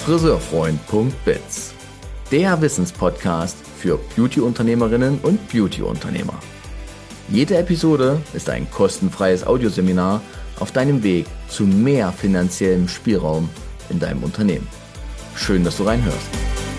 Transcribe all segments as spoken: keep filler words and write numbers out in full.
Friseurfreund punkt biz, der Wissenspodcast für Beauty-Unternehmerinnen und Beauty-Unternehmer. Jede Episode ist ein kostenfreies Audioseminar auf deinem Weg zu mehr finanziellem Spielraum in deinem Unternehmen. Schön, dass du reinhörst.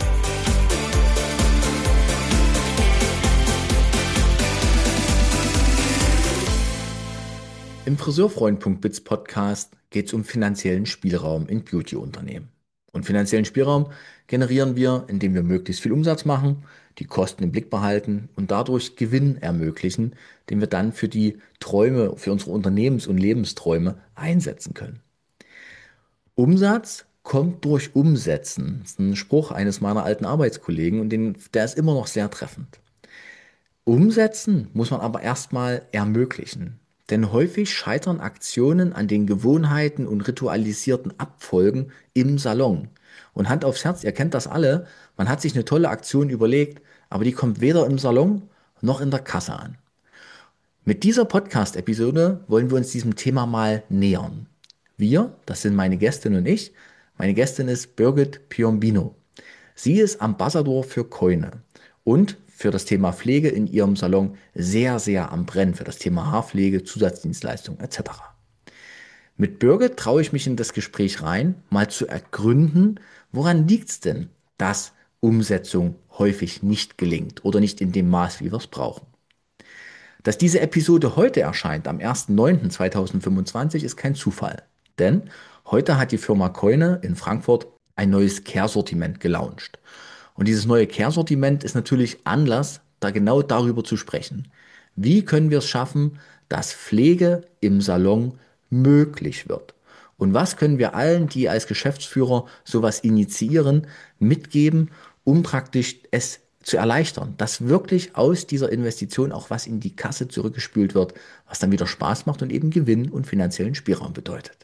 Im Friseurfreund punkt biz Podcast geht es um finanziellen Spielraum in Beauty-Unternehmen. Und finanziellen Spielraum generieren wir, indem wir möglichst viel Umsatz machen, die Kosten im Blick behalten und dadurch Gewinn ermöglichen, den wir dann für die Träume, für unsere Unternehmens- und Lebensträume einsetzen können. Umsatz kommt durch Umsetzen. Das ist ein Spruch eines meiner alten Arbeitskollegen und den, der ist immer noch sehr treffend. Umsetzen muss man aber erstmal ermöglichen. Denn häufig scheitern Aktionen an den Gewohnheiten und ritualisierten Abfolgen im Salon. Und Hand aufs Herz, ihr kennt das alle, man hat sich eine tolle Aktion überlegt, aber die kommt weder im Salon noch in der Kasse an. Mit dieser Podcast-Episode wollen wir uns diesem Thema mal nähern. Wir, das sind meine Gästin und ich. Meine Gästin ist Birgit Piombino. Sie ist Ambassador für Koine und für das Thema Pflege in ihrem Salon sehr, sehr am Brennen, für das Thema Haarpflege, Zusatzdienstleistungen et cetera. Mit Birgit traue ich mich in das Gespräch rein, mal zu ergründen, woran liegt es denn, dass Umsetzung häufig nicht gelingt oder nicht in dem Maß, wie wir es brauchen. Dass diese Episode heute erscheint, am ersten neunten zweitausendfünfundzwanzig, ist kein Zufall. Denn heute hat die Firma Koine in Frankfurt ein neues Care-Sortiment gelauncht. Und dieses neue Care-Sortiment ist natürlich Anlass, da genau darüber zu sprechen. Wie können wir es schaffen, dass Pflege im Salon möglich wird? Und was können wir allen, die als Geschäftsführer sowas initiieren, mitgeben, um praktisch es zu erleichtern, dass wirklich aus dieser Investition auch was in die Kasse zurückgespült wird, was dann wieder Spaß macht und eben Gewinn und finanziellen Spielraum bedeutet.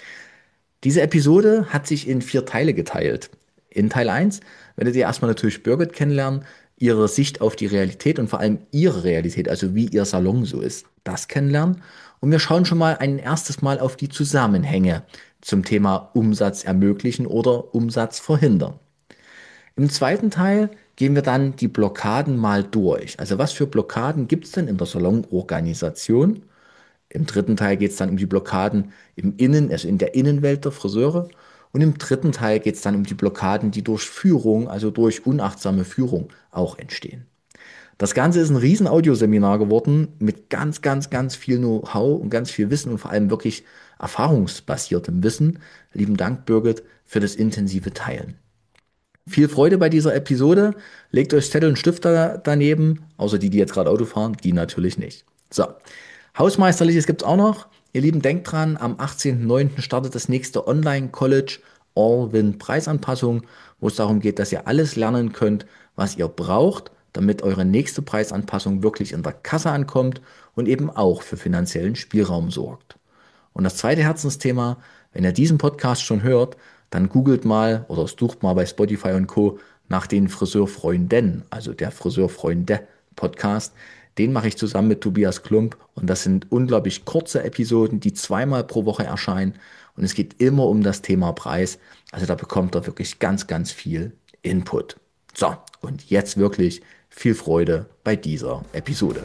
Diese Episode hat sich in vier Teile geteilt. In Teil eins werdet ihr erstmal natürlich Birgit kennenlernen, ihre Sicht auf die Realität und vor allem ihre Realität, also wie ihr Salon so ist, das kennenlernen. Und wir schauen schon mal ein erstes Mal auf die Zusammenhänge zum Thema Umsatz ermöglichen oder Umsatz verhindern. Im zweiten Teil gehen wir dann die Blockaden mal durch. Also was für Blockaden gibt es denn in der Salonorganisation? Im dritten Teil geht es dann um die Blockaden im Innen, also in der Innenwelt der Friseure. Und im dritten Teil geht es dann um die Blockaden, die durch Führung, also durch unachtsame Führung auch entstehen. Das Ganze ist ein riesen Audioseminar geworden mit ganz, ganz, ganz viel Know-how und ganz viel Wissen und vor allem wirklich erfahrungsbasiertem Wissen. Lieben Dank, Birgit, für das intensive Teilen. Viel Freude bei dieser Episode. Legt euch Zettel und Stift da, daneben, außer die, die jetzt gerade Auto fahren, die natürlich nicht. So, Hausmeisterliches gibt es auch noch. Ihr Lieben, denkt dran, am achtzehnten neunten startet das nächste Online-College All-Win-Preisanpassung, wo es darum geht, dass ihr alles lernen könnt, was ihr braucht, damit eure nächste Preisanpassung wirklich in der Kasse ankommt und eben auch für finanziellen Spielraum sorgt. Und das zweite Herzensthema, wenn ihr diesen Podcast schon hört, dann googelt mal oder sucht mal bei Spotify und Co. nach den Friseurfreunden, also der Friseurfreunde-Podcast. Den mache ich zusammen mit Tobias Klump und das sind unglaublich kurze Episoden, die zweimal pro Woche erscheinen und es geht immer um das Thema Preis. Also da bekommt ihr wirklich ganz, ganz viel Input. So, und jetzt wirklich viel Freude bei dieser Episode.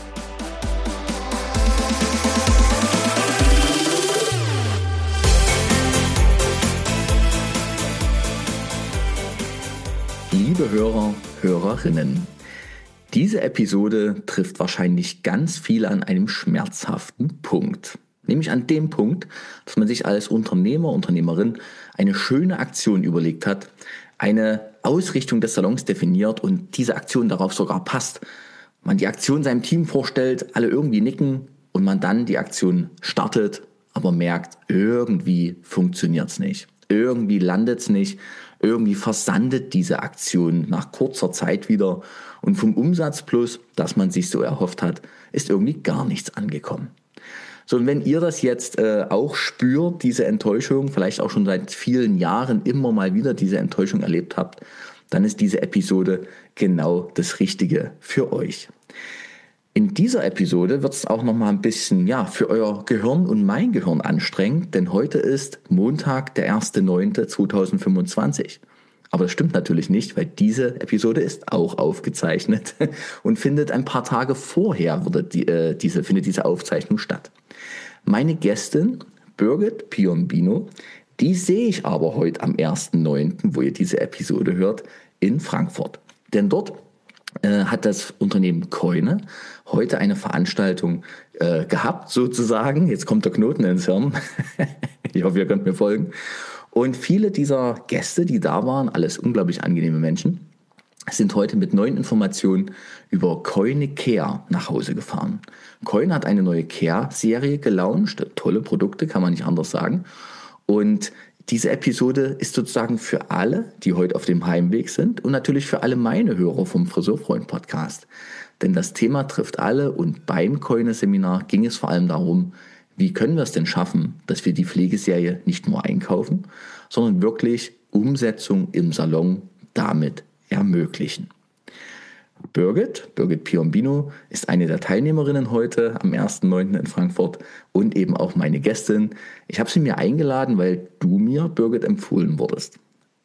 Liebe Hörer, Hörerinnen, diese Episode trifft wahrscheinlich ganz viele an einem schmerzhaften Punkt. Nämlich an dem Punkt, dass man sich als Unternehmer, Unternehmerin eine schöne Aktion überlegt hat, eine Ausrichtung des Salons definiert und diese Aktion darauf sogar passt. Man die Aktion seinem Team vorstellt, alle irgendwie nicken und man dann die Aktion startet, aber merkt, irgendwie funktioniert es nicht. Irgendwie landet es nicht. Irgendwie versandet diese Aktion nach kurzer Zeit wieder und vom Umsatzplus, das man sich so erhofft hat, ist irgendwie gar nichts angekommen. So, und wenn ihr das jetzt äh, auch spürt, diese Enttäuschung, vielleicht auch schon seit vielen Jahren immer mal wieder diese Enttäuschung erlebt habt, dann ist diese Episode genau das Richtige für euch. In dieser Episode wird es auch noch mal ein bisschen, ja, für euer Gehirn und mein Gehirn anstrengend, denn heute ist Montag, der erster neunter zweitausendfünfundzwanzig. Aber das stimmt natürlich nicht, weil diese Episode ist auch aufgezeichnet und findet ein paar Tage vorher wurde die, äh, diese, findet diese Aufzeichnung statt. Meine Gästin, Birgit Piombino, die sehe ich aber heute am erster neunter, wo ihr diese Episode hört, in Frankfurt. Denn dort äh, hat das Unternehmen Koine heute eine Veranstaltung äh, gehabt, sozusagen. Jetzt kommt der Knoten ins Hirn. Ich hoffe, ihr könnt mir folgen. Und viele dieser Gäste, die da waren, alles unglaublich angenehme Menschen, sind heute mit neuen Informationen über Koine Care nach Hause gefahren. Koine hat eine neue Care-Serie gelauncht. Tolle Produkte, kann man nicht anders sagen. Und diese Episode ist sozusagen für alle, die heute auf dem Heimweg sind und natürlich für alle meine Hörer vom Friseurfreund-Podcast. Denn das Thema trifft alle und beim Koine-Seminar ging es vor allem darum, wie können wir es denn schaffen, dass wir die Pflegeserie nicht nur einkaufen, sondern wirklich Umsetzung im Salon damit ermöglichen. Birgit, Birgit Piombino, ist eine der Teilnehmerinnen heute am erster neunter in Frankfurt und eben auch meine Gästin. Ich habe sie mir eingeladen, weil du mir, Birgit, empfohlen wurdest.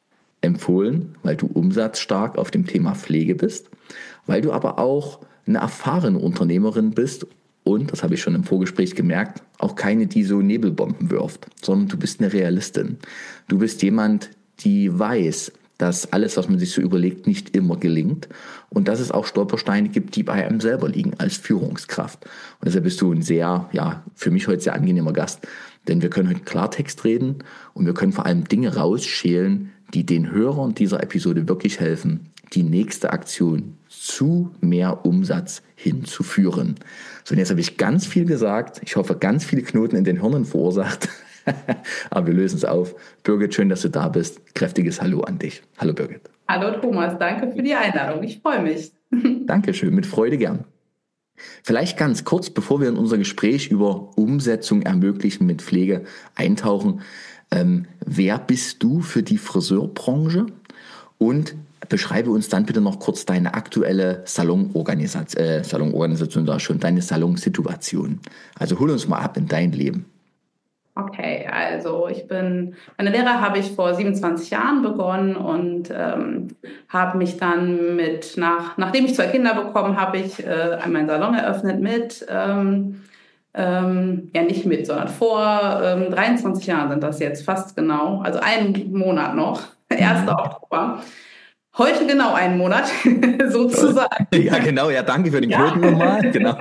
Empfohlen, weil du umsatzstark auf dem Thema Pflege bist, weil du aber auch eine erfahrene Unternehmerin bist und, das habe ich schon im Vorgespräch gemerkt, auch keine, die so Nebelbomben wirft, sondern du bist eine Realistin. Du bist jemand, die weiß, dass alles, was man sich so überlegt, nicht immer gelingt und dass es auch Stolpersteine gibt, die bei einem selber liegen als Führungskraft. Und deshalb bist du ein sehr, ja, für mich heute sehr angenehmer Gast, denn wir können heute Klartext reden und wir können vor allem Dinge rausschälen, die den Hörern dieser Episode wirklich helfen, die nächste Aktion zu mehr Umsatz hinzuführen. So, und jetzt habe ich ganz viel gesagt. Ich hoffe, ganz viele Knoten in den Hirnen verursacht. Aber wir lösen es auf. Birgit, schön, dass du da bist. Kräftiges Hallo an dich. Hallo Birgit. Hallo Thomas, danke für die Einladung. Ich freue mich. Dankeschön, mit Freude gern. Vielleicht ganz kurz, bevor wir in unser Gespräch über Umsetzung ermöglichen mit Pflege eintauchen. Ähm, wer bist du für die Friseurbranche? Und beschreibe uns dann bitte noch kurz deine aktuelle Salonorganisation, äh, Salonorganisation da schon, deine Salonsituation. Also hol uns mal ab in dein Leben. Okay, also ich bin, meine Lehre habe ich vor siebenundzwanzig Jahren begonnen und ähm, habe mich dann mit, nach, nachdem ich zwei Kinder bekommen habe, ich äh, meinen Salon eröffnet mit, ähm, ähm, ja nicht mit, sondern vor ähm, dreiundzwanzig Jahren sind das jetzt fast genau, also einen Monat noch, erster Oktober. Heute genau einen Monat, sozusagen. Ja, genau, ja, danke für den Knoten ja. nochmal. Genau.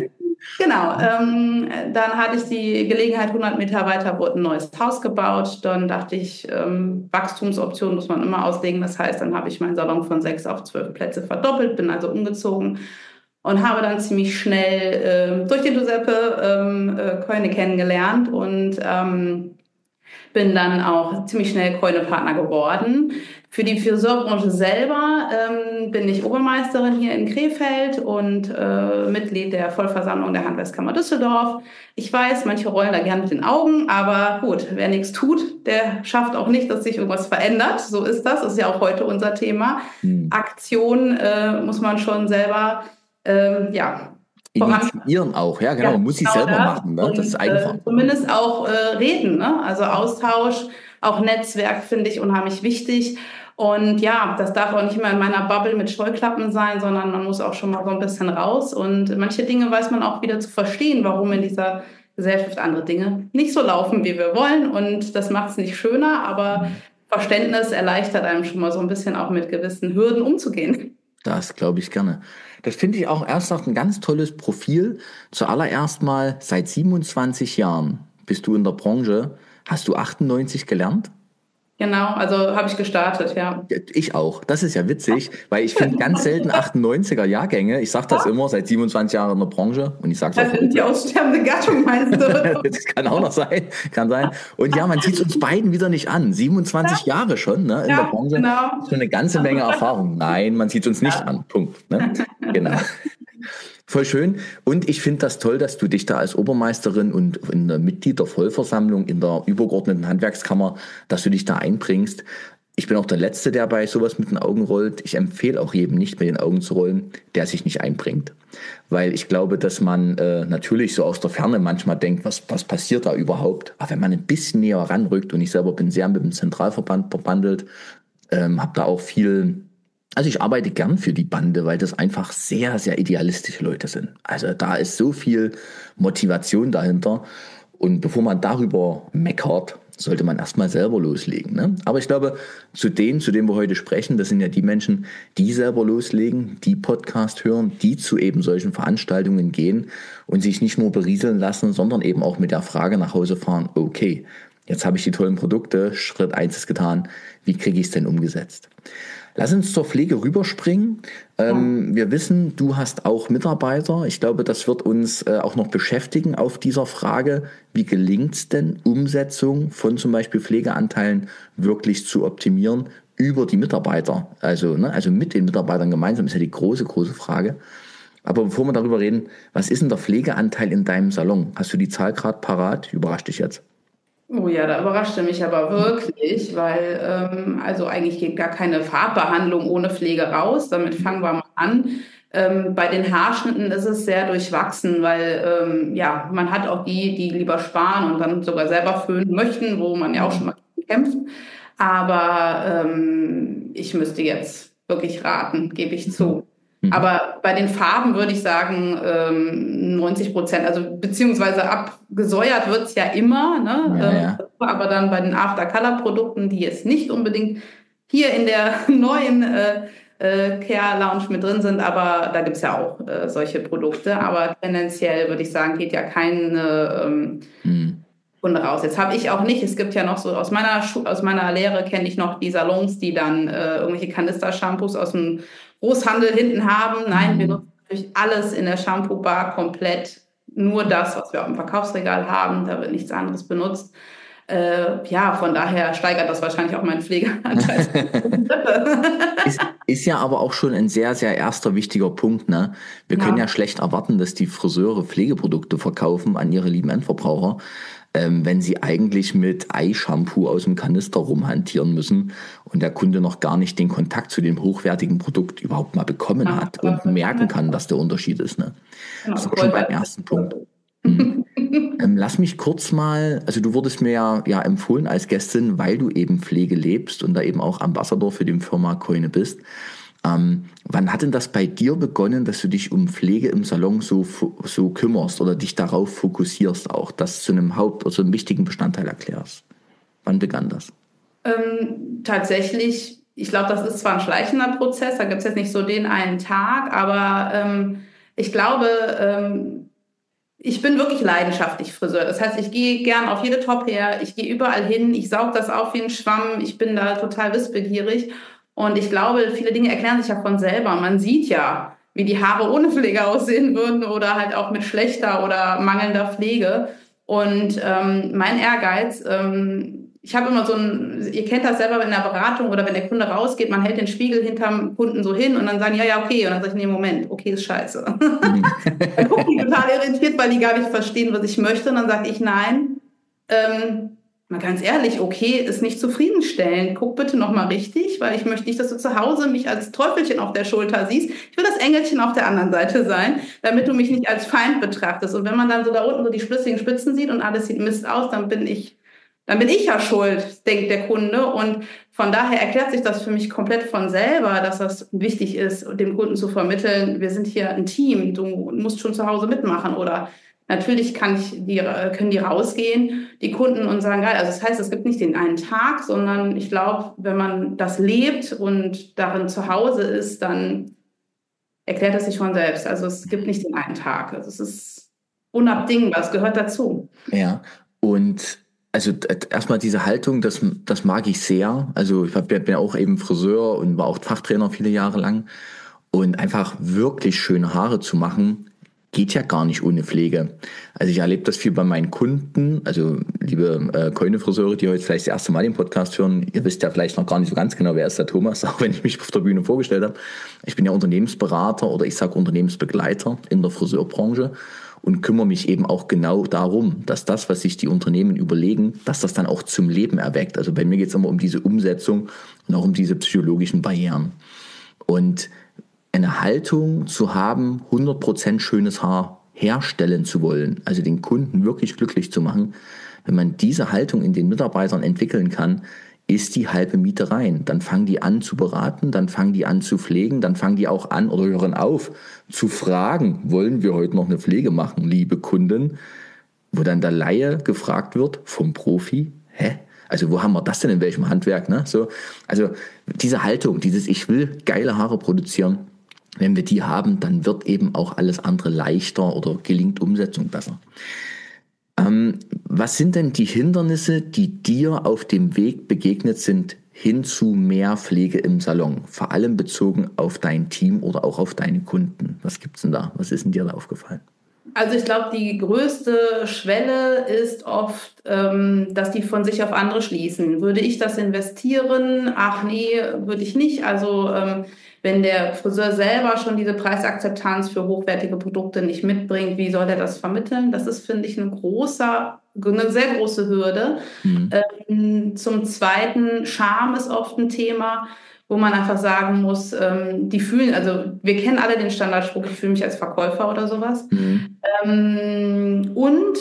Genau, ähm, dann hatte ich die Gelegenheit, hundert Mitarbeiter, wurde ein neues Haus gebaut. Dann dachte ich, ähm, Wachstumsoptionen muss man immer auslegen. Das heißt, dann habe ich meinen Salon von sechs auf zwölf Plätze verdoppelt, bin also umgezogen und habe dann ziemlich schnell äh, durch den Giuseppe ähm, äh, Koine kennengelernt und ähm, bin dann auch ziemlich schnell Koine-Partner geworden. Für die Friseurbranche selber ähm, bin ich Obermeisterin hier in Krefeld und äh, Mitglied der Vollversammlung der Handwerkskammer Düsseldorf. Ich weiß, manche rollen da gern mit den Augen, aber gut, wer nichts tut, der schafft auch nicht, dass sich irgendwas verändert. So ist das, das ist ja auch heute unser Thema. Hm. Aktion äh, muss man schon selber, ähm, ja, initiieren auch, ja genau, ja, man muss genau sie selber das. machen, ne? Das ist einfach. Äh, zumindest auch äh, reden, ne? Also Austausch, auch Netzwerk finde ich unheimlich wichtig. Und ja, das darf auch nicht immer in meiner Bubble mit Scheuklappen sein, sondern man muss auch schon mal so ein bisschen raus. Und manche Dinge weiß man auch wieder zu verstehen, warum in dieser Gesellschaft andere Dinge nicht so laufen, wie wir wollen. Und das macht es nicht schöner, aber Verständnis erleichtert einem schon mal so ein bisschen auch mit gewissen Hürden umzugehen. Das glaube ich gerne. Das finde ich auch erst noch ein ganz tolles Profil. Zuallererst mal, seit siebenundzwanzig Jahren bist du in der Branche. Hast du achtundneunzig gelernt? Genau, also habe ich gestartet, ja. Ich auch. Das ist ja witzig, weil ich finde ganz selten achtundneunziger Jahrgänge. Ich sage das immer, seit siebenundzwanzig Jahren in der Branche. Und ich sage es auch heute. Die aussterbende Gattung, meinst du? Das kann auch noch sein. Kann sein. Und ja, man sieht es uns beiden wieder nicht an. siebenundzwanzig ja. Jahre schon, ne, in ja, der Branche. Genau. Schon eine ganze Menge Erfahrung. Nein, man sieht es uns nicht ja. an. Punkt. Ne? Genau. Voll schön. Und ich finde das toll, dass du dich da als Obermeisterin und in der Mitglied der Vollversammlung in der übergeordneten Handwerkskammer, dass du dich da einbringst. ich bin auch der Letzte, der bei sowas mit den Augen rollt. Ich empfehle auch jedem nicht mit den Augen zu rollen, der sich nicht einbringt. Weil ich glaube, dass man äh, natürlich so aus der Ferne manchmal denkt, was, was passiert da überhaupt? Aber wenn man ein bisschen näher ranrückt, und ich selber bin sehr mit dem Zentralverband verbandelt, ähm, habe da auch viel, also ich arbeite gern für die Bande, weil das einfach sehr, sehr idealistische Leute sind. Also da ist so viel Motivation dahinter. Und bevor man darüber meckert, sollte man erstmal selber loslegen. Ne? Aber ich glaube, zu denen, zu denen wir heute sprechen, das sind ja die Menschen, die selber loslegen, die Podcast hören, die zu eben solchen Veranstaltungen gehen und sich nicht nur berieseln lassen, sondern eben auch mit der Frage nach Hause fahren, okay, jetzt habe ich die tollen Produkte, Schritt eins ist getan, wie kriege ich es denn umgesetzt? Lass uns zur Pflege rüberspringen. Ähm, wir wissen, du hast auch Mitarbeiter. Ich glaube, das wird uns äh, auch noch beschäftigen auf dieser Frage, wie gelingt es denn, Umsetzung von zum Beispiel Pflegeanteilen wirklich zu optimieren über die Mitarbeiter? Also, ne, also mit den Mitarbeitern gemeinsam ist ja die große, große Frage. Aber bevor wir darüber reden, was ist denn der Pflegeanteil in deinem Salon? Hast du die Zahl gerade parat? Überrascht dich jetzt. Oh ja, da überraschte mich aber wirklich, weil ähm, also eigentlich geht gar keine Farbbehandlung ohne Pflege raus. Damit fangen wir mal an. Ähm, bei den Haarschnitten ist es sehr durchwachsen, weil ähm, ja, man hat auch die, die lieber sparen und dann sogar selber föhnen möchten, wo man ja auch schon mal kämpft. Aber ähm, ich müsste jetzt wirklich raten, gebe ich zu. Mhm. Aber bei den Farben würde ich sagen, ähm, neunzig Prozent, also beziehungsweise abgesäuert wird's ja immer, ne? Ja, Ähm, ja. aber dann bei den After-Color-Produkten, die jetzt nicht unbedingt hier in der neuen äh, äh, Care Lounge mit drin sind, aber da gibt's ja auch äh, solche Produkte. Aber tendenziell würde ich sagen, geht ja keine ähm, Mhm. Kunde raus. Jetzt habe ich auch nicht, es gibt ja noch so, aus meiner Schu aus meiner Lehre kenne ich noch die Salons, die dann äh, irgendwelche Kanister-Shampoos aus dem Großhandel hinten haben. Nein, wir nutzen natürlich alles in der Shampoo-Bar komplett. Nur das, was wir auf dem Verkaufsregal haben, da wird nichts anderes benutzt. Äh, ja, von daher steigert das wahrscheinlich auch meinen Pflegeanteil. Ist, ist ja aber auch schon ein sehr, sehr erster wichtiger Punkt. Ne? Wir können Ja. ja schlecht erwarten, dass die Friseure Pflegeprodukte verkaufen an ihre lieben Endverbraucher, ähm, wenn sie eigentlich mit Ei-Shampoo aus dem Kanister rumhantieren müssen und der Kunde noch gar nicht den Kontakt zu dem hochwertigen Produkt überhaupt mal bekommen Ja, hat und merken kann, was der Unterschied ist. Ne? Genau, Das ist ich auch schon wollte beim ersten Punkt. Mhm. Ähm, lass mich kurz mal, also du wurdest mir ja, ja empfohlen als Gästin, weil du eben Pflege lebst und da eben auch Ambassador für die Firma Keune bist. Ähm, wann hat denn das bei dir begonnen, dass du dich um Pflege im Salon so, so kümmerst oder dich darauf fokussierst auch, das zu einem Haupt- oder zu einem wichtigen Bestandteil erklärst? Wann begann das? Ähm, tatsächlich, ich glaube, das ist zwar ein schleichender Prozess, da gibt es jetzt nicht so den einen Tag, aber ähm, ich glaube, ähm, ich bin wirklich leidenschaftlich Friseur. Das heißt, ich gehe gern auf jede Top her, ich gehe überall hin, ich saug das auf wie ein Schwamm, ich bin da total wissbegierig. Und ich glaube, viele Dinge erklären sich ja von selber. Man sieht ja, wie die Haare ohne Pflege aussehen würden oder halt auch mit schlechter oder mangelnder Pflege. Und ähm, mein Ehrgeiz, ähm, ich habe immer so ein, ihr kennt das selber in der Beratung oder wenn der Kunde rausgeht, man hält den Spiegel hinterm Kunden so hin und dann sagen, ja, ja, okay. Und dann sage ich, nee, Moment, okay, ist scheiße. Dann gucken die total irritiert, weil die gar nicht verstehen, was ich möchte. Und dann sage ich, nein, ähm, mal ganz ehrlich, okay, ist nicht zufriedenstellend. Guck bitte nochmal richtig, weil ich möchte nicht, dass du zu Hause mich als Teufelchen auf der Schulter siehst. Ich will das Engelchen auf der anderen Seite sein, damit du mich nicht als Feind betrachtest. Und wenn man dann so da unten so die schlüssigen Spitzen sieht und alles sieht Mist aus, dann bin ich, dann bin ich ja schuld, denkt der Kunde. Und von daher erklärt sich das für mich komplett von selber, dass das wichtig ist, dem Kunden zu vermitteln, wir sind hier ein Team, du musst schon zu Hause mitmachen oder natürlich kann ich die, können die rausgehen, die Kunden, und sagen, geil, also das heißt, es gibt nicht den einen Tag, sondern ich glaube, wenn man das lebt und darin zu Hause ist, dann erklärt es sich von selbst. Also es gibt nicht den einen Tag. Also es ist unabdingbar, es gehört dazu. Ja, und also erstmal diese Haltung, das, das mag ich sehr. Also ich bin ja auch eben Friseur und war auch Fachtrainer viele Jahre lang. Und einfach wirklich schöne Haare zu machen, geht ja gar nicht ohne Pflege. Also ich erlebe das viel bei meinen Kunden, also liebe äh, Keune-Friseure, die heute vielleicht das erste Mal den Podcast hören, ihr wisst ja vielleicht noch gar nicht so ganz genau, wer ist der Thomas, auch wenn ich mich auf der Bühne vorgestellt habe. Ich bin ja Unternehmensberater oder ich sage Unternehmensbegleiter in der Friseurbranche und kümmere mich eben auch genau darum, dass das, was sich die Unternehmen überlegen, dass das dann auch zum Leben erweckt. Also bei mir geht es immer um diese Umsetzung noch um diese psychologischen Barrieren. Und eine Haltung zu haben, hundert Prozent schönes Haar herstellen zu wollen, also den Kunden wirklich glücklich zu machen, wenn man diese Haltung in den Mitarbeitern entwickeln kann, ist die halbe Miete rein. Dann fangen die an zu beraten, dann fangen die an zu pflegen, dann fangen die auch an oder hören auf zu fragen, wollen wir heute noch eine Pflege machen, liebe Kunden? Wo dann der Laie gefragt wird vom Profi, hä? Also wo haben wir das denn, in welchem Handwerk? Ne? So, also diese Haltung, dieses ich will geile Haare produzieren, wenn wir die haben, dann wird eben auch alles andere leichter oder gelingt Umsetzung besser. Ähm, was sind denn die Hindernisse, die dir auf dem Weg begegnet sind hin zu mehr Pflege im Salon? Vor allem bezogen auf dein Team oder auch auf deine Kunden. Was gibt's denn da? Was ist denn dir da aufgefallen? Also ich glaube, die größte Schwelle ist oft, ähm, dass die von sich auf andere schließen. Würde ich das investieren? Ach nee, würde ich nicht. Also ähm, wenn der Friseur selber schon diese Preisakzeptanz für hochwertige Produkte nicht mitbringt, wie soll er das vermitteln? Das ist, finde ich, ein großer, eine sehr große Hürde. Mhm. Ähm, zum Zweiten, Scham ist oft ein Thema, wo man einfach sagen muss, ähm, die fühlen, also wir kennen alle den Standardspruch, ich fühle mich als Verkäufer oder sowas. Mhm. Ähm, und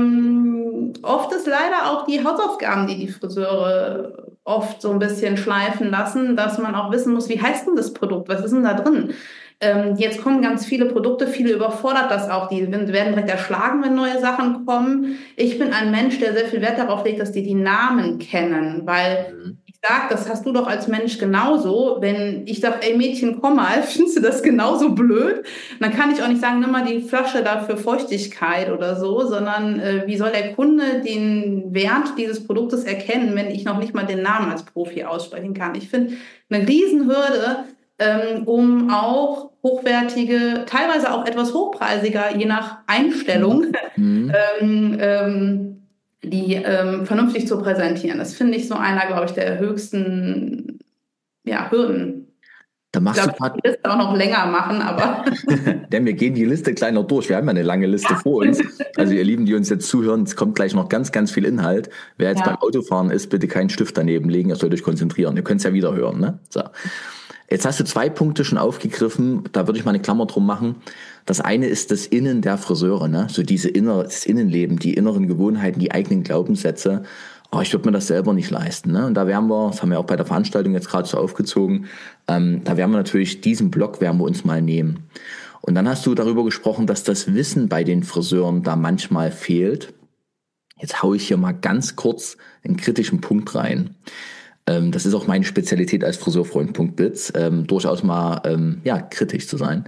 ähm, oft ist leider auch die Hausaufgaben, die die Friseure oft so ein bisschen schleifen lassen, dass man auch wissen muss, wie heißt denn das Produkt, was ist denn da drin? Ähm, jetzt kommen ganz viele Produkte, viele überfordert das auch, die werden direkt erschlagen, wenn neue Sachen kommen. Ich bin ein Mensch, der sehr viel Wert darauf legt, dass die die Namen kennen, weil Mhm. ich sage, das hast du doch als Mensch genauso. Wenn ich sage, ey Mädchen, komm mal, findest du das genauso blöd? Dann kann ich auch nicht sagen, nimm mal die Flasche da für Feuchtigkeit oder so, sondern äh, wie soll der Kunde den Wert dieses Produktes erkennen, wenn ich noch nicht mal den Namen als Profi aussprechen kann? Ich finde eine Riesenhürde, ähm, um auch hochwertige, teilweise auch etwas hochpreisiger, je nach Einstellung, Mhm. ähm, ähm, die ähm, vernünftig zu präsentieren. Das finde ich so einer, glaube ich, der höchsten ja, Hürden. Da Ich machst du glaube, ich gerade, kann die Liste auch noch länger machen, aber denn wir gehen die Liste kleiner durch. Wir haben ja eine lange Liste vor uns. Also ihr Lieben, die uns jetzt zuhören, es kommt gleich noch ganz, ganz viel Inhalt. Wer jetzt beim ja. Autofahren ist, bitte keinen Stift daneben legen, ihr sollt euch konzentrieren. Ihr könnt es ja wieder hören. Ne? So. Jetzt hast du zwei Punkte schon aufgegriffen, da würde ich mal eine Klammer drum machen. Das eine ist das Innen der Friseure, ne? So diese innere, das Innenleben, die inneren Gewohnheiten, die eigenen Glaubenssätze. Oh, ich würde mir das selber nicht leisten. Ne? Und da werden wir, das haben wir auch bei der Veranstaltung jetzt gerade so aufgezogen, ähm, da werden wir natürlich diesen Block werden wir uns mal nehmen. Und dann hast du darüber gesprochen, dass das Wissen bei den Friseuren da manchmal fehlt. Jetzt haue ich hier mal ganz kurz einen kritischen Punkt rein. Ähm, das ist auch meine Spezialität als Friseurfreund.biz, ähm, durchaus mal ähm, ja, kritisch zu sein.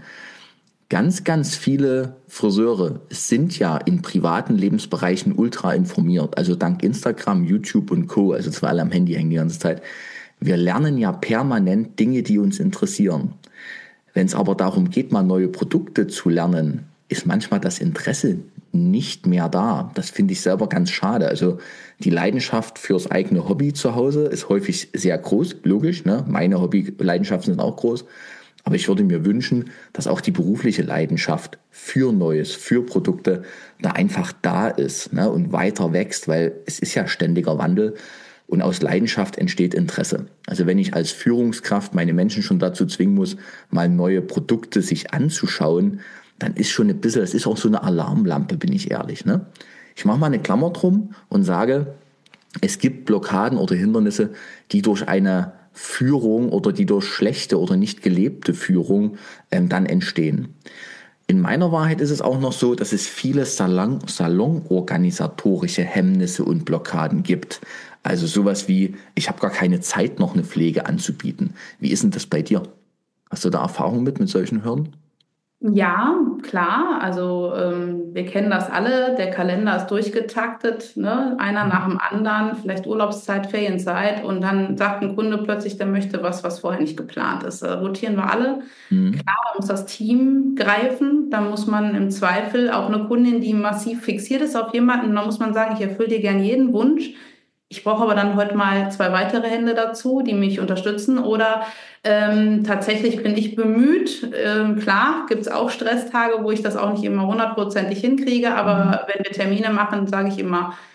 Ganz, ganz viele Friseure sind ja in privaten Lebensbereichen ultra informiert. Also dank Instagram, YouTube und Co. Also zwar alle am Handy hängen die ganze Zeit. Wir lernen ja permanent Dinge, die uns interessieren. Wenn es aber darum geht, mal neue Produkte zu lernen, ist manchmal das Interesse nicht mehr da. Das finde ich selber ganz schade. Also die Leidenschaft fürs eigene Hobby zu Hause ist häufig sehr groß, logisch. Ne? Meine Hobby-Leidenschaften sind auch groß. Aber ich würde mir wünschen, dass auch die berufliche Leidenschaft für Neues, für Produkte da einfach da ist, ne, und weiter wächst, weil es ist ja ständiger Wandel und aus Leidenschaft entsteht Interesse. Also wenn ich als Führungskraft meine Menschen schon dazu zwingen muss, mal neue Produkte sich anzuschauen, dann ist schon ein bisschen, das ist auch so eine Alarmlampe, bin ich ehrlich. Ne? Ich mache mal eine Klammer drum und sage, es gibt Blockaden oder Hindernisse, die durch eine Führung oder die durch schlechte oder nicht gelebte Führung ähm, dann entstehen. In meiner Wahrheit ist es auch noch so, dass es viele Salon, salonorganisatorische Hemmnisse und Blockaden gibt. Also sowas wie, ich habe gar keine Zeit, noch eine Pflege anzubieten. Wie ist denn das bei dir? Hast du da Erfahrung mit, mit solchen Hürden? Ja, klar. Also ähm, wir kennen das alle. Der Kalender ist durchgetaktet, ne? Einer nach dem anderen, vielleicht Urlaubszeit, Ferienzeit. Und dann sagt ein Kunde plötzlich, der möchte was, was vorher nicht geplant ist. Da rotieren wir alle. Mhm. Klar, da muss das Team greifen. Da muss man im Zweifel auch eine Kundin, die massiv fixiert ist auf jemanden, da muss man sagen, ich erfülle dir gern jeden Wunsch. Ich brauche aber dann heute mal zwei weitere Hände dazu, die mich unterstützen. Oder ähm, tatsächlich bin ich bemüht. Ähm, klar, gibt es auch Stresstage, wo ich das auch nicht immer hundertprozentig hinkriege. Mhm. Aber wenn wir Termine machen, sage ich immer,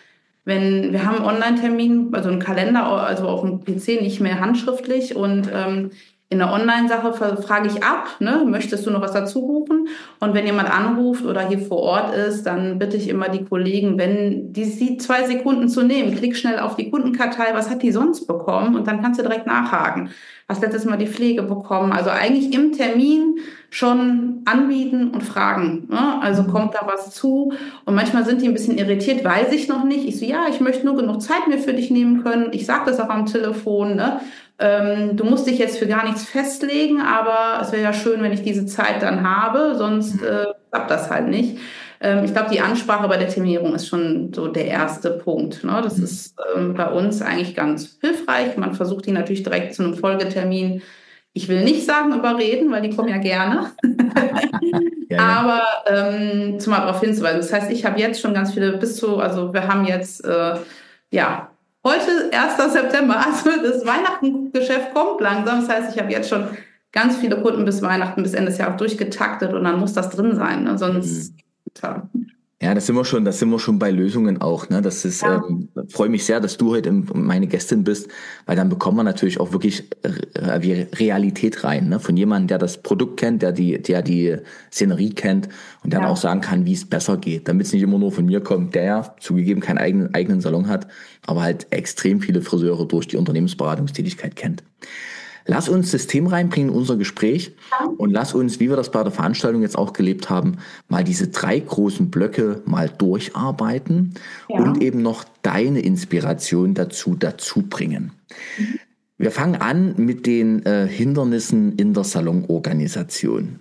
wenn wir haben einen Online-Termin, also einen Kalender, also auf dem P C nicht mehr handschriftlich und ähm, in der Online-Sache frage ich ab, ne, möchtest du noch was dazu rufen? Und wenn jemand anruft oder hier vor Ort ist, dann bitte ich immer die Kollegen, wenn die, die zwei Sekunden zu nehmen, klick schnell auf die Kundenkartei, was hat die sonst bekommen? Und dann kannst du direkt nachhaken. Hast letztes Mal die Pflege bekommen? Also eigentlich im Termin schon anbieten und fragen. Ne? Also kommt da was zu? Und manchmal sind die ein bisschen irritiert, weiß ich noch nicht. Ich so, ja, ich möchte nur genug Zeit mir für dich nehmen können. Ich sage das auch am Telefon, ne? Ähm, du musst dich jetzt für gar nichts festlegen, aber es wäre ja schön, wenn ich diese Zeit dann habe, sonst äh, klappt das halt nicht. Ähm, ich glaube, die Ansprache bei der Terminierung ist schon so der erste Punkt. Ne? Das ist ähm, bei uns eigentlich ganz hilfreich. Man versucht die natürlich direkt zu einem Folgetermin. Ich will nicht sagen überreden, weil die kommen ja gerne. Ja, ja. Aber ähm, zumal darauf hinzuweisen. Das heißt, ich habe jetzt schon ganz viele bis zu, also wir haben jetzt, äh, ja, heute erster September, also das Weihnachtengeschäft kommt langsam. Das heißt, ich habe jetzt schon ganz viele Kunden bis Weihnachten, bis Ende des Jahres durchgetaktet und dann muss das drin sein, ne? Sonst... Mhm. Ja, das sind wir schon, das sind wir schon bei Lösungen auch, ne? Das ist, Ja. ähm, freue mich sehr, dass du heute meine Gästin bist, weil dann bekommen wir natürlich auch wirklich äh, Realität rein, ne? Von jemandem, der das Produkt kennt, der die, der die Szenerie kennt und der Ja. auch sagen kann, wie es besser geht, damit es nicht immer nur von mir kommt, der ja zugegeben keinen eigenen, eigenen Salon hat, aber halt extrem viele Friseure durch die Unternehmensberatungstätigkeit kennt. Lass uns das Thema reinbringen in unser Gespräch und lass uns, wie wir das bei der Veranstaltung jetzt auch gelebt haben, mal diese drei großen Blöcke mal durcharbeiten Ja. und eben noch deine Inspiration dazu dazu bringen. Mhm. Wir fangen an mit den äh, Hindernissen in der Salonorganisation.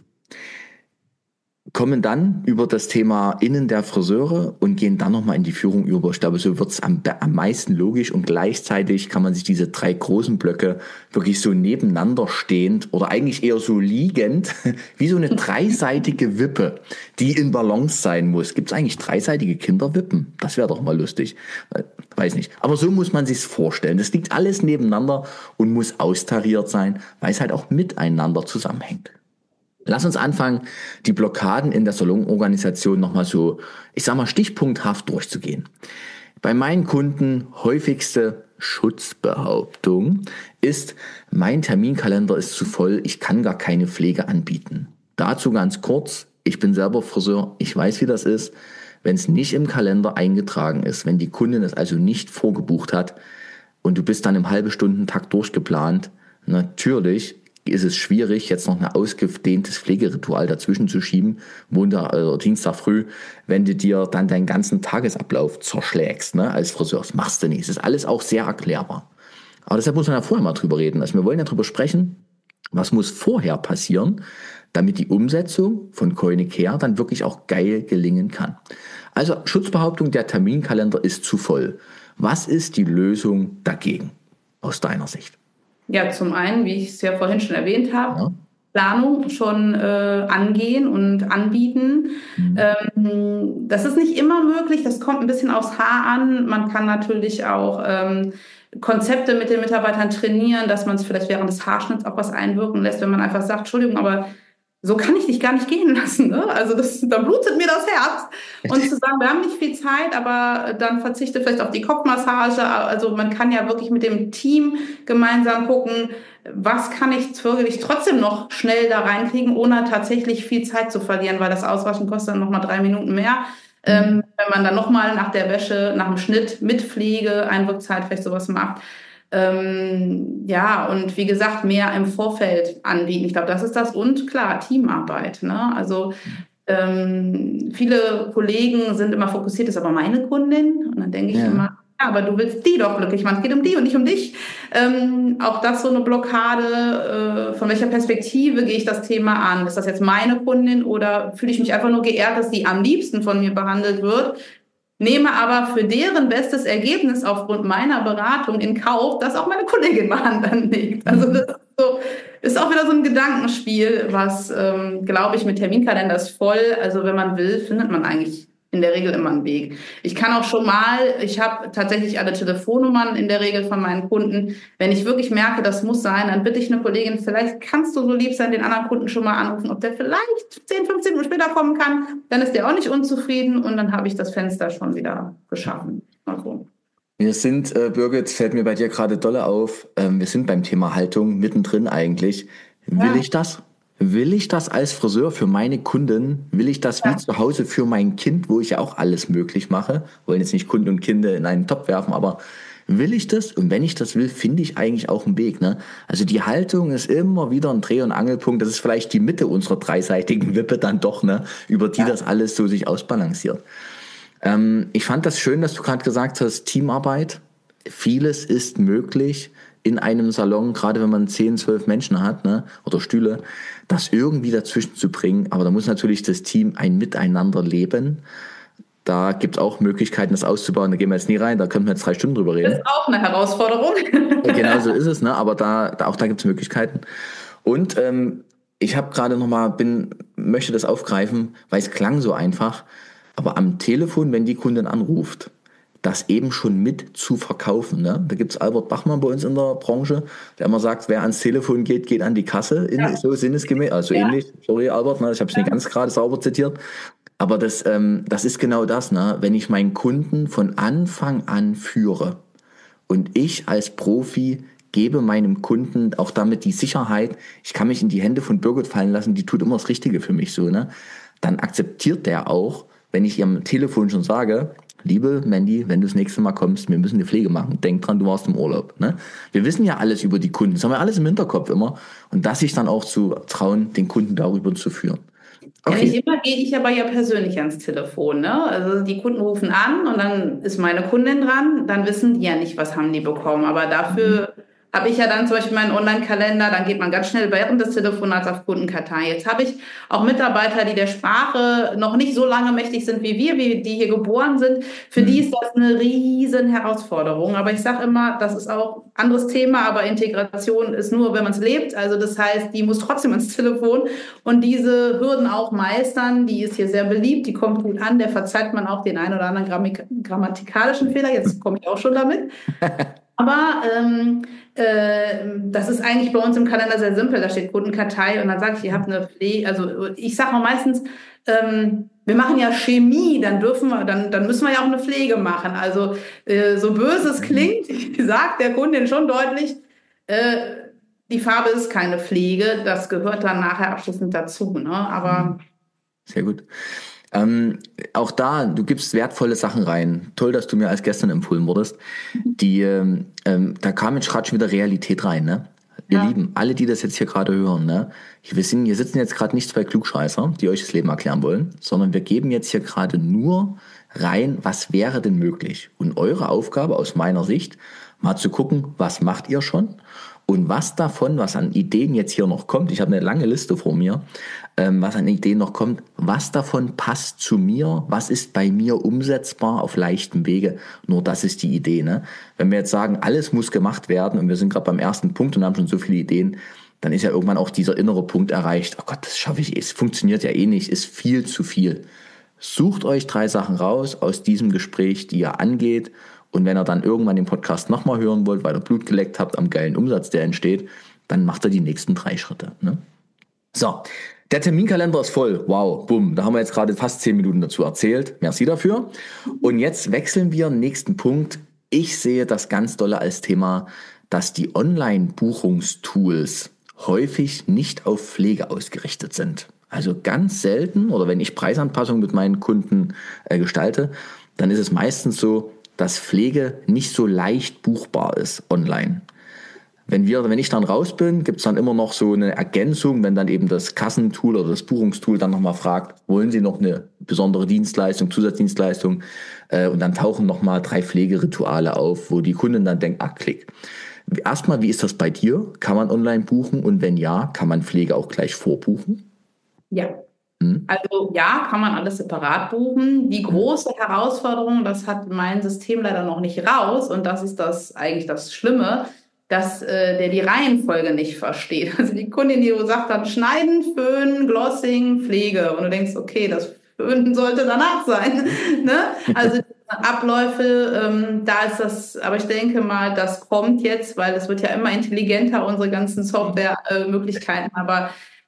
Kommen dann über das Thema Innen der Friseure und gehen dann nochmal in die Führung über. Ich glaube, so wird es am, am meisten logisch und gleichzeitig kann man sich diese drei großen Blöcke wirklich so nebeneinander stehend oder eigentlich eher so liegend, wie so eine dreiseitige Wippe, die in Balance sein muss. Gibt es eigentlich dreiseitige Kinderwippen? Das wäre doch mal lustig. Weiß nicht. Aber so muss man sich's vorstellen. Das liegt alles nebeneinander und muss austariert sein, weil es halt auch miteinander zusammenhängt. Lass uns anfangen, die Blockaden in der Salonorganisation nochmal so, ich sag mal, stichpunkthaft durchzugehen. Bei meinen Kunden häufigste Schutzbehauptung ist, mein Terminkalender ist zu voll, ich kann gar keine Pflege anbieten. Dazu ganz kurz, ich bin selber Friseur, ich weiß, wie das ist, wenn es nicht im Kalender eingetragen ist, wenn die Kundin es also nicht vorgebucht hat und du bist dann im halben Stundentakt durchgeplant, natürlich ist es schwierig, jetzt noch ein ausgedehntes Pflegeritual dazwischen zu schieben, Montag oder Dienstag früh, wenn du dir dann deinen ganzen Tagesablauf zerschlägst, ne, als Friseur. Das machst du nicht. Das ist alles auch sehr erklärbar. Aber deshalb muss man ja vorher mal drüber reden. Also wir wollen ja drüber sprechen, was muss vorher passieren, damit die Umsetzung von Koine-Care dann wirklich auch geil gelingen kann. Also Schutzbehauptung, der Terminkalender ist zu voll. Was ist die Lösung dagegen aus deiner Sicht? Ja, zum einen, wie ich es ja vorhin schon erwähnt habe, ja. Planung schon äh, angehen und anbieten. Mhm. Ähm, das ist nicht immer möglich, das kommt ein bisschen aufs Haar an. Man kann natürlich auch ähm, Konzepte mit den Mitarbeitern trainieren, dass man es vielleicht während des Haarschnitts auch was einwirken lässt, wenn man einfach sagt, Entschuldigung, aber so kann ich dich gar nicht gehen lassen. Ne? Also das, da blutet mir das Herz. Und zu sagen, wir haben nicht viel Zeit, aber dann verzichte vielleicht auf die Kopfmassage. Also man kann ja wirklich mit dem Team gemeinsam gucken, was kann ich wirklich trotzdem noch schnell da reinkriegen, ohne tatsächlich viel Zeit zu verlieren, weil das Auswaschen kostet dann nochmal drei Minuten mehr. Mhm. Ähm, wenn man dann nochmal nach der Wäsche, nach dem Schnitt mit Pflege, Einwirkzeit vielleicht sowas macht. Ähm, ja, und wie gesagt, mehr im Vorfeld anbieten. Ich glaube, das ist das. Und klar, Teamarbeit. Ne? Also ähm, viele Kollegen sind immer fokussiert, das ist aber meine Kundin. Und dann denke ich ja. immer, ja, aber du willst die doch glücklich machen. Es geht um die und nicht um dich. Ähm, auch das so eine Blockade. Äh, von welcher Perspektive gehe ich das Thema an? Ist das jetzt meine Kundin oder fühle ich mich einfach nur geehrt, dass die am liebsten von mir behandelt wird? Nehme aber für deren bestes Ergebnis aufgrund meiner Beratung in Kauf, dass auch meine Kollegin mal Hand anlegt. Also das ist, so, ist auch wieder so ein Gedankenspiel, was, ähm, glaube ich, mit Terminkalender ist voll. Also wenn man will, findet man eigentlich in der Regel immer einen Weg. Ich kann auch schon mal, ich habe tatsächlich alle Telefonnummern in der Regel von meinen Kunden. Wenn ich wirklich merke, das muss sein, dann bitte ich eine Kollegin, vielleicht kannst du so lieb sein, den anderen Kunden schon mal anrufen, ob der vielleicht zehn, fünfzehn Minuten später kommen kann. Dann ist der auch nicht unzufrieden und dann habe ich das Fenster schon wieder geschaffen. Also. Wir sind, äh, Birgit, fällt mir bei dir gerade dolle auf, ähm, wir sind beim Thema Haltung mittendrin eigentlich. Will Ja, ich das? Will ich das als Friseur für meine Kunden? Will ich das wie ja. zu Hause für mein Kind, wo ich ja auch alles möglich mache? Wollen jetzt nicht Kunden und Kinder in einen Topf werfen, aber will ich das? Und wenn ich das will, finde ich eigentlich auch einen Weg, ne? Also die Haltung ist immer wieder ein Dreh- und Angelpunkt. Das ist vielleicht die Mitte unserer dreiseitigen Wippe dann doch, ne? Über die das alles so sich ausbalanciert. Ähm, ich fand das schön, dass du gerade gesagt hast, Teamarbeit. Vieles ist möglich in einem Salon, gerade wenn man zehn, zwölf Menschen hat, ne, oder Stühle, das irgendwie dazwischen zu bringen. Aber da muss natürlich das Team ein Miteinander leben. Da gibt es auch Möglichkeiten, das auszubauen. Da gehen wir jetzt nie rein, da könnten wir jetzt drei Stunden drüber Das ist reden. auch eine Herausforderung. Ja, genau so ist es, ne? Aber da, da auch da gibt es Möglichkeiten. Und ähm, ich habe gerade noch mal bin möchte das aufgreifen, weil es klang so einfach. Aber am Telefon, wenn die Kundin anruft, das eben schon mit zu verkaufen. Ne? Da gibt's Albert Bachmann bei uns in der Branche, der immer sagt, wer ans Telefon geht, geht an die Kasse, in, Ja, so sinnesgemäß, also ja, ähnlich. Sorry, Albert, ne? Ich habe es nicht ja. ganz gerade sauber zitiert. Aber das, ähm, das ist genau das, ne? Wenn ich meinen Kunden von Anfang an führe, und ich als Profi gebe meinem Kunden auch damit die Sicherheit, ich kann mich in die Hände von Birgit fallen lassen, die tut immer das Richtige für mich so, ne? Dann akzeptiert der auch, wenn ich ihr am Telefon schon sage, liebe Mandy, wenn du das nächste Mal kommst, wir müssen eine Pflege machen. Denk dran, du warst im Urlaub. Ne? Wir wissen ja alles über die Kunden, das haben wir alles im Hinterkopf immer. Und das sich dann auch zu trauen, den Kunden darüber zu führen. Ja, nicht Okay. immer gehe ich aber ja persönlich ans Telefon, ne? Also die Kunden rufen an und dann ist meine Kundin dran, dann wissen die ja nicht, was haben die bekommen. Aber Mhm. dafür habe ich ja dann zum Beispiel meinen Online-Kalender, dann geht man ganz schnell während des Telefonats auf Kundenkartei. Jetzt habe ich auch Mitarbeiter, die der Sprache noch nicht so lange mächtig sind wie wir, wie die hier geboren sind. Für die ist Mhm. das eine riesen Herausforderung. Aber ich sage immer, das ist auch ein anderes Thema, aber Integration ist nur, wenn man es lebt. Also das heißt, die muss trotzdem ans Telefon und diese Hürden auch meistern. Die ist hier sehr beliebt, die kommt gut an, der verzeiht man auch den einen oder anderen Grammik grammatikalischen Fehler. Jetzt komme ich auch schon damit. Aber ähm, äh, das ist eigentlich bei uns im Kalender sehr simpel. Da steht Kundenkartei und dann sage ich, ihr habt eine Pflege. Also ich sage auch meistens, ähm, wir machen ja Chemie, dann dürfen wir, dann, dann müssen wir ja auch eine Pflege machen. Also äh, so böse es Mhm. klingt, sagt der Kundin schon deutlich, äh, die Farbe ist keine Pflege, das gehört dann nachher abschließend dazu. Ne? Aber Mhm. Sehr gut. Ähm, auch da, du gibst wertvolle Sachen rein. Toll, dass du mir als gestern empfohlen wurdest. Die, ähm, ähm, da kam jetzt gerade schon wieder Realität rein, ne? Ihr ja, Lieben, alle, die das jetzt hier gerade hören, ne? Wir sind, hier sitzen jetzt gerade nicht zwei Klugscheißer, die euch das Leben erklären wollen, sondern wir geben jetzt hier gerade nur rein, was wäre denn möglich? Und eure Aufgabe aus meiner Sicht, mal zu gucken, was macht ihr schon? Und was davon, was an Ideen jetzt hier noch kommt, ich habe eine lange Liste vor mir, ähm, was an Ideen noch kommt, was davon passt zu mir, was ist bei mir umsetzbar auf leichtem Wege. Nur das ist die Idee. Ne? Wenn wir jetzt sagen, alles muss gemacht werden und wir sind gerade beim ersten Punkt und haben schon so viele Ideen, dann ist ja irgendwann auch dieser innere Punkt erreicht. Oh Gott, das schaffe ich eh. Es funktioniert ja eh nicht, ist viel zu viel. Sucht euch drei Sachen raus aus diesem Gespräch, die ihr angeht. Und wenn ihr dann irgendwann den Podcast nochmal hören wollt, weil ihr Blut geleckt habt am geilen Umsatz, der entsteht, dann macht ihr die nächsten drei Schritte. Ne? So, der Terminkalender ist voll. Wow, bumm. Da haben wir jetzt gerade fast zehn Minuten dazu erzählt. Merci dafür. Und jetzt wechseln wir nächsten Punkt. Ich sehe das ganz dolle als Thema, dass die Online-Buchungstools häufig nicht auf Pflege ausgerichtet sind. Also ganz selten, oder wenn ich Preisanpassungen mit meinen Kunden äh, gestalte, dann ist es meistens so, dass Pflege nicht so leicht buchbar ist online. Wenn wir, wenn ich dann raus bin, gibt es dann immer noch so eine Ergänzung, wenn dann eben das Kassentool oder das Buchungstool dann nochmal fragt, wollen Sie noch eine besondere Dienstleistung, Zusatzdienstleistung? Äh, und dann tauchen nochmal drei Pflegerituale auf, wo die Kundin dann denkt, ach, klick. Erstmal, wie ist das bei dir? Kann man online buchen? Und wenn ja, kann man Pflege auch gleich vorbuchen? ja. Hm? Also ja, kann man alles separat buchen. Die Hm? große Herausforderung, das hat mein System leider noch nicht raus und das ist das eigentlich das Schlimme, dass äh, der die Reihenfolge nicht versteht. Also die Kundin, die sagt dann Schneiden, Föhnen, Glossing, Pflege und du denkst, okay, das Föhnen sollte danach sein. Ne? Also Abläufe, ähm, da ist das, aber ich denke mal, das kommt jetzt, weil es wird ja immer intelligenter, unsere ganzen Softwaremöglichkeiten, aber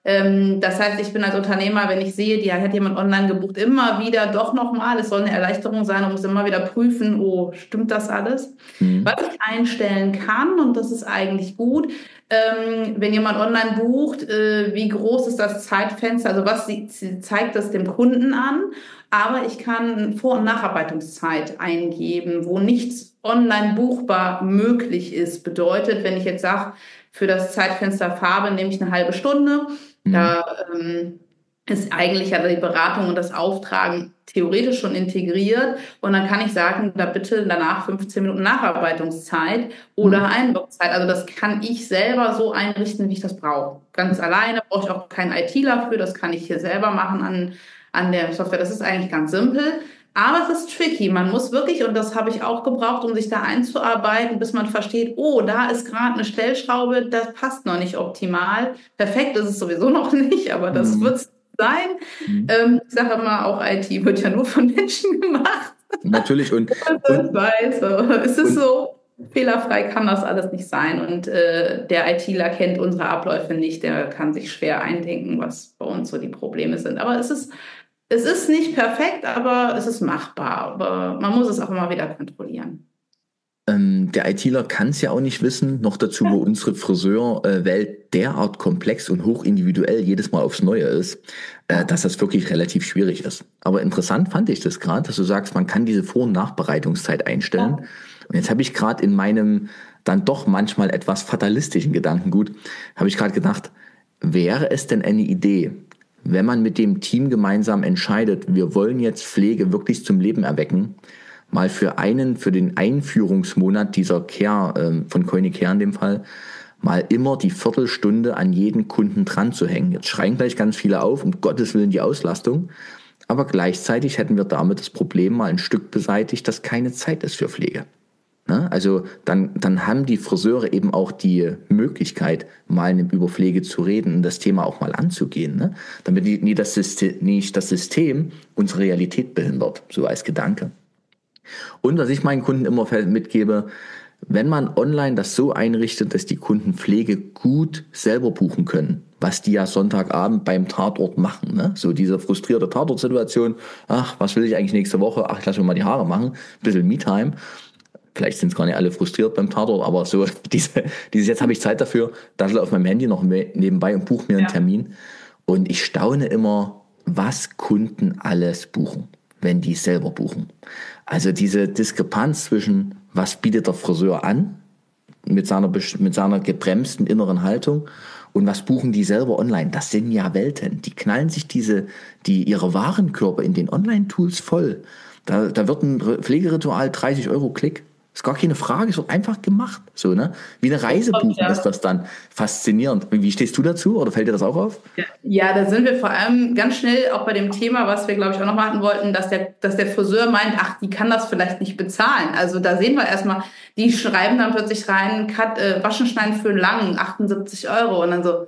Ähm, das heißt, ich bin als Unternehmer, wenn ich sehe, die hat jemand online gebucht, immer wieder doch nochmal, es soll eine Erleichterung sein und muss immer wieder prüfen, oh, stimmt das alles? Mhm. Was ich einstellen kann, und das ist eigentlich gut, ähm, wenn jemand online bucht, äh, wie groß ist das Zeitfenster, also was sie, sie zeigt das dem Kunden an, aber ich kann Vor- und Nacharbeitungszeit eingeben, wo nichts online buchbar möglich ist. Bedeutet, wenn ich jetzt sage, für das Zeitfenster Farbe nehme ich eine halbe Stunde, Mhm. da ähm, ist eigentlich ja die Beratung und das Auftragen theoretisch schon integriert. Und dann kann ich sagen, da bitte danach fünfzehn Minuten Nacharbeitungszeit oder Mhm. Einlogzeit. Also das kann ich selber so einrichten, wie ich das brauche. Ganz alleine, brauche ich auch keinen ITler für. Das kann ich hier selber machen an, an der Software. Das ist eigentlich ganz simpel. Aber es ist tricky. Man muss wirklich, und das habe ich auch gebraucht, um sich da einzuarbeiten, bis man versteht, oh, da ist gerade eine Stellschraube, das passt noch nicht optimal. Perfekt ist es sowieso noch nicht, aber das wird Mhm. es sein. Mhm. Ähm, ich sage immer, auch I T wird ja nur von Menschen gemacht. Natürlich und, Also ich und, weiß, aber es ist und so, fehlerfrei kann das alles nicht sein. Und äh, der ITler kennt unsere Abläufe nicht, der kann sich schwer eindenken, was bei uns so die Probleme sind. Aber es ist, es ist nicht perfekt, aber es ist machbar. Aber man muss es auch immer wieder kontrollieren. ähm, der ITler kann es ja auch nicht wissen, noch dazu, wo unsere Friseurwelt derart komplex und hochindividuell jedes Mal aufs Neue ist, äh, dass das wirklich relativ schwierig ist. Aber interessant fand ich das gerade, dass du sagst, man kann diese Vor- und Nachbereitungszeit einstellen. Und jetzt habe ich gerade in meinem dann doch manchmal etwas fatalistischen Gedankengut, habe ich gerade gedacht, wäre es denn eine Idee, wenn man mit dem Team gemeinsam entscheidet, wir wollen jetzt Pflege wirklich zum Leben erwecken, mal für einen, für den Einführungsmonat dieser Care, äh, von Koine Care in dem Fall, mal immer die Viertelstunde an jeden Kunden dran zu hängen. Jetzt schreien gleich ganz viele auf, um Gottes Willen die Auslastung. Aber gleichzeitig hätten wir damit das Problem mal ein Stück beseitigt, dass keine Zeit ist für Pflege. Ne? Also dann, dann haben die Friseure eben auch die Möglichkeit, mal über Pflege zu reden und das Thema auch mal anzugehen. Ne? Damit nie, nie das System, nicht das System unsere Realität behindert, so als Gedanke. Und was ich meinen Kunden immer mitgebe, wenn man online das so einrichtet, dass die Kunden Pflege gut selber buchen können, was die ja Sonntagabend beim Tatort machen, ne? So diese frustrierte Tatort-Situation, ach, was will ich eigentlich nächste Woche? Ach, ich lasse mir mal die Haare machen, ein bisschen Me-Time. Vielleicht sind es gar nicht alle frustriert beim Tatort, aber so diese, dieses jetzt habe ich Zeit dafür, daddel auf meinem Handy noch nebenbei und buche mir einen Ja. Termin. Und ich staune immer, was Kunden alles buchen, wenn die es selber buchen. Also diese Diskrepanz zwischen, was bietet der Friseur an, mit seiner, mit seiner gebremsten inneren Haltung und was buchen die selber online. Das sind ja Welten. Die knallen sich diese, die, ihre Warenkörper in den Online-Tools voll. Da, da wird ein Pflegeritual dreißig Euro Klick. Ist gar keine Frage, es wird einfach gemacht. So, ne? Wie eine Reise buchen ist das dann faszinierend. Wie stehst du dazu oder fällt dir das auch auf? Ja, da sind wir vor allem ganz schnell auch bei dem Thema, was wir, glaube ich, auch noch hatten wollten, dass der, dass der Friseur meint, ach, die kann das vielleicht nicht bezahlen. Also da sehen wir erstmal, die schreiben dann plötzlich rein, Cut, äh, Waschen schneiden für lang, achtundsiebzig Euro. Und dann so,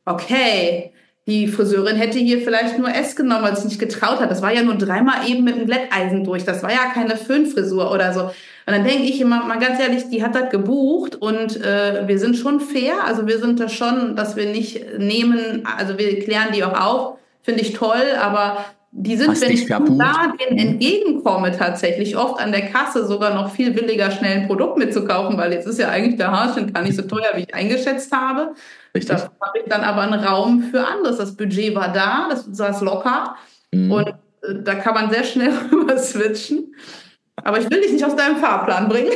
okay, die Friseurin hätte hier vielleicht nur S genommen, weil sie sich nicht getraut hat. Das war ja nur dreimal eben mit dem Glätteisen durch. Das war ja keine Föhnfrisur oder so. Und dann denke ich immer, mal ganz ehrlich, die hat das gebucht und äh, wir sind schon fair. Also wir sind da schon, dass wir nicht nehmen, also wir klären die auch auf, finde ich toll, aber die sind, Hast wenn dich ich verbucht? da denen entgegenkomme, tatsächlich oft an der Kasse sogar noch viel williger, schnell ein Produkt mitzukaufen, weil jetzt ist ja eigentlich der Haarschnitt gar nicht so teuer, wie ich eingeschätzt habe. Richtig? Da habe ich dann aber einen Raum für anderes. Das Budget war da, das saß locker und Mhm. äh, da kann man sehr schnell rüber switchen. Aber ich will dich nicht aus deinem Fahrplan bringen.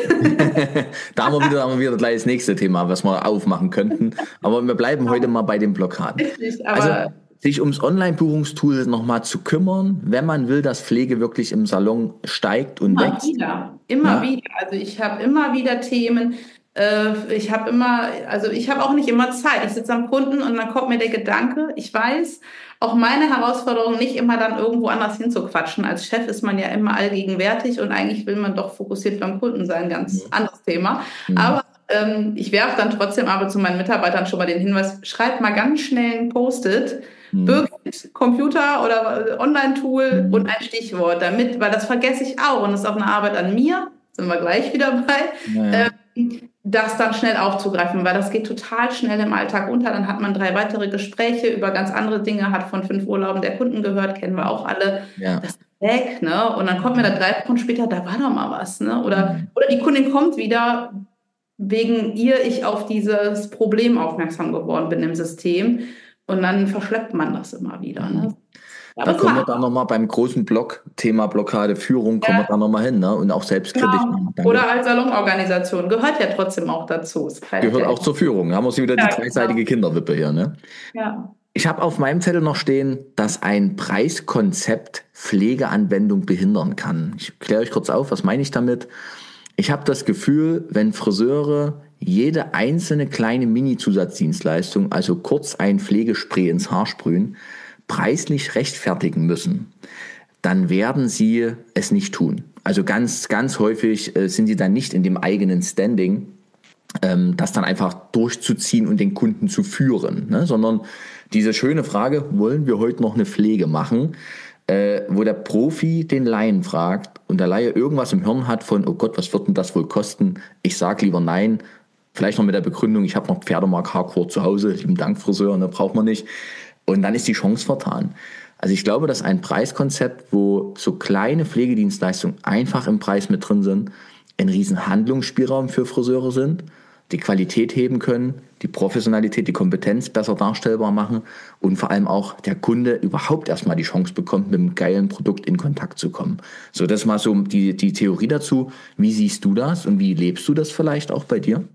Da haben wir wieder, da haben wir wieder gleich das nächste Thema, was wir aufmachen könnten. Aber wir bleiben heute mal bei den Blockaden. Richtig, Also aber sich ums Online-Buchungstool nochmal zu kümmern, wenn man will, dass Pflege wirklich im Salon steigt und immer wächst. wieder, immer Ne? wieder. Also ich habe immer wieder Themen. Äh, ich habe immer, also ich habe auch nicht immer Zeit. Ich sitze am Kunden und dann kommt mir der Gedanke, ich weiß, auch meine Herausforderung, nicht immer dann irgendwo anders hinzuquatschen. Als Chef ist man ja immer allgegenwärtig und eigentlich will man doch fokussiert beim Kunden sein, ganz Mhm. anderes Thema. Mhm. Aber ähm, ich werfe dann trotzdem aber zu meinen Mitarbeitern schon mal den Hinweis, schreibt mal ganz schnell ein Post-it, Mhm. Birgit, Computer oder Online-Tool und Mhm. ein Stichwort, damit, weil das vergesse ich auch und das ist auch eine Arbeit an mir, sind wir gleich wieder bei. Naja. das dann schnell aufzugreifen, weil das geht total schnell im Alltag unter. Dann hat man drei weitere Gespräche über ganz andere Dinge, hat von fünf Urlauben der Kunden gehört, kennen wir auch alle. Ja. Das ist weg, ne? Und dann kommt mir da drei Wochen später, da war doch mal was, ne? Oder, Mhm. oder die Kundin kommt wieder, wegen ihr ich auf dieses Problem aufmerksam geworden bin im System. Und dann verschleppt man das immer wieder, ne? Ja, Da aber kommen wir macht. dann nochmal beim großen Block, Thema Blockade, Führung, kommen wir Ja, da nochmal hin, ne? Und auch selbstkritisch. genau. Danke. Oder als Salonorganisation gehört ja trotzdem auch dazu. Es gehört Gehört ja auch zur Führung. Da haben wir sie wieder die Ja, genau. dreiseitige Kinderwippe hier, ne? Ja. Ich habe auf meinem Zettel noch stehen, dass ein Preiskonzept Pflegeanwendung behindern kann. Ich kläre euch kurz auf, was meine ich damit? Ich habe das Gefühl, wenn Friseure jede einzelne kleine Mini-Zusatzdienstleistung, also kurz ein Pflegespray ins Haar sprühen, preislich rechtfertigen müssen, dann werden sie es nicht tun. Also ganz, ganz häufig äh, sind sie dann nicht in dem eigenen Standing, ähm, das dann einfach durchzuziehen und den Kunden zu führen, ne? Sondern diese schöne Frage, wollen wir heute noch eine Pflege machen, äh, wo der Profi den Laien fragt und der Laie irgendwas im Hirn hat von, oh Gott, was wird denn das wohl kosten? Ich sag lieber nein, vielleicht noch mit der Begründung, ich habe noch Pferdemark Hardcore zu Hause, lieben Dank Friseur, ne, braucht man nicht. Und dann ist die Chance vertan. Also ich glaube, dass ein Preiskonzept, wo so kleine Pflegedienstleistungen einfach im Preis mit drin sind, ein riesen Handlungsspielraum für Friseure sind, die Qualität heben können, die Professionalität, die Kompetenz besser darstellbar machen und vor allem auch der Kunde überhaupt erstmal die Chance bekommt, mit einem geilen Produkt in Kontakt zu kommen. So, das ist mal so die, die Theorie dazu. Wie siehst du das und wie lebst du das vielleicht auch bei dir?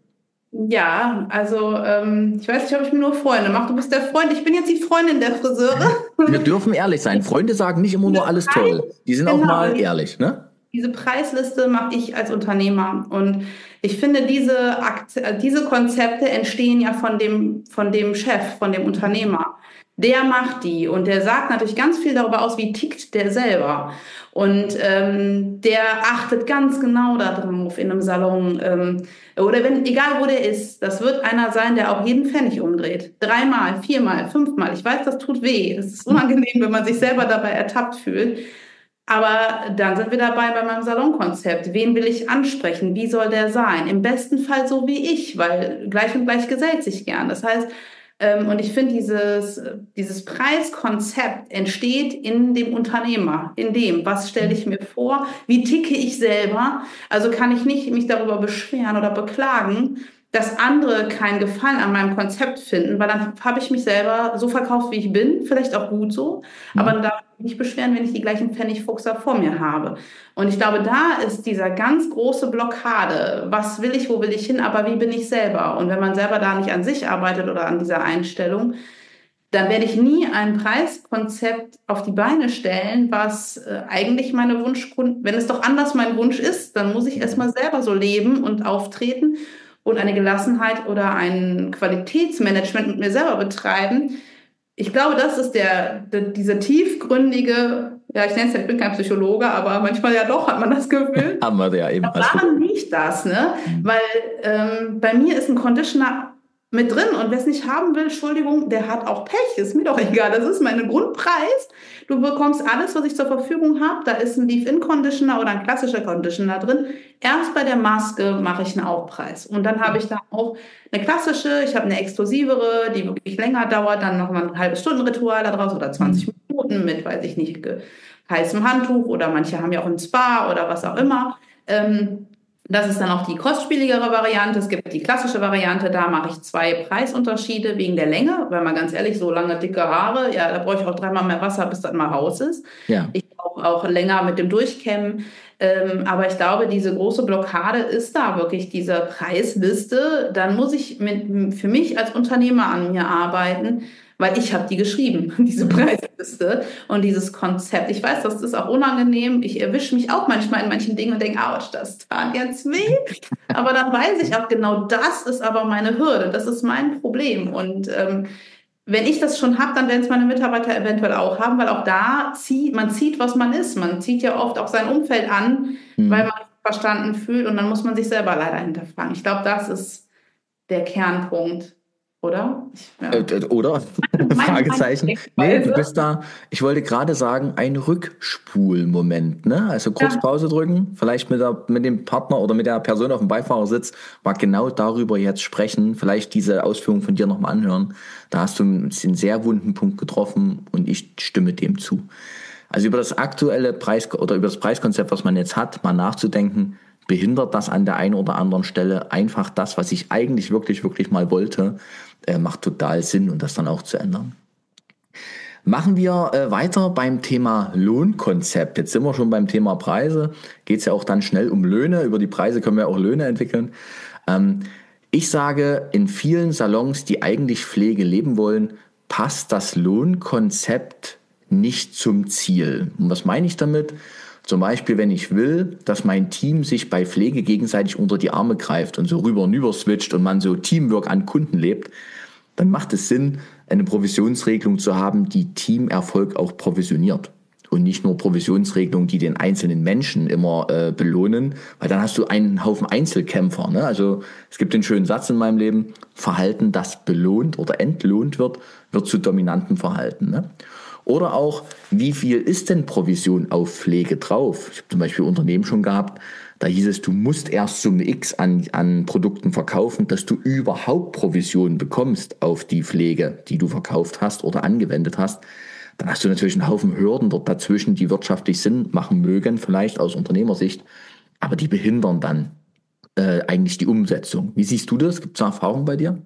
Ja, also ähm, ich weiß nicht, ob ich mir nur Freunde mache. Du bist der Freund, ich bin jetzt die Freundin der Friseure. Wir dürfen ehrlich sein. Freunde sagen nicht immer Diese nur alles Preis, toll. Die sind auch genau, mal ehrlich, ne? diese Preisliste mache ich als Unternehmer. Und ich finde, diese, Akt, äh, diese Konzepte entstehen ja von dem, von dem Chef, von dem Unternehmer. Der macht die und der sagt natürlich ganz viel darüber aus, wie tickt der selber. Und ähm, der achtet ganz genau darauf in einem Salon. Ähm, oder wenn, egal wo der ist, das wird einer sein, der auch jeden Pfennig umdreht. Dreimal, viermal, fünfmal. Ich weiß, das tut weh. Das ist unangenehm, wenn man sich selber dabei ertappt fühlt. Aber dann sind wir dabei bei meinem Salonkonzept. Wen will ich ansprechen? Wie soll der sein? Im besten Fall so wie ich, weil gleich und gleich gesellt sich gern. Das heißt, ähm, und ich finde, dieses, dieses Preiskonzept entsteht in dem Unternehmer, in dem, was stelle ich mir vor, wie ticke ich selber. Also kann ich nicht mich darüber beschweren oder beklagen, dass andere keinen Gefallen an meinem Konzept finden, weil dann habe ich mich selber so verkauft, wie ich bin, vielleicht auch gut so, aber dann darf ich mich nicht beschweren, wenn ich die gleichen Pfennigfuchser vor mir habe. Und ich glaube, da ist dieser ganz große Blockade, was will ich, wo will ich hin, aber wie bin ich selber? Und wenn man selber da nicht an sich arbeitet oder an dieser Einstellung, dann werde ich nie ein Preiskonzept auf die Beine stellen, was äh, eigentlich meine Wunschkunden, wenn es doch anders mein Wunsch ist, dann muss ich erstmal selber so leben und auftreten und eine Gelassenheit oder ein Qualitätsmanagement mit mir selber betreiben. Ich glaube, das ist der, der diese tiefgründige, ja, ich nenne es ja, ich bin kein Psychologe, aber manchmal ja doch, hat man das Gefühl. Haben wir ja eben. Daran liegt das, ne? Weil ähm, bei mir ist ein Conditioner mit drin und wer es nicht haben will, Entschuldigung, der hat auch Pech, ist mir doch egal, das ist mein Grundpreis. Du bekommst alles, was ich zur Verfügung habe, da ist ein Leave-In-Conditioner oder ein klassischer Conditioner drin. Erst bei der Maske mache ich einen Aufpreis und dann habe ich da auch eine klassische, ich habe eine exklusivere, die wirklich länger dauert, dann nochmal ein halbes Stunden-Ritual daraus oder zwanzig Minuten mit, weiß ich nicht, heißem Handtuch oder manche haben ja auch ein Spa oder was auch immer. Ähm, Das ist dann auch die kostspieligere Variante. Es gibt die klassische Variante, da mache ich zwei Preisunterschiede wegen der Länge, weil man ganz ehrlich, so lange dicke Haare, ja, da brauche ich auch dreimal mehr Wasser, bis das mal raus ist. Ja. Ich brauche auch länger mit dem Durchkämmen. Ähm, aber ich glaube, diese große Blockade ist da wirklich diese Preisliste. Dann muss ich mit, für mich als Unternehmer an mir arbeiten, weil ich habe die geschrieben, diese Preisliste und dieses Konzept. Ich weiß, das ist auch unangenehm. Ich erwische mich auch manchmal in manchen Dingen und denke, ouch, das tat jetzt weh. Aber dann weiß ich auch genau, das ist aber meine Hürde, das ist mein Problem. Und ähm, wenn ich das schon habe, dann werden es meine Mitarbeiter eventuell auch haben, weil auch da zieht, man zieht, was man ist. Man zieht ja oft auch sein Umfeld an, mhm. weil man sich verstanden fühlt und dann muss man sich selber leider hinterfragen. Ich glaube, das ist der Kernpunkt. oder? Ich, Äh, ja. Oder? Meine, meine Fragezeichen. Nee, du Denkweise. bist da, ich wollte gerade sagen, ein Rückspulmoment, ne? Also kurz Ja. Pause drücken, vielleicht mit der, mit dem Partner oder mit der Person auf dem Beifahrersitz mal genau darüber jetzt sprechen, vielleicht diese Ausführung von dir nochmal anhören. Da hast du einen sehr wunden Punkt getroffen und ich stimme dem zu. Also über das aktuelle Preis oder über das Preiskonzept, was man jetzt hat, mal nachzudenken, behindert das an der einen oder anderen Stelle einfach das, was ich eigentlich wirklich, wirklich mal wollte, äh, macht total Sinn und das dann auch zu ändern. Machen wir äh, weiter beim Thema Lohnkonzept. Jetzt sind wir schon beim Thema Preise. Geht es ja auch dann schnell um Löhne. Über die Preise können wir auch Löhne entwickeln. Ähm, ich sage, in vielen Salons, die eigentlich Pflege leben wollen, passt das Lohnkonzept nicht zum Ziel. Und was meine ich damit? Zum Beispiel, wenn ich will, dass mein Team sich bei Pflege gegenseitig unter die Arme greift und so rüber und rüber switcht und man so Teamwork an Kunden lebt, dann macht es Sinn, eine Provisionsregelung zu haben, die Teamerfolg auch provisioniert. Und nicht nur Provisionsregelungen, die den einzelnen Menschen immer äh, belohnen, weil dann hast du einen Haufen Einzelkämpfer. Ne? Also es gibt den schönen Satz in meinem Leben, Verhalten, das belohnt oder entlohnt wird, wird zu dominantem Verhalten. Ne? Oder auch, wie viel ist denn Provision auf Pflege drauf? Ich habe zum Beispiel Unternehmen schon gehabt, da hieß es, du musst erst Summe X an, an Produkten verkaufen, dass du überhaupt Provision bekommst auf die Pflege, die du verkauft hast oder angewendet hast. Dann hast du natürlich einen Haufen Hürden dort dazwischen, die wirtschaftlich Sinn machen mögen, vielleicht aus Unternehmersicht, aber die behindern dann äh, eigentlich die Umsetzung. Wie siehst du das? Gibt es eine Erfahrung bei dir?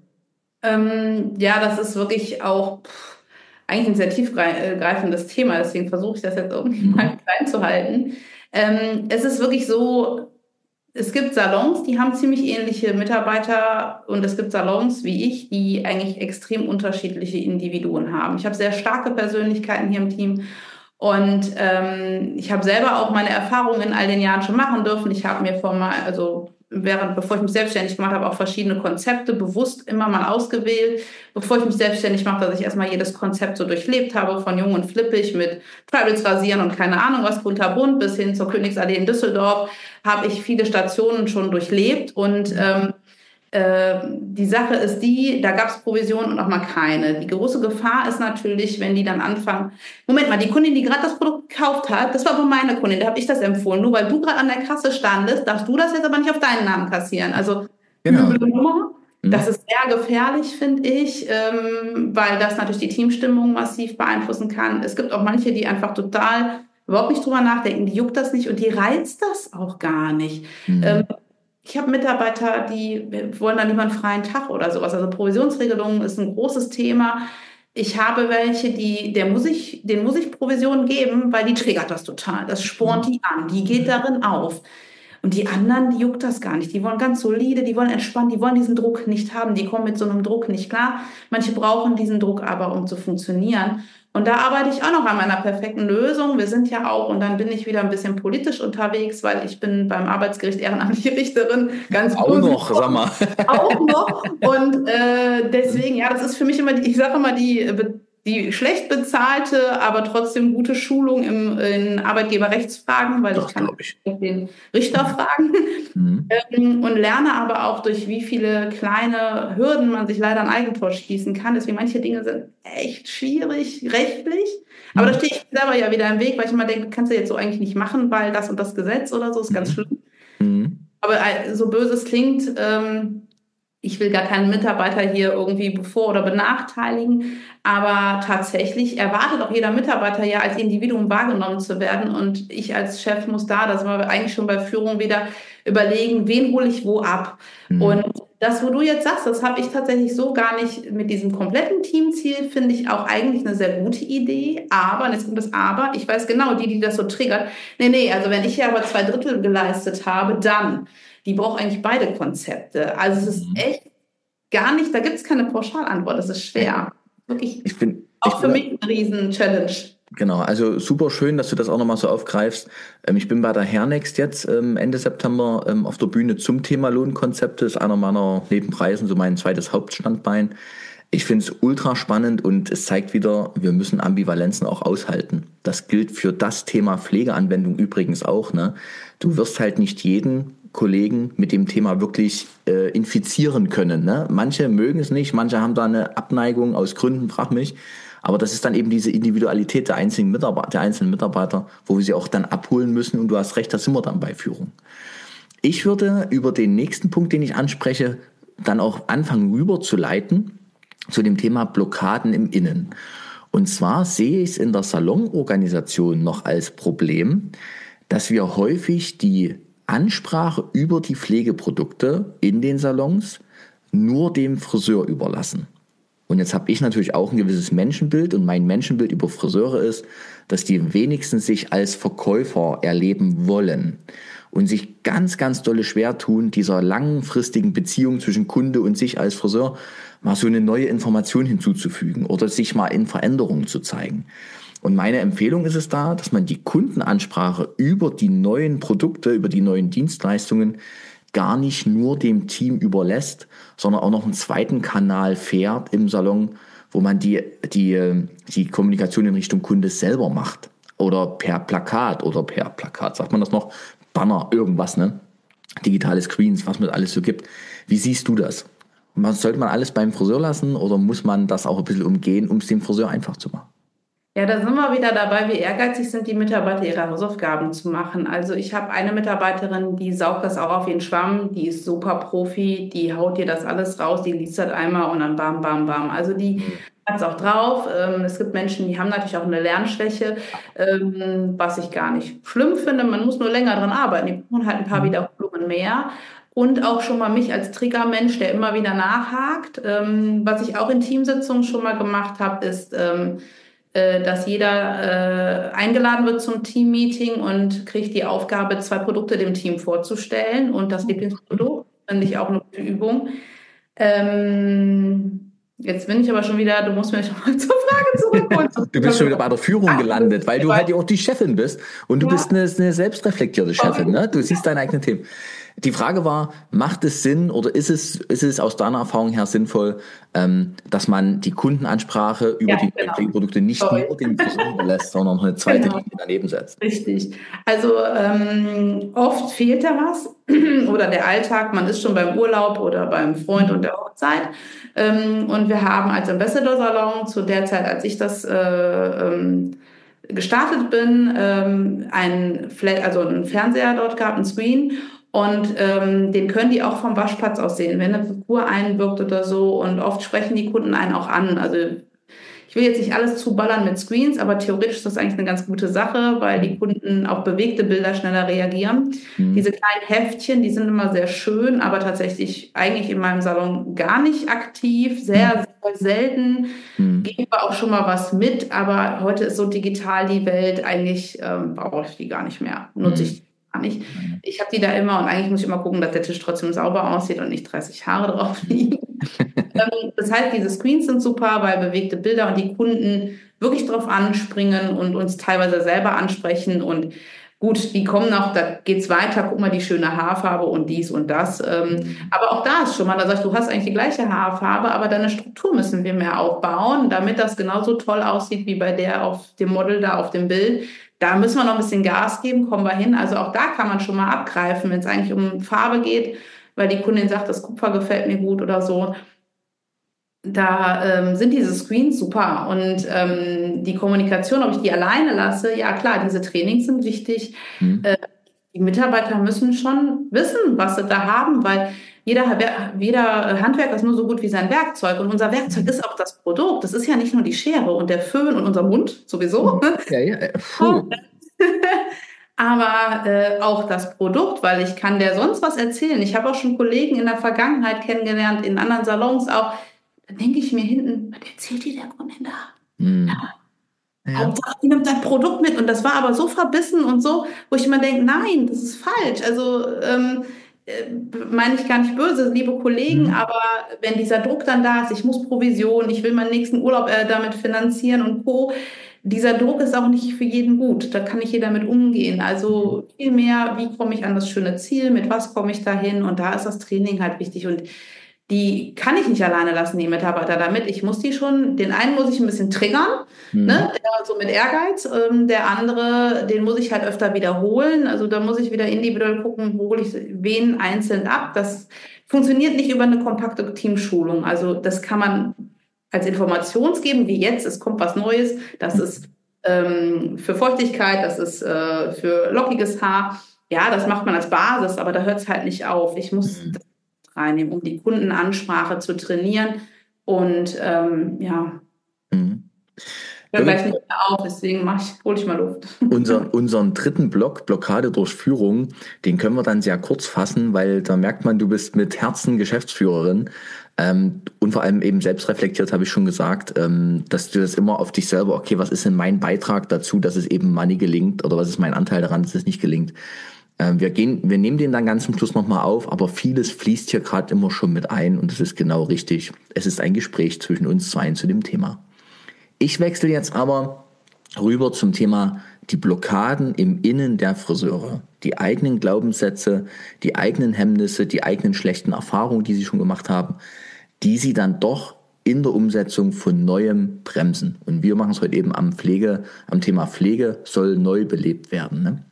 Ähm, ja, das ist wirklich auch pff, eigentlich ein sehr tiefgreifendes Thema, deswegen versuche ich das jetzt irgendwie Mhm. mal klein zu halten. Ähm, es ist wirklich so, es gibt Salons, die haben ziemlich ähnliche Mitarbeiter und es gibt Salons wie ich, die eigentlich extrem unterschiedliche Individuen haben. Ich habe sehr starke Persönlichkeiten hier im Team und ähm, ich habe selber auch meine Erfahrungen in all den Jahren schon machen dürfen. Ich habe mir vor mal, also während, bevor ich mich selbstständig gemacht habe, auch verschiedene Konzepte bewusst immer mal ausgewählt, bevor ich mich selbstständig mache, dass ich erstmal jedes Konzept so durchlebt habe, von jung und flippig mit Tribals rasieren und keine Ahnung was, kunterbunt bis hin zur Königsallee in Düsseldorf, habe ich viele Stationen schon durchlebt und ähm, äh, die Sache ist die, da gab es Provision und auch mal keine. Die große Gefahr ist natürlich, wenn die dann anfangen, Moment mal, die Kundin, die gerade das Produkt gekauft hat, das war aber meine Kundin, da habe ich das empfohlen. Nur weil du gerade an der Kasse standest, darfst du das jetzt aber nicht auf deinen Namen kassieren. Also üble Genau. Nummer. Das Mhm. ist sehr gefährlich, finde ich, ähm, weil das natürlich die Teamstimmung massiv beeinflussen kann. Es gibt auch manche, die einfach total überhaupt nicht drüber nachdenken, die juckt das nicht und die reizt das auch gar nicht. Ähm, Mhm. ich habe Mitarbeiter, die wollen dann lieber einen freien Tag oder sowas. Also Provisionsregelungen ist ein großes Thema. Ich habe welche, die, der muss ich, denen muss ich Provisionen geben, weil die triggert das total. Das spornt Mhm. die an, die geht darin auf. Und die anderen, die juckt das gar nicht. Die wollen ganz solide, die wollen entspannt, die wollen diesen Druck nicht haben, die kommen mit so einem Druck nicht klar. Manche brauchen diesen Druck aber, um zu funktionieren. Und da arbeite ich auch noch an meiner perfekten Lösung. Wir sind ja auch, und dann bin ich wieder ein bisschen politisch unterwegs, weil ich bin beim Arbeitsgericht ehrenamtliche Richterin, ganz Auch böse noch, sag mal. auch noch. Und äh, deswegen, ja, das ist für mich immer, die, ich sage immer, die, die schlecht bezahlte, aber trotzdem gute Schulung im, in Arbeitgeberrechtsfragen, weil ich Das kann glaube ich. den Richter Mhm. fragen Mhm. ähm, und lerne aber auch, durch wie viele kleine Hürden man sich leider ein Eigentor schießen kann. Deswegen manche Dinge sind echt schwierig, rechtlich. Aber da Mhm. stehe ich selber ja wieder im Weg, weil ich immer denke, kannst du jetzt so eigentlich nicht machen, weil das und das Gesetz oder so ist ganz Mhm. schlimm. Mhm. Aber äh, so böse es klingt, ähm, ich will gar keinen Mitarbeiter hier irgendwie bevor- oder benachteiligen, aber tatsächlich erwartet auch jeder Mitarbeiter ja als Individuum wahrgenommen zu werden und ich als Chef muss da, da sind wir eigentlich schon bei Führung wieder überlegen, wen hole ich wo ab. Und Mhm. das, wo du jetzt sagst, das habe ich tatsächlich so gar nicht mit diesem kompletten Teamziel, finde ich auch eigentlich eine sehr gute Idee, aber, und jetzt kommt das Aber, ich weiß genau, die, die das so triggert, nee, nee, also wenn ich hier aber zwei Drittel geleistet habe, dann die braucht eigentlich beide Konzepte. Also es ist Mhm. echt gar nicht, da gibt es keine Pauschalantwort, das ist Nee. schwer. Wirklich Ich bin, ich auch für bin, mich eine Riesen-Challenge. genau, also super schön, dass du das auch nochmal so aufgreifst. Ähm, ich bin bei der Hernext jetzt ähm, Ende September ähm, auf der Bühne zum Thema Lohnkonzepte. Ist einer meiner Nebenpreisen, so mein zweites Hauptstandbein. Ich finde es ultra spannend und es zeigt wieder, wir müssen Ambivalenzen auch aushalten. Das gilt für das Thema Pflegeanwendung übrigens auch. Ne? Du wirst halt nicht jeden Kollegen mit dem Thema wirklich äh, infizieren können. Ne? Manche mögen es nicht, manche haben da eine Abneigung aus Gründen, frag mich. Aber das ist dann eben diese Individualität der einzelnen Mitarbeiter, der einzelnen Mitarbeiter, wo wir sie auch dann abholen müssen. Und du hast recht, da sind wir dann bei Führung. Ich würde über den nächsten Punkt, den ich anspreche, dann auch anfangen rüberzuleiten zu dem Thema Blockaden im Innen. Und zwar sehe ich es in der Salonorganisation noch als Problem, dass wir häufig die Ansprache über die Pflegeprodukte in den Salons nur dem Friseur überlassen. Und jetzt habe ich natürlich auch ein gewisses Menschenbild und mein Menschenbild über Friseure ist, dass die wenigsten sich als Verkäufer erleben wollen und sich ganz, ganz dolle schwer tun, dieser langfristigen Beziehung zwischen Kunde und sich als Friseur mal so eine neue Information hinzuzufügen oder sich mal in Veränderungen zu zeigen. Und meine Empfehlung ist es da, dass man die Kundenansprache über die neuen Produkte, über die neuen Dienstleistungen gar nicht nur dem Team überlässt, sondern auch noch einen zweiten Kanal fährt im Salon, wo man die, die, die Kommunikation in Richtung Kunde selber macht. Oder per Plakat oder per Plakat, sagt man das noch, Banner, irgendwas, ne? Digitale Screens, was man alles so gibt. Wie siehst du das? Sollte man alles beim Friseur lassen oder muss man das auch ein bisschen umgehen, um es dem Friseur einfach zu machen? Ja, da sind wir wieder dabei, wie ehrgeizig sind die Mitarbeiter, ihre Hausaufgaben zu machen. Also ich habe eine Mitarbeiterin, die saugt das auch auf ihren Schwamm, die ist super Profi, die haut dir das alles raus, die liest das einmal und dann bam, bam, bam. Also die hat es auch drauf. Ähm, es gibt Menschen, die haben natürlich auch eine Lernschwäche, ähm, was ich gar nicht schlimm finde. Man muss nur länger dran arbeiten. Die brauchen halt ein paar Wiederholungen mehr. Und auch schon mal mich als Triggermensch, der immer wieder nachhakt. Ähm, was ich auch in Teamsitzungen schon mal gemacht habe, ist... Ähm, dass jeder äh, eingeladen wird zum Teammeeting und kriegt die Aufgabe, zwei Produkte dem Team vorzustellen. Und das Lieblingsprodukt finde ich auch eine gute Übung. Ähm, jetzt bin ich aber schon wieder, du musst mir schon mal zur Frage zurückholen. Du bist schon wieder bei der Führung gelandet, weil du halt ja auch die Chefin bist. Und du ja. bist eine, eine selbstreflektierte Chefin. Ne? Du siehst deine eigenen Themen. Die Frage war, macht es Sinn oder ist es, ist es aus deiner Erfahrung her sinnvoll, ähm, dass man die Kundenansprache über ja, die genau. Produkte nicht Sorry. nur den Friseur lässt, sondern eine zweite genau. Linie daneben setzt? Richtig. Also ähm, oft fehlt da was oder der Alltag, man ist schon beim Urlaub oder beim Freund und der Hochzeit. Ähm, und wir haben als Ambassador Salon zu der Zeit, als ich das äh, ähm, gestartet bin, ähm, einen, Flat, also einen Fernseher dort gehabt, einen Screen. Und ähm, den können die auch vom Waschplatz aus sehen, wenn eine Figur einwirkt oder so. Und oft sprechen die Kunden einen auch an. Also ich will jetzt nicht alles zuballern mit Screens, aber theoretisch ist das eigentlich eine ganz gute Sache, weil die Kunden auf bewegte Bilder schneller reagieren. Mhm. Diese kleinen Heftchen, die sind immer sehr schön, aber tatsächlich eigentlich in meinem Salon gar nicht aktiv, sehr, sehr selten. Mhm. Gebe auch schon mal was mit, aber heute ist so digital die Welt, eigentlich ähm, brauche ich die gar nicht mehr, nutze ich nicht. Ich habe die da immer und eigentlich muss ich immer gucken, dass der Tisch trotzdem sauber aussieht und nicht dreißig Haare drauf liegen. Das heißt, diese Screens sind super, weil bewegte Bilder und die Kunden wirklich drauf anspringen und uns teilweise selber ansprechen und gut, die kommen noch, da geht's weiter, guck mal die schöne Haarfarbe und dies und das. Aber auch da ist schon mal, da sagst du, du hast eigentlich die gleiche Haarfarbe, aber deine Struktur müssen wir mehr aufbauen, damit das genauso toll aussieht wie bei der auf dem Model da auf dem Bild. Da müssen wir noch ein bisschen Gas geben, kommen wir hin. Also auch da kann man schon mal abgreifen, wenn es eigentlich um Farbe geht, weil die Kundin sagt, das Kupfer gefällt mir gut oder so. Da ähm, sind diese Screens super. Und ähm, die Kommunikation, ob ich die alleine lasse, ja klar, diese Trainings sind wichtig. Mhm. Äh, die Mitarbeiter müssen schon wissen, was sie da haben, weil jeder, jeder Handwerker ist nur so gut wie sein Werkzeug. Und unser Werkzeug ist auch das Produkt. Das ist ja nicht nur die Schere und der Föhn und unser Mund sowieso. Ja, ja. Puh. Aber äh, auch das Produkt, weil ich kann der sonst was erzählen. Ich habe auch schon Kollegen in der Vergangenheit kennengelernt, in anderen Salons auch. Da denke ich mir hinten, was erzählt die der Kundin da? Mhm. Ja. Hauptsache, die nimmt dein Produkt mit. Und das war aber so verbissen und so, wo ich immer denke, nein, das ist falsch. Also ähm, meine ich gar nicht böse, liebe Kollegen, mhm. aber wenn dieser Druck dann da ist, ich muss Provision, ich will meinen nächsten Urlaub äh, damit finanzieren und Co., dieser Druck ist auch nicht für jeden gut. Da kann nicht jeder mit umgehen. Also viel mehr, wie komme ich an das schöne Ziel, mit was komme ich dahin? Und da ist das Training halt wichtig. Und die kann ich nicht alleine lassen, die Mitarbeiter damit. Ich muss die schon, den einen muss ich ein bisschen triggern, Mhm. ne, der, so mit Ehrgeiz. Ähm, der andere, den muss ich halt öfter wiederholen. Also da muss ich wieder individuell gucken, wo hole ich wen einzeln ab. Das funktioniert nicht über eine kompakte Teamschulung. Also das kann man als Informationsgeben, wie jetzt, es kommt was Neues, das ist ähm, für Feuchtigkeit, das ist äh, für lockiges Haar. Ja, das macht man als Basis, aber da hört es halt nicht auf. Ich muss Mhm. das reinnehmen, um die Kundenansprache zu trainieren. Und ähm, ja, Mhm. ich höre gleich nicht mehr auf, deswegen mach ich, hole ich mal Luft. Unser, unseren dritten Block, Blockade durch Führung, den können wir dann sehr kurz fassen, weil da merkt man, du bist mit Herzen Geschäftsführerin ähm, und vor allem eben selbstreflektiert, habe ich schon gesagt, ähm, dass du das immer auf dich selber, okay, was ist denn mein Beitrag dazu, dass es eben Money gelingt oder was ist mein Anteil daran, dass es nicht gelingt. Ähm, wir gehen, wir nehmen den dann ganz zum Schluss nochmal auf, aber vieles fließt hier gerade immer schon mit ein und das ist genau richtig. Es ist ein Gespräch zwischen uns zweien zu dem Thema. Ich wechsle jetzt aber rüber zum Thema die Blockaden im Innen der Friseure. Die eigenen Glaubenssätze, die eigenen Hemmnisse, die eigenen schlechten Erfahrungen, die sie schon gemacht haben, die sie dann doch in der Umsetzung von Neuem bremsen. Und wir machen es heute eben am Pflege, am Thema Pflege soll neu belebt werden. Ne?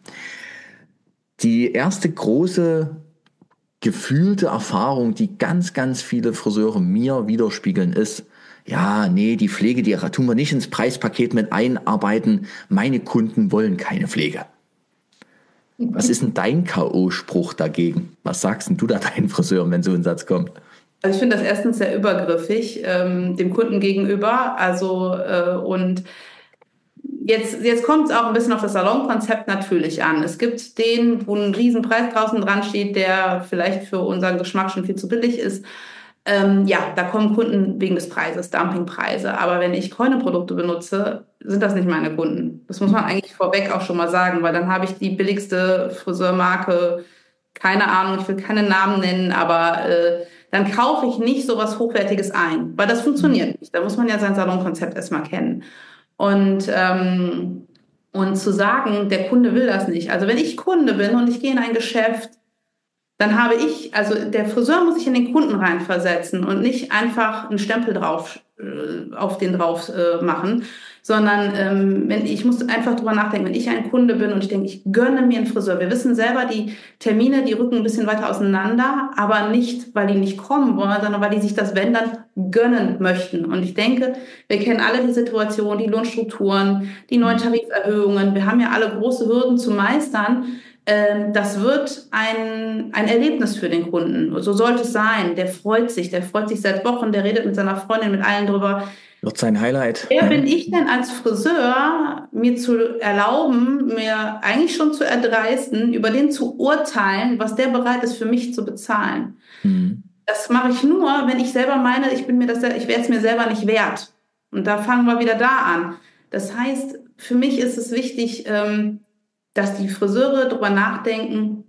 Die erste große gefühlte Erfahrung, die ganz, ganz viele Friseure mir widerspiegeln, ist, ja, nee, die Pflege, die tun wir nicht ins Preispaket mit einarbeiten. Meine Kunden wollen keine Pflege. Was ist denn dein K O-Spruch dagegen? Was sagst denn du da deinen Friseuren, wenn so ein Satz kommt? Also ich finde das erstens sehr übergriffig ähm, dem Kunden gegenüber. Also äh, und Jetzt, jetzt kommt es auch ein bisschen auf das Salonkonzept natürlich an. Es gibt den, wo ein Riesenpreis draußen dran steht, der vielleicht für unseren Geschmack schon viel zu billig ist. Ähm, ja, da kommen Kunden wegen des Preises, Dumpingpreise. Aber wenn ich Kräune-Produkte benutze, sind das nicht meine Kunden. Das muss man eigentlich vorweg auch schon mal sagen, weil dann habe ich die billigste Friseurmarke, keine Ahnung, ich will keine Namen nennen, aber äh, dann kaufe ich nicht so was Hochwertiges ein, weil das funktioniert nicht. Da muss man ja sein Salonkonzept erstmal kennen. Und, ähm, und zu sagen, der Kunde will das nicht. Also wenn ich Kunde bin und ich gehe in ein Geschäft, dann habe ich, also der Friseur muss sich in den Kunden reinversetzen und nicht einfach einen Stempel drauf, äh, auf den drauf äh, machen, sondern ähm, wenn ich muss einfach drüber nachdenken, wenn ich ein Kunde bin und ich denke, ich gönne mir einen Friseur. Wir wissen selber, die Termine, die rücken ein bisschen weiter auseinander, aber nicht, weil die nicht kommen wollen, sondern weil die sich das, wenn, dann gönnen möchten. Und ich denke, wir kennen alle die Situation, die Lohnstrukturen, die neuen Tariferhöhungen. Wir haben ja alle große Hürden zu meistern. Das wird ein, ein Erlebnis für den Kunden. So sollte es sein. Der freut sich, der freut sich seit Wochen, der redet mit seiner Freundin, mit allen drüber. Wird sein Highlight. Wer bin ich denn als Friseur, mir zu erlauben, mir eigentlich schon zu erdreisten, über den zu urteilen, was der bereit ist, für mich zu bezahlen? Mhm. Das mache ich nur, wenn ich selber meine, ich bin mir das, ich wäre es mir selber nicht wert. Und da fangen wir wieder da an. Das heißt, für mich ist es wichtig, dass die Friseure darüber nachdenken,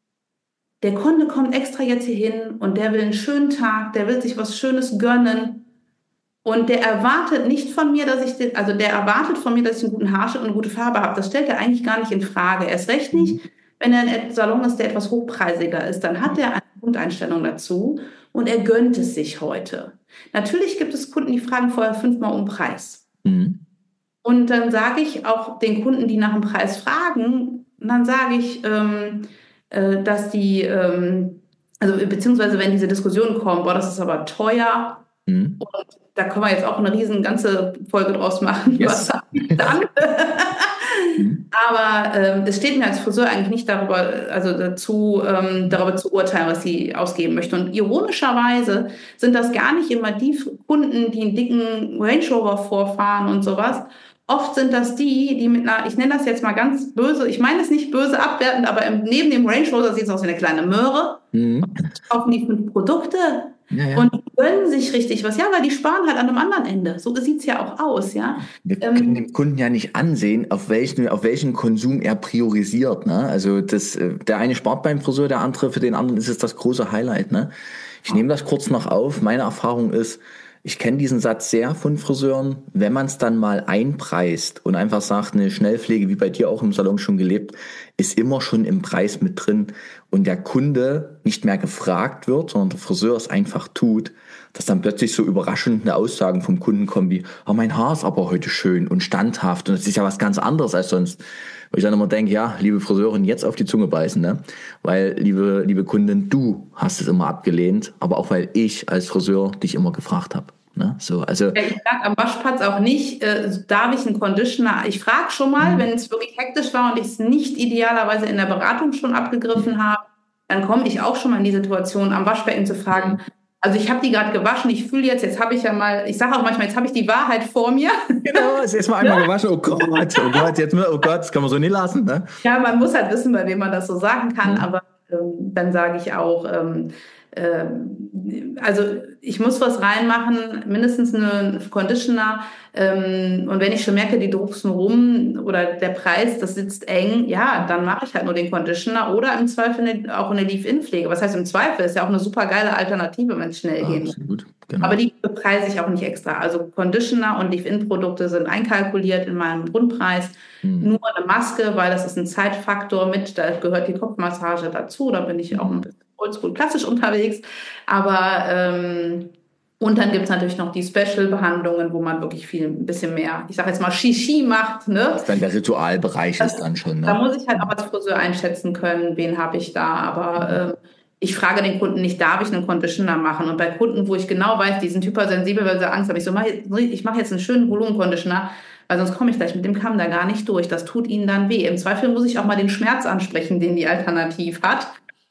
der Kunde kommt extra jetzt hier hin und der will einen schönen Tag, der will sich was Schönes gönnen und der erwartet nicht von mir, dass ich den, also der erwartet von mir, dass ich einen guten Haarschnitt und eine gute Farbe habe. Das stellt er eigentlich gar nicht in Frage. Erst recht nicht, wenn er ein Salon ist, der etwas hochpreisiger ist, dann hat er eine Grundeinstellung dazu und er gönnt es sich heute. Natürlich gibt es Kunden, die fragen vorher fünfmal um Preis. Mhm. Und dann sage ich auch den Kunden, die nach dem Preis fragen, dann sage ich, ähm, äh, dass die, ähm, also beziehungsweise wenn diese Diskussionen kommen, boah, das ist aber teuer. Mhm. Und da können wir jetzt auch eine riesen ganze Folge draus machen. Yes. Was sage ich dann? Mhm. Aber ähm, es steht mir als Friseur eigentlich nicht darüber, also dazu, ähm, darüber zu urteilen, was sie ausgeben möchte. Und ironischerweise sind das gar nicht immer die Kunden, die einen dicken Range Rover vorfahren und sowas. Oft sind das die, die mit einer, ich nenne das jetzt mal ganz böse, ich meine es nicht böse abwertend, aber im, neben dem Range Rover sieht es aus wie eine kleine Möhre. Mhm. Kaufen die fünf Produkte ja, ja. und gönnen sich richtig was. Ja, weil die sparen halt an einem anderen Ende. So sieht es ja auch aus. Ja. Wir ähm, können dem Kunden ja nicht ansehen, auf welchen, auf welchen Konsum er priorisiert. Ne? Also das, der eine spart beim Friseur, der andere, für den anderen ist es das große Highlight. Ne? Ich nehme das kurz noch auf. Meine Erfahrung ist, Ich kenne diesen Satz sehr von Friseuren, wenn man es dann mal einpreist und einfach sagt, eine Schnellpflege, wie bei dir auch im Salon schon gelebt, ist immer schon im Preis mit drin und der Kunde nicht mehr gefragt wird, sondern der Friseur es einfach tut, dass dann plötzlich so überraschende Aussagen vom Kunden kommen wie, oh, mein Haar ist aber heute schön und standhaft und das ist ja was ganz anderes als sonst. Wo ich dann immer denke, ja, liebe Friseurin, jetzt auf die Zunge beißen, ne? Weil, liebe, liebe Kundin, du hast es immer abgelehnt, aber auch weil ich als Friseur dich immer gefragt habe. Ne? So, also, Ja, ich sage am Waschplatz auch nicht, äh, darf ich einen Conditioner? Ich frage schon mal, wenn es wirklich hektisch war und ich es nicht idealerweise in der Beratung schon abgegriffen habe, dann komme ich auch schon mal in die Situation, am Waschbecken zu fragen, also ich habe die gerade gewaschen, ich fühle jetzt, jetzt habe ich ja mal, ich sage auch manchmal, jetzt habe ich die Wahrheit vor mir. Genau, es ist mal einmal gewaschen, oh Gott, oh Gott, jetzt, oh Gott, das kann man so nie lassen. Ne? Ja, man muss halt wissen, bei wem man das so sagen kann, Mhm. aber ähm, dann sage ich auch, ähm, ähm, also ich muss was reinmachen, mindestens einen Conditioner. Ähm, und wenn ich schon merke, die drucksen rum oder der Preis, das sitzt eng, ja, dann mache ich halt nur den Conditioner oder im Zweifel eine, auch eine Leave-In-Pflege. Was heißt im Zweifel? Ist ja auch eine super geile Alternative, wenn es schnell Ja, gehen muss. absolut, genau. Aber die bepreise ich auch nicht extra. Also Conditioner und Leave-In-Produkte sind einkalkuliert in meinem Grundpreis. Mhm. Nur eine Maske, weil das ist ein Zeitfaktor mit, da gehört die Kopfmassage dazu, da bin ich auch ein bisschen oldschool klassisch unterwegs. Aber ähm, und dann gibt es natürlich noch die Special-Behandlungen, wo man wirklich viel, ein bisschen mehr, ich sage jetzt mal Shishi macht. Ne? Was dann der Ritualbereich Das, ist dann schon. Ne? Da muss ich halt auch als Friseur einschätzen können, wen habe ich da. Aber ähm, ich frage den Kunden nicht, darf ich einen Conditioner machen? Und bei Kunden, wo ich genau weiß, die sind hypersensibel, weil sie Angst haben, ich so, mach, ich mache jetzt einen schönen Volumenconditioner, weil sonst komme ich gleich mit dem Kamm da gar nicht durch. Das tut ihnen dann weh. Im Zweifel muss ich auch mal den Schmerz ansprechen, den die Alternativ hat.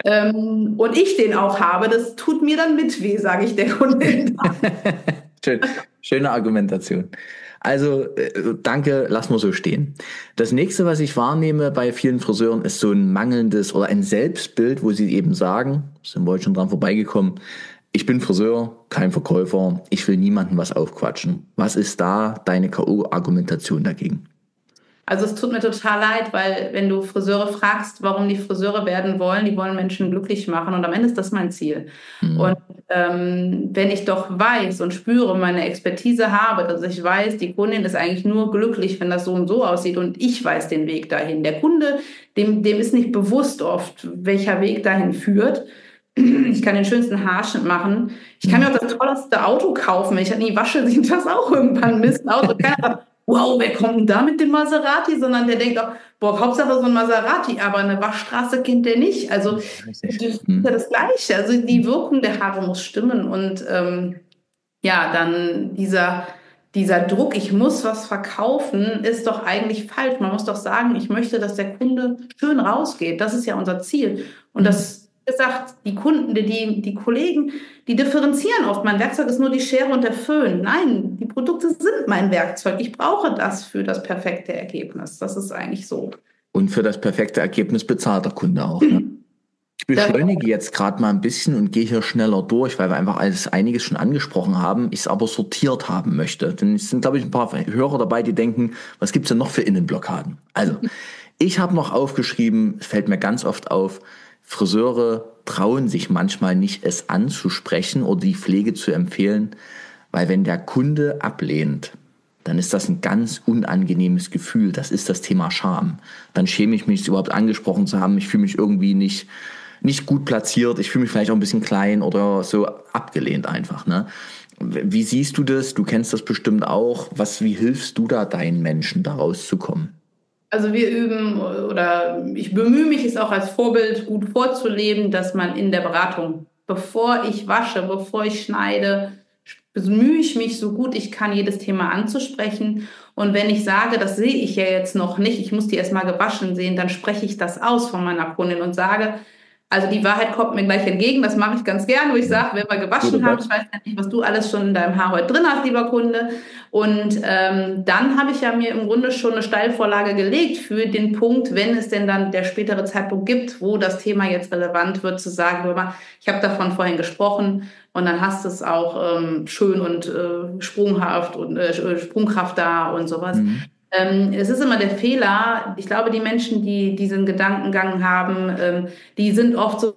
Ähm, und ich den auch habe. Das tut mir dann mit weh, sage ich der Kundin. Schön, schöne Argumentation. Also äh, danke, lass mal so stehen. Das nächste, was ich wahrnehme bei vielen Friseuren, ist so ein mangelndes oder ein Selbstbild, wo sie eben sagen, sind wir heute schon dran vorbeigekommen, ich bin Friseur, kein Verkäufer, ich will niemandem was aufquatschen. Was ist da deine K O-Argumentation dagegen? Also es tut mir total leid, weil wenn du Friseure fragst, warum die Friseure werden wollen, die wollen Menschen glücklich machen und am Ende ist das mein Ziel. Mhm. Und ähm, wenn ich doch weiß und spüre, meine Expertise habe, dass ich weiß, die Kundin ist eigentlich nur glücklich, wenn das so und so aussieht und ich weiß den Weg dahin. Der Kunde, dem, dem ist nicht bewusst oft, welcher Weg dahin führt. Ich kann den schönsten Haarschnitt machen. Ich kann mir auch das tollste Auto kaufen. Wenn ich das nie wasche, sieht das auch irgendwann Mist aus. Und keiner wow, wer kommt denn da mit dem Maserati? Sondern der denkt auch, boah, Hauptsache so ein Maserati, aber eine Waschstraße kennt der nicht. Also das ist ja das Gleiche. Also die Wirkung der Haare muss stimmen. Und ähm, ja, dann dieser, dieser Druck, ich muss was verkaufen, ist doch eigentlich falsch. Man muss doch sagen, ich möchte, dass der Kunde schön rausgeht. Das ist ja unser Ziel. Und das gesagt, die Kunden, die, die Kollegen, die differenzieren oft. Mein Werkzeug ist nur die Schere und der Föhn. Nein, die Produkte sind mein Werkzeug. Ich brauche das für das perfekte Ergebnis. Das ist eigentlich so. Und für das perfekte Ergebnis bezahlt der Kunde auch. Ne? Ich beschleunige jetzt gerade mal ein bisschen und gehe hier schneller durch, weil wir einfach alles einiges schon angesprochen haben, ich es aber sortiert haben möchte. Denn es sind, glaube ich, ein paar Hörer dabei, die denken, was gibt es denn noch für Innenblockaden? Also, ich habe noch aufgeschrieben, es fällt mir ganz oft auf, Friseure trauen sich manchmal nicht, es anzusprechen oder die Pflege zu empfehlen, weil wenn der Kunde ablehnt, dann ist das ein ganz unangenehmes Gefühl. Das ist das Thema Scham. Dann schäme ich mich, es überhaupt angesprochen zu haben. Ich fühle mich irgendwie nicht, nicht gut platziert. Ich fühle mich vielleicht auch ein bisschen klein oder so abgelehnt einfach. Ne? Wie siehst du das? Du kennst das bestimmt auch. Was, wie hilfst du da deinen Menschen, da rauszukommen? Also wir üben oder ich bemühe mich, es auch als Vorbild gut vorzuleben, dass man in der Beratung, bevor ich wasche, bevor ich schneide, bemühe ich mich so gut ich kann, jedes Thema anzusprechen. Und wenn ich sage, das sehe ich ja jetzt noch nicht, ich muss die erstmal gewaschen sehen, dann spreche ich das aus von meiner Kundin und sage, also die Wahrheit kommt mir gleich entgegen, das mache ich ganz gern, wo ich sage, wenn wir gewaschen haben, ich weiß ja nicht, was du alles schon in deinem Haar heute drin hast, lieber Kunde. Und ähm, dann habe ich ja mir im Grunde schon eine Steilvorlage gelegt für den Punkt, wenn es denn dann der spätere Zeitpunkt gibt, wo das Thema jetzt relevant wird, zu sagen, ich habe davon vorhin gesprochen und dann hast du es auch ähm, schön und äh, sprunghaft und äh, Sprungkraft da und sowas. Mhm. Ähm, es ist immer der Fehler, ich glaube, die Menschen, die diesen Gedankengang haben, ähm, die sind oft so,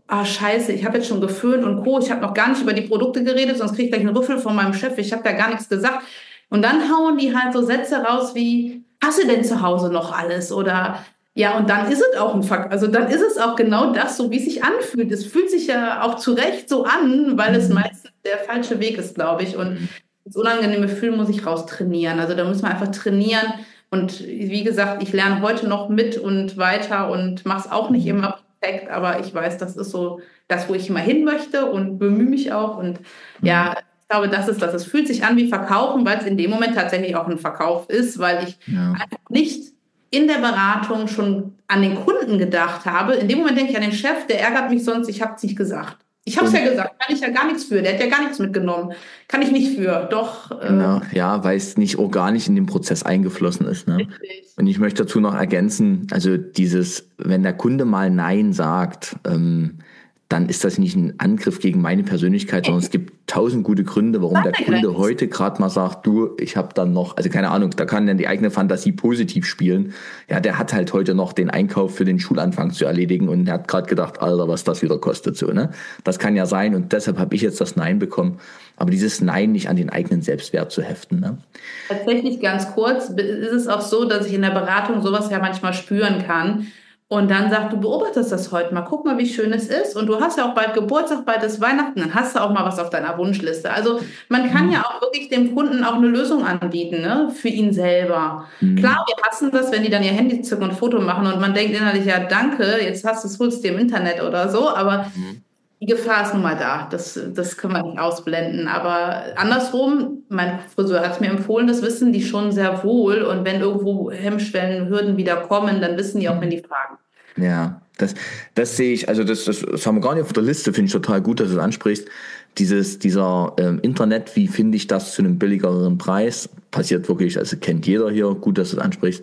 ah, scheiße, ich habe jetzt schon geföhnt und Co. Ich habe noch gar nicht über die Produkte geredet, sonst kriege ich gleich einen Rüffel von meinem Chef. Ich habe da gar nichts gesagt. Und dann hauen die halt so Sätze raus wie, hast du denn zu Hause noch alles? Oder ja, und dann ist es auch ein Fakt. Also dann ist es auch genau das, so wie es sich anfühlt. Es fühlt sich ja auch zu Recht so an, weil es Mhm. meistens der falsche Weg ist, glaube ich. Und Mhm. das unangenehme Gefühl muss ich raustrainieren. Also da muss man einfach trainieren. Und wie gesagt, ich lerne heute noch mit und weiter und mache es auch nicht Mhm. immer perfekt, aber ich weiß, das ist so das, wo ich immer hin möchte und bemühe mich auch. Und Mhm. ja, ich glaube, das ist das. Es fühlt sich an wie Verkaufen, weil es in dem Moment tatsächlich auch ein Verkauf ist, weil ich Ja. einfach nicht in der Beratung schon an den Kunden gedacht habe. In dem Moment denke ich an den Chef, der ärgert mich sonst, ich habe es nicht gesagt. Ich habe es ja Und gesagt, kann ich ja gar nichts für. Der hat ja gar nichts mitgenommen. Kann ich nicht für. Doch, äh, genau, ja, weil es nicht organisch in den Prozess eingeflossen ist, ne? richtig. Und ich möchte dazu noch ergänzen, also dieses, wenn der Kunde mal Nein sagt, ähm, dann ist das nicht ein Angriff gegen meine Persönlichkeit, sondern es gibt tausend gute Gründe, warum der Kunde Grenzen. heute gerade mal sagt, du, ich habe dann noch, also keine Ahnung, da kann dann die eigene Fantasie positiv spielen. Ja, der hat halt heute noch den Einkauf für den Schulanfang zu erledigen und der hat gerade gedacht, Alter, was das wieder kostet, so, ne? Das kann ja sein und deshalb habe ich jetzt das Nein bekommen. Aber dieses Nein nicht an den eigenen Selbstwert zu heften, ne? Tatsächlich ganz kurz ist es auch so, dass ich in der Beratung sowas ja manchmal spüren kann. Und dann sagt, du beobachtest das heute mal, guck mal, wie schön es ist. Und du hast ja auch bald Geburtstag, bald ist Weihnachten, dann hast du auch mal was auf deiner Wunschliste. Also man kann ja Mhm. auch wirklich dem Kunden auch eine Lösung anbieten, ne, für ihn selber. Klar, Mhm. wir hassen das, wenn die dann ihr Handy zücken und ein Foto machen und man denkt innerlich, ja, danke, jetzt hast du es, holst du dir im Internet oder so. Aber Mhm. die Gefahr ist nun mal da. Das, das können wir nicht ausblenden. Aber andersrum, mein Friseur hat es mir empfohlen, das wissen die schon sehr wohl. Und wenn irgendwo Hemmschwellen, Hürden wieder kommen, dann wissen die auch, wenn Mhm. die fragen. Ja, das, das sehe ich, also das, das, das haben wir gar nicht auf der Liste, finde ich total gut, dass du es ansprichst. Dieses, dieser ähm, Internet, wie finde ich das zu einem billigeren Preis? Passiert wirklich, also kennt jeder hier, gut, dass du es ansprichst.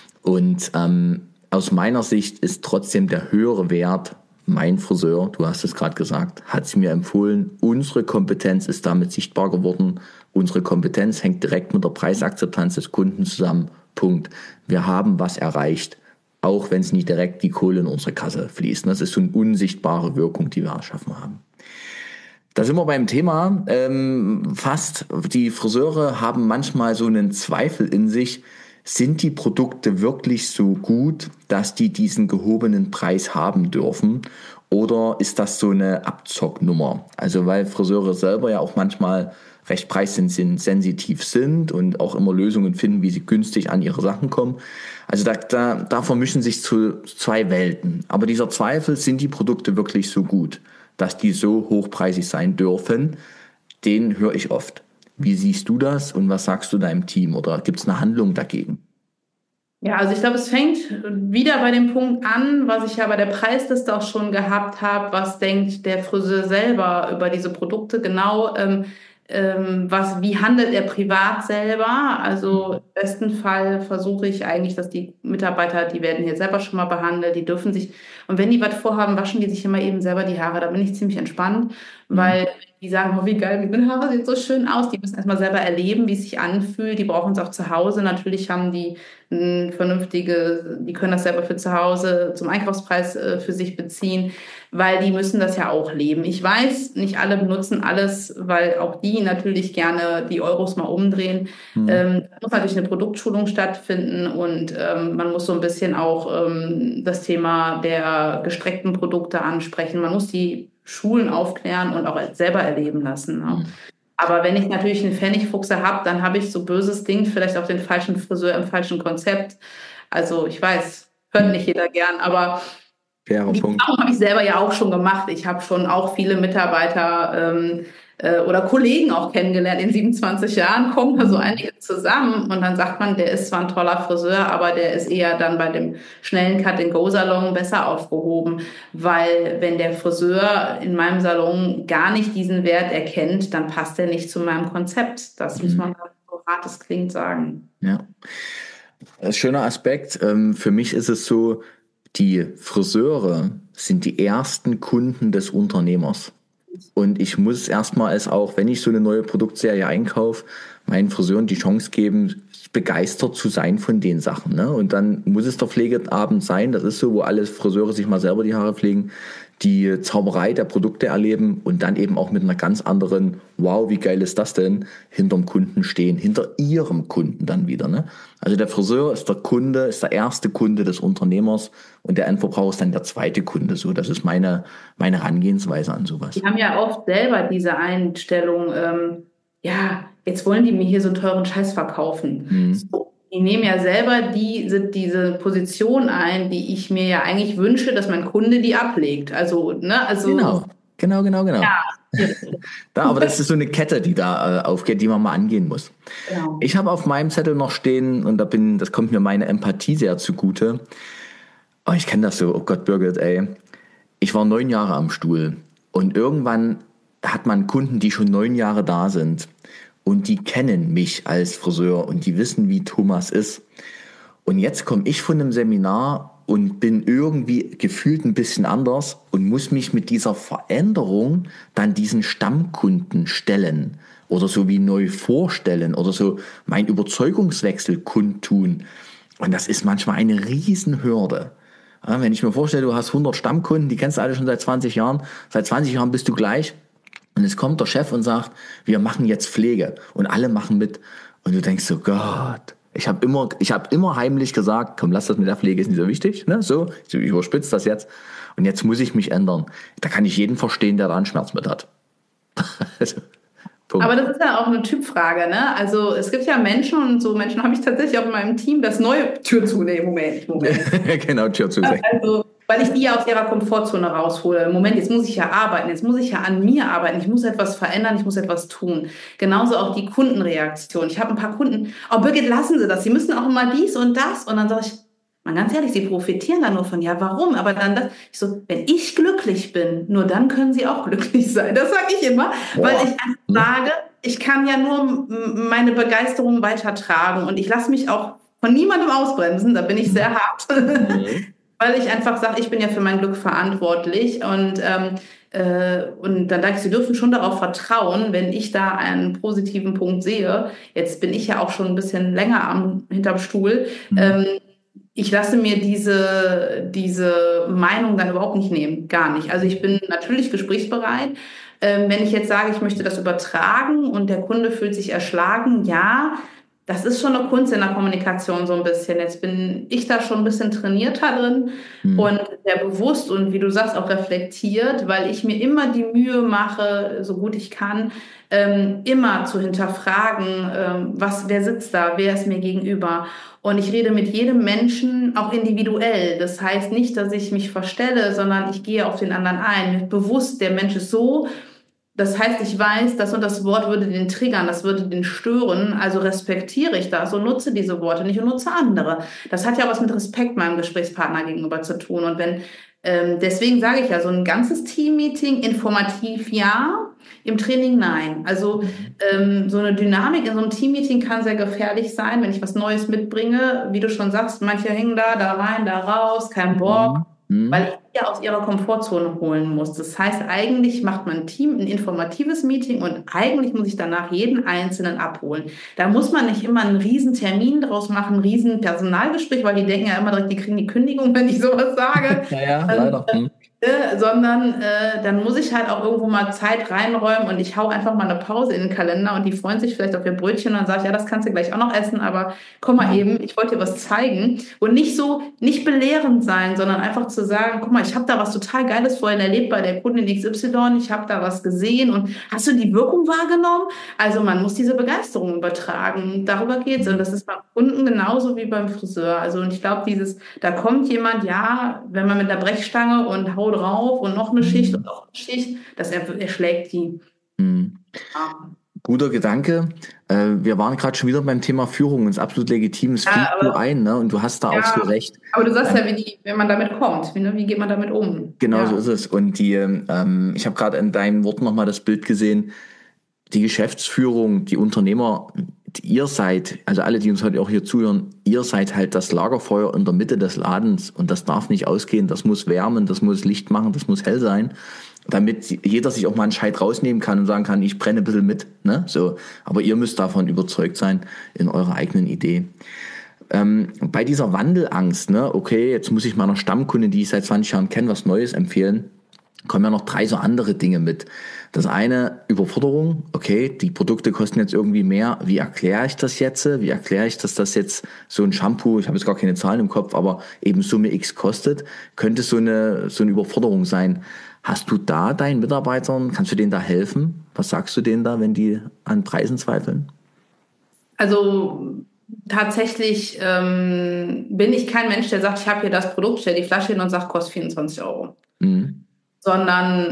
Und ähm, aus meiner Sicht ist trotzdem der höhere Wert mein Friseur, du hast es gerade gesagt, hat es mir empfohlen. Unsere Kompetenz ist damit sichtbar geworden. Unsere Kompetenz hängt direkt mit der Preisakzeptanz des Kunden zusammen. Punkt. Wir haben was erreicht, auch wenn es nicht direkt die Kohle in unsere Kasse fließt. Das ist so eine unsichtbare Wirkung, die wir erschaffen haben. Da sind wir beim Thema. Ähm, fast die Friseure haben manchmal so einen Zweifel in sich. Sind die Produkte wirklich so gut, dass die diesen gehobenen Preis haben dürfen? Oder ist das so eine Abzocknummer? Also weil Friseure selber ja auch manchmal recht preissensitiv sind und auch immer Lösungen finden, wie sie günstig an ihre Sachen kommen. Also da, da, da vermischen sich zu zwei Welten. Aber dieser Zweifel, sind die Produkte wirklich so gut, dass die so hochpreisig sein dürfen, den höre ich oft. Wie siehst du das und was sagst du deinem Team oder gibt es eine Handlung dagegen? Ja, also ich glaube, es fängt wieder bei dem Punkt an, was ich ja bei der Preisliste auch schon gehabt habe. Was denkt der Friseur selber über diese Produkte genau? Ähm, ähm, was, wie handelt er privat selber? Also im besten Fall versuche ich eigentlich, dass die Mitarbeiter, die werden hier selber schon mal behandelt, die dürfen sich, und wenn die was vorhaben, waschen die sich immer eben selber die Haare. Da bin ich ziemlich entspannt, Mhm. weil die sagen, oh, wie geil, meine Haare sehen so schön aus. Die müssen erstmal selber erleben, wie es sich anfühlt. Die brauchen es auch zu Hause. Natürlich haben die ein vernünftige, die können das selber für zu Hause zum Einkaufspreis äh, für sich beziehen, weil die müssen das ja auch leben. Ich weiß, nicht alle benutzen alles, weil auch die natürlich gerne die Euros mal umdrehen. Mhm. Ähm, da muss natürlich eine Produktschulung stattfinden und ähm, man muss so ein bisschen auch ähm, das Thema der gestreckten Produkte ansprechen. Man muss die Schulen aufklären und auch selber erleben lassen. Ne? Mhm. Aber wenn ich natürlich einen Pfennigfuchser habe, dann habe ich so böses Ding, vielleicht auch den falschen Friseur im falschen Konzept. Also ich weiß, hört nicht Mhm. jeder gern, aber Fairer die Punkt. Erfahrung habe ich selber ja auch schon gemacht. Ich habe schon auch viele Mitarbeiter ähm, äh, oder Kollegen auch kennengelernt. In siebenundzwanzig Jahren kommen da so Mhm. einige zusammen und dann sagt man, der ist zwar ein toller Friseur, aber der ist eher dann bei dem schnellen Cut-and-Go-Salon besser aufgehoben, weil wenn der Friseur in meinem Salon gar nicht diesen Wert erkennt, dann passt er nicht zu meinem Konzept. Das muss Mhm. man, so hart es klingt, sagen. Ja. Ein schöner Aspekt. Ähm, für mich ist es so, die Friseure sind die ersten Kunden des Unternehmers. Und ich muss erstmal es auch, wenn ich so eine neue Produktserie einkaufe, meinen Friseuren die Chance geben, begeistert zu sein von den Sachen. Ne? Und dann muss es der Pflegeabend sein, das ist so, wo alle Friseure sich mal selber die Haare pflegen, die Zauberei der Produkte erleben und dann eben auch mit einer ganz anderen, wow, wie geil ist das denn, hinterm Kunden stehen, hinter ihrem Kunden dann wieder. Ne? Also der Friseur ist der Kunde, ist der erste Kunde des Unternehmers und der Endverbraucher ist dann der zweite Kunde. So, das ist meine, meine Herangehensweise an sowas. Die haben ja oft selber diese Einstellung, ähm, ja, jetzt wollen die mir hier so einen teuren Scheiß verkaufen. Mhm. So, die nehmen ja selber die, diese Position ein, die ich mir ja eigentlich wünsche, dass mein Kunde die ablegt. Also, ne, also. Genau, genau, genau, genau. Ja. Da, aber das ist so eine Kette, die da äh, aufgeht, die man mal angehen muss. Genau. Ich habe auf meinem Zettel noch stehen, und da bin, das kommt mir meine Empathie sehr zugute. Oh, ich kenne das so, oh Gott, Birgit, ey. Ich war neun Jahre am Stuhl und irgendwann hat man Kunden, die schon neun Jahre da sind. Und die kennen mich als Friseur und die wissen, wie Thomas ist. Und jetzt komme ich von einem Seminar und bin irgendwie gefühlt ein bisschen anders und muss mich mit dieser Veränderung dann diesen Stammkunden stellen oder so wie neu vorstellen oder so mein Überzeugungswechsel kundtun. Und das ist manchmal eine Riesenhürde. Ja, wenn ich mir vorstelle, du hast hundert Stammkunden, die kennst du alle schon seit zwanzig Jahren. Seit zwanzig Jahren bist du gleich. Und es kommt der Chef und sagt, wir machen jetzt Pflege und alle machen mit. Und du denkst so, Gott, ich habe immer, ich habe immer heimlich gesagt, komm, lass das mit der Pflege, ist nicht so wichtig. Ne? So, ich überspitze das jetzt. Und jetzt muss ich mich ändern. Da kann ich jeden verstehen, der da einen Schmerz mit hat. Also, aber das ist ja auch eine Typfrage, ne? Also es gibt ja Menschen und so Menschen habe ich tatsächlich auch in meinem Team, das neue Tür zu, nee, Moment, Moment. Genau, Tür zu. Also, weil ich die ja aus ihrer Komfortzone raushole. Moment, jetzt muss ich ja arbeiten, jetzt muss ich ja an mir arbeiten, ich muss etwas verändern, ich muss etwas tun. Genauso auch die Kundenreaktion. Ich habe ein paar Kunden, oh Birgit, lassen Sie das, Sie müssen auch immer dies und das. Und dann sage ich, mal ganz ehrlich, Sie profitieren da nur von, ja warum? Aber dann das, ich so, wenn ich glücklich bin, nur dann können Sie auch glücklich sein. Das sage ich immer, Boah. weil ich einfach sage, ich kann ja nur meine Begeisterung weitertragen und ich lasse mich auch von niemandem ausbremsen, da bin ich sehr hart. Mhm. Weil ich einfach sage, ich bin ja für mein Glück verantwortlich und, ähm, äh, und dann denke ich, Sie dürfen schon darauf vertrauen, wenn ich da einen positiven Punkt sehe. Jetzt bin ich ja auch schon ein bisschen länger am, hinterm Stuhl. Mhm. Ähm, ich lasse mir diese, diese Meinung dann überhaupt nicht nehmen, gar nicht. Also ich bin natürlich gesprächsbereit. Ähm, wenn ich jetzt sage, ich möchte das übertragen und der Kunde fühlt sich erschlagen, ja, das ist schon eine Kunst in der Kommunikation so ein bisschen. Jetzt bin ich da schon ein bisschen trainierter drin mhm. und sehr bewusst und wie du sagst auch reflektiert, weil ich mir immer die Mühe mache, so gut ich kann, ähm, immer zu hinterfragen, ähm, was, wer sitzt da, wer ist mir gegenüber. Und ich rede mit jedem Menschen auch individuell. Das heißt nicht, dass ich mich verstelle, sondern ich gehe auf den anderen ein. Bewusst, der Mensch ist so. Das heißt, ich weiß, das und das Wort würde den triggern, das würde den stören, also respektiere ich das und nutze diese Worte nicht und nutze andere. Das hat ja was mit Respekt meinem Gesprächspartner gegenüber zu tun. Und wenn ähm, deswegen sage ich ja, so ein ganzes Team-Meeting, informativ ja, im Training nein. Also ähm, so eine Dynamik in so einem Team-Meeting kann sehr gefährlich sein, wenn ich was Neues mitbringe. Wie du schon sagst, manche hängen da, da rein, da raus, kein Bock. Mhm. Weil ich die ja aus ihrer Komfortzone holen muss. Das heißt, eigentlich macht mein Team ein informatives Meeting und eigentlich muss ich danach jeden Einzelnen abholen. Da muss man nicht immer einen riesen Termin draus machen, ein riesen Personalgespräch, weil die denken ja immer direkt, die kriegen die Kündigung, wenn ich sowas sage. Ja, ja, leider. Ähm, äh, sondern äh, dann muss ich halt auch irgendwo mal Zeit reinräumen und ich hau einfach mal eine Pause in den Kalender und die freuen sich vielleicht auf ihr Brötchen und dann sage ich, ja, das kannst du gleich auch noch essen, aber komm mal eben, ich wollte dir was zeigen und nicht so, nicht belehrend sein, sondern einfach zu sagen, guck mal, ich habe da was total Geiles vorhin erlebt bei der Kundin X Y, ich habe da was gesehen und hast du die Wirkung wahrgenommen? Also man muss diese Begeisterung übertragen, darüber geht's und das ist beim Kunden genauso wie beim Friseur. Also und ich glaube, dieses, da kommt jemand, ja, wenn man mit einer Brechstange und haut drauf und noch eine Schicht und noch eine Schicht, das erschlägt die. Mhm. Ja. Guter Gedanke. Wir waren gerade schon wieder beim Thema Führung und es ist absolut legitim, es fliegt ja, nur ein, ne? Und du hast da ja, auch so recht. Aber du sagst ja, wie, die, wenn man damit kommt, wie, ne? Wie geht man damit um? Genau, ja. so ist es. Und die, ähm, ich habe gerade in deinen Worten nochmal das Bild gesehen, die Geschäftsführung, die Unternehmer, ihr seid, also alle, die uns heute auch hier zuhören, ihr seid halt das Lagerfeuer in der Mitte des Ladens und das darf nicht ausgehen, das muss wärmen, das muss Licht machen, das muss hell sein. damit jeder sich auch mal einen Scheit rausnehmen kann und sagen kann, ich brenne ein bisschen mit. Ne? So, aber ihr müsst davon überzeugt sein in eurer eigenen Idee. Ähm, bei dieser Wandelangst, ne, okay, jetzt muss ich meiner Stammkunde, die ich seit zwanzig Jahren kenne, was Neues empfehlen, kommen ja noch drei so andere Dinge mit. Das eine, Überforderung, okay, die Produkte kosten jetzt irgendwie mehr, wie erkläre ich das jetzt? Wie erkläre ich, dass das jetzt so ein Shampoo, ich habe jetzt gar keine Zahlen im Kopf, aber eben Summe X kostet, könnte so eine, so eine Überforderung sein. Hast du da deinen Mitarbeitern, kannst du denen da helfen? Was sagst du denen da, wenn die an Preisen zweifeln? Also tatsächlich ähm, bin ich kein Mensch, der sagt, ich habe hier das Produkt, stell die Flasche hin und sagt, kostet vierundzwanzig Euro. Mhm. Sondern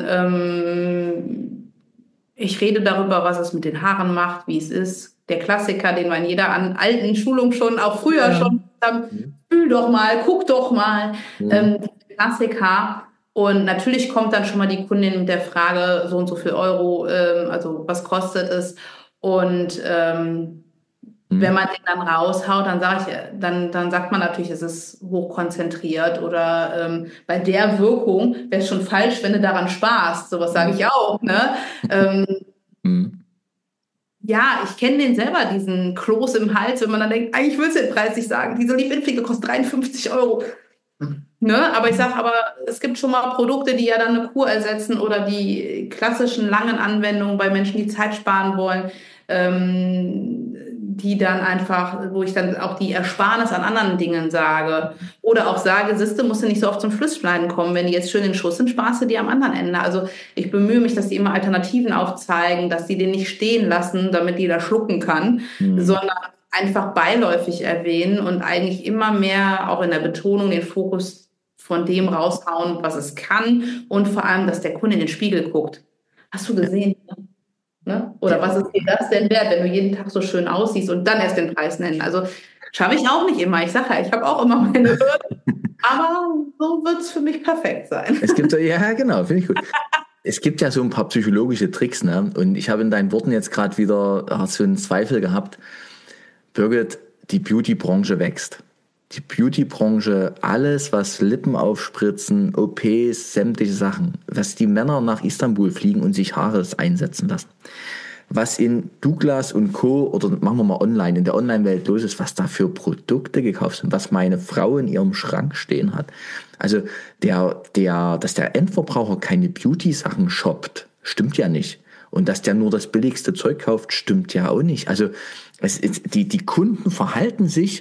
ähm, ich rede darüber, was es mit den Haaren macht, wie es ist. Der Klassiker, den wir in jeder an alten Schulung schon, auch früher Ja. schon haben, fühl doch mal, guck doch mal. Mhm. Ähm, Klassiker. Und natürlich kommt dann schon mal die Kundin mit der Frage, so und so viel Euro, ähm, also was kostet es? Und ähm, Mhm. wenn man den dann raushaut, dann sage ich, dann, dann sagt man natürlich, es ist hochkonzentriert oder ähm, bei der Wirkung wäre es schon falsch, wenn du daran sparst. Sowas sage ich auch. Ne? Ähm, Mhm. ja, ich kenne den selber, diesen Kloß im Hals, wenn man dann denkt, eigentlich willst du den Preis nicht sagen. Diese Leave-In-Pflege kostet dreiundfünfzig Euro. Ne? Aber ich sage, aber es gibt schon mal Produkte, die ja dann eine Kur ersetzen oder die klassischen langen Anwendungen bei Menschen, die Zeit sparen wollen, ähm, die dann einfach, wo ich dann auch die Ersparnis an anderen Dingen sage. Oder auch sage, siehste, musst du nicht so oft zum Flussschneiden kommen. Wenn die jetzt schön in Schuss sind, sparst du die am anderen Ende. Also ich bemühe mich, dass die immer Alternativen aufzeigen, dass die den nicht stehen lassen, damit die da schlucken kann, Mhm. sondern einfach beiläufig erwähnen und eigentlich immer mehr auch in der Betonung den Fokus von dem raushauen, was es kann und vor allem, dass der Kunde in den Spiegel guckt. Hast du gesehen? Ne? Oder was ist dir das denn wert, wenn du jeden Tag so schön aussiehst und dann erst den Preis nennen? Also schaffe ich auch nicht immer. Ich sage ja, ich habe auch immer meine Hürden, aber so wird es für mich perfekt sein. Es gibt ja, genau, finde ich gut. Es gibt ja so ein paar psychologische Tricks, ne? Und ich habe in deinen Worten jetzt gerade wieder so einen Zweifel gehabt. Birgit, die Beauty-Branche wächst. Die Beauty-Branche, alles, was Lippen aufspritzen, O Ps, sämtliche Sachen, was die Männer nach Istanbul fliegen und sich Haare einsetzen lassen. Was in Douglas und Co. oder machen wir mal online, in der Online-Welt los ist, was da für Produkte gekauft sind, was meine Frau in ihrem Schrank stehen hat. Also der, der, dass der Endverbraucher keine Beauty-Sachen shoppt, stimmt ja nicht. Und dass der nur das billigste Zeug kauft, stimmt ja auch nicht. Also es, die, die Kunden verhalten sich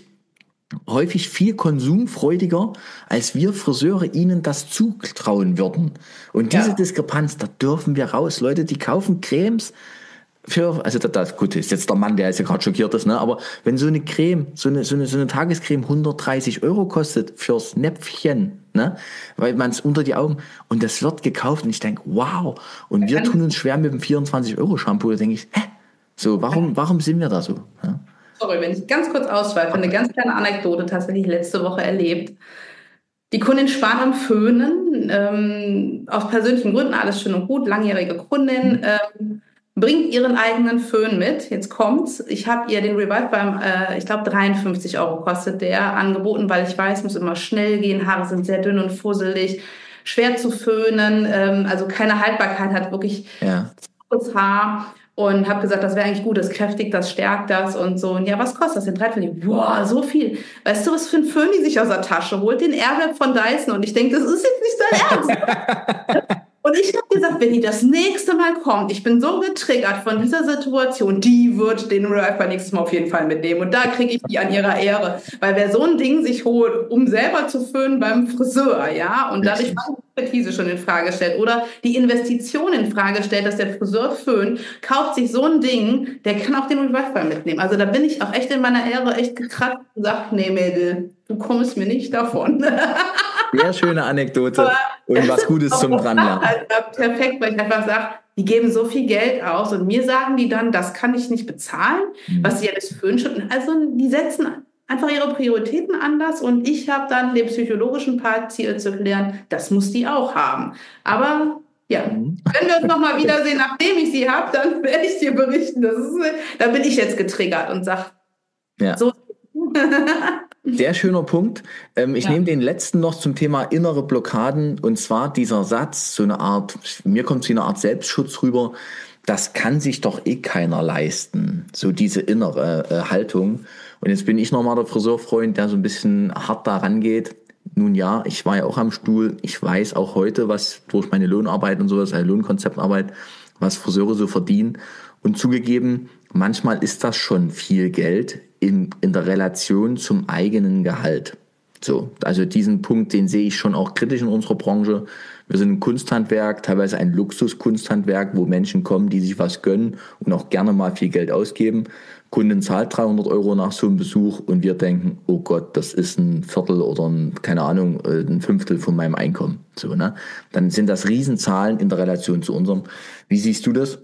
häufig viel konsumfreudiger, als wir Friseure ihnen das zutrauen würden. Und diese ja. Diskrepanz, da dürfen wir raus. Leute, die kaufen Cremes für, also das, das gut ist jetzt der Mann, der jetzt ja gerade schockiert ist, ne? Aber wenn so eine Creme, so eine, so eine, so eine Tagescreme hundertdreißig Euro kostet fürs Näpfchen, ne? Weil man es unter die Augen, und das wird gekauft und ich denke, wow. Und wir tun uns schwer mit dem vierundzwanzig Euro Shampoo, da denke ich, hä? So, warum, warum sind wir da so? Ja? Sorry, wenn ich ganz kurz ausschweife, eine ganz kleine Anekdote tatsächlich letzte Woche erlebt. Die Kundin spart am Föhnen, ähm, aus persönlichen Gründen, alles schön und gut, langjährige Kundin, ähm, bringt ihren eigenen Föhn mit. Jetzt kommt's. Ich habe ihr den Revive beim, äh, ich glaube, dreiundfünfzig Euro kostet der, angeboten, weil ich weiß, muss immer schnell gehen, Haare sind sehr dünn und fusselig, schwer zu föhnen, ähm, also keine Haltbarkeit, hat wirklich ja. das Haar. Und habe gesagt, das wäre eigentlich gut, das kräftigt, das stärkt das und so. Und ja, was kostet das denn? dreihundert? Boah, so viel. Weißt du, was für ein Föhn die sich aus der Tasche holt? Den Airwrap von Dyson. Und ich denke, das ist jetzt nicht dein Ernst. Und ich habe gesagt, wenn die das nächste Mal kommt, ich bin so getriggert von dieser Situation, die wird den Revive nächstes Mal auf jeden Fall mitnehmen. Und da kriege ich die an ihrer Ehre. Weil wer so ein Ding sich holt, um selber zu föhnen beim Friseur, ja, und dadurch meine Expertise schon in Frage stellt oder die Investition in Frage stellt, dass der Friseur föhnt, kauft sich so ein Ding, der kann auch den Revive mitnehmen. Also da bin ich auch echt in meiner Ehre echt gekratzt und gesagt, nee Mädel, du kommst mir nicht davon. Sehr schöne Anekdote. Aber und was Gutes zum Dranlernen. Halt perfekt, weil ich einfach sage, die geben so viel Geld aus und mir sagen die dann, das kann ich nicht bezahlen, mhm. was sie ja das Föhn schütten. Also die setzen einfach ihre Prioritäten anders und ich habe dann den psychologischen Part Ziel zu klären, das muss die auch haben. Aber ja, mhm. wenn wir uns nochmal wiedersehen, nachdem ich sie habe, dann werde ich dir berichten. Das ist, da bin ich jetzt getriggert und sage, ja. so. Sehr schöner Punkt. Ähm, ich Ja. nehme den letzten noch zum Thema innere Blockaden, und zwar dieser Satz, so eine Art, mir kommt es wie eine Art Selbstschutz rüber, das kann sich doch eh keiner leisten, so diese innere äh, Haltung. Und jetzt bin ich nochmal der Friseurfreund, der so ein bisschen hart da rangeht. Nun ja, ich war ja auch am Stuhl, ich weiß auch heute, was durch meine Lohnarbeit und sowas, also Lohnkonzeptarbeit, was Friseure so verdienen. Und zugegeben, manchmal ist das schon viel Geld in, in der Relation zum eigenen Gehalt. So, also diesen Punkt, den sehe ich schon auch kritisch in unserer Branche. Wir sind ein Kunsthandwerk, teilweise ein Luxuskunsthandwerk, wo Menschen kommen, die sich was gönnen und auch gerne mal viel Geld ausgeben. Kunden zahlt dreihundert Euro nach so einem Besuch und wir denken, oh Gott, das ist ein Viertel oder ein, keine Ahnung, ein Fünftel von meinem Einkommen. So, ne? Dann sind das Riesenzahlen in der Relation zu unserem. Wie siehst du das?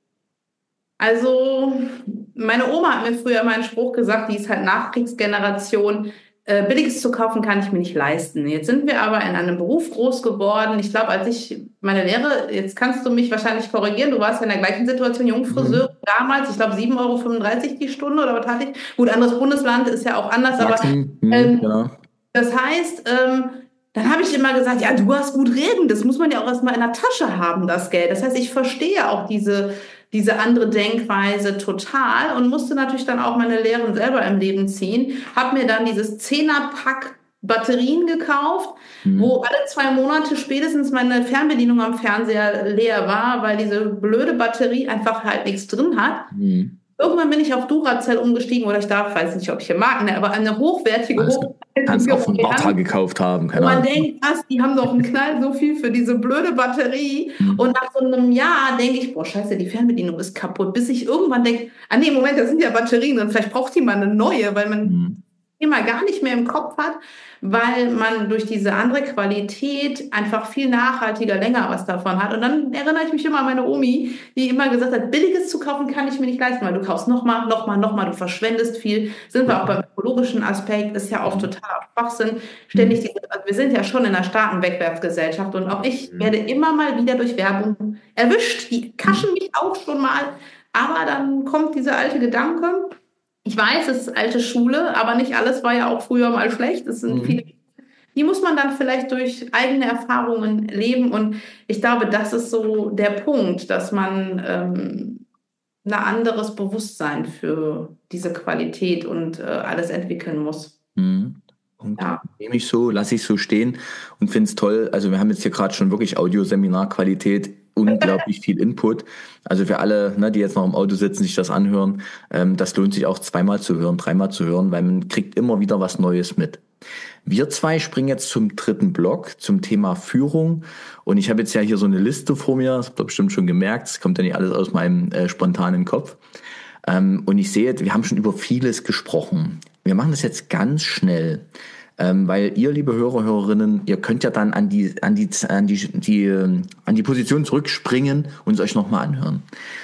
Also, meine Oma hat mir früher mal einen Spruch gesagt, die ist halt Nachkriegsgeneration. Äh, Billiges zu kaufen kann ich mir nicht leisten. Jetzt sind wir aber in einem Beruf groß geworden. Ich glaube, als ich meine Lehre, jetzt kannst du mich wahrscheinlich korrigieren, du warst ja in der gleichen Situation, Mhm. Jungfriseur damals, ich glaube sieben Euro fünfunddreißig die Stunde oder was hatte ich? Gut, anderes Bundesland ist ja auch anders, aber Sachsen, mhm, ähm, genau. das heißt, ähm, dann habe ich immer gesagt, ja, du hast gut reden, das muss man ja auch erstmal in der Tasche haben, das Geld. Das heißt, ich verstehe auch diese, diese andere Denkweise total und musste natürlich dann auch meine Lehren selber im Leben ziehen. Habe mir dann dieses Zehnerpack Batterien gekauft, Mhm. wo alle zwei Monate spätestens meine Fernbedienung am Fernseher leer war, weil diese blöde Batterie einfach halt nichts drin hat. Mhm. Irgendwann bin ich auf Duracell umgestiegen oder ich darf, weiß nicht, ob ich hier Marken nenne, aber eine hochwertige, Also, kannst hochwertige auch von Warta Variante. gekauft haben, Wo keine man Ahnung. denkt, was, die haben doch einen Knall so viel für diese blöde Batterie. Und Mhm. nach so einem Jahr denke ich, boah, scheiße, die Fernbedienung ist kaputt. Bis ich irgendwann denke, ah nee, Moment, das sind ja Batterien und vielleicht braucht die mal eine neue, weil man Mhm. Thema gar nicht mehr im Kopf hat, weil man durch diese andere Qualität einfach viel nachhaltiger länger was davon hat. Und dann erinnere ich mich immer an meine Omi, die immer gesagt hat, Billiges zu kaufen kann ich mir nicht leisten, weil du kaufst nochmal, nochmal, nochmal, du verschwendest viel. Sind wir auch beim ökologischen Aspekt, ist ja auch Mhm. totaler Schwachsinn. Ständig Mhm. diese, also wir sind ja schon in einer starken Wegwerfgesellschaft und auch ich werde Mhm. immer mal wieder durch Werbung erwischt. Die Mhm. kaschen mich auch schon mal. Aber dann kommt dieser alte Gedanke, ich weiß, es ist alte Schule, aber nicht alles war ja auch früher mal schlecht. Es sind viele, Mhm. die muss man dann vielleicht durch eigene Erfahrungen leben. Und ich glaube, das ist so der Punkt, dass man ähm, ein anderes Bewusstsein für diese Qualität und äh, alles entwickeln muss. Mhm. Punkt. Ja. Nehme ich so, lasse ich so stehen und finde es toll. Also wir haben jetzt hier gerade schon wirklich Audioseminarqualität, unglaublich viel Input. Also für alle, ne, die jetzt noch im Auto sitzen, sich das anhören, ähm, das lohnt sich auch zweimal zu hören, dreimal zu hören, weil man kriegt immer wieder was Neues mit. Wir zwei springen jetzt zum dritten Block, zum Thema Führung. Und ich habe jetzt ja hier so eine Liste vor mir, das habt ihr bestimmt schon gemerkt, es kommt ja nicht alles aus meinem äh, spontanen Kopf. Ähm, und ich sehe, wir haben schon über vieles gesprochen. Wir machen das jetzt ganz schnell, ähm, weil ihr, liebe Hörer, Hörerinnen, ihr könnt ja dann an die, an die, an die, die, ähm, an die Position zurückspringen und es euch nochmal anhören.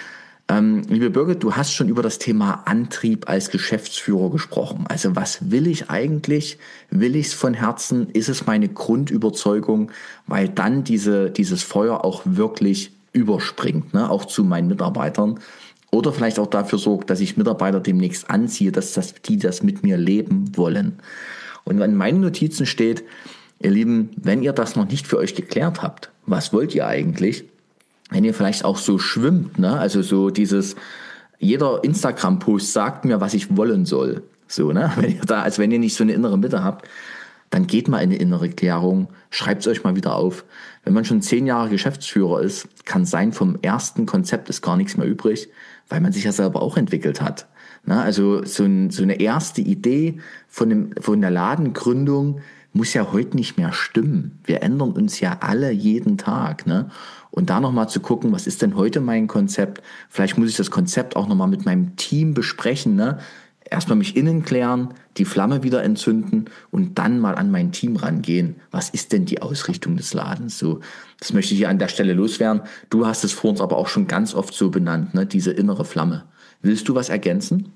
Ähm, liebe Birgit, du hast schon über das Thema Antrieb als Geschäftsführer gesprochen. Also was will ich eigentlich? Will ich es von Herzen? Ist es meine Grundüberzeugung? Weil dann diese, dieses Feuer auch wirklich überspringt, ne? Auch zu meinen Mitarbeitern. Oder vielleicht auch dafür sorgt, dass ich Mitarbeiter demnächst anziehe, dass das, die das mit mir leben wollen. Und in meinen Notizen steht, ihr Lieben, wenn ihr das noch nicht für euch geklärt habt, was wollt ihr eigentlich? Wenn ihr vielleicht auch so schwimmt, ne? Also so dieses, jeder Instagram-Post sagt mir, was ich wollen soll. So, ne? Wenn ihr da, als wenn ihr nicht so eine innere Mitte habt, dann geht mal in eine innere Klärung, schreibt es euch mal wieder auf. Wenn man schon zehn Jahre Geschäftsführer ist, kann sein, vom ersten Konzept ist gar nichts mehr übrig, weil man sich ja selber auch entwickelt hat. Ne? Also so, ein, so eine erste Idee von, dem, von der Ladengründung muss ja heute nicht mehr stimmen. Wir ändern uns ja alle jeden Tag. Ne? Und da nochmal zu gucken, was ist denn heute mein Konzept? Vielleicht muss ich das Konzept auch nochmal mit meinem Team besprechen. Ne? Erstmal mich innen klären, die Flamme wieder entzünden und dann mal an mein Team rangehen. Was ist denn die Ausrichtung des Ladens? So, das möchte ich hier an der Stelle loswerden. Du hast es vor uns aber auch schon ganz oft so benannt, ne? Diese innere Flamme. Willst du was ergänzen?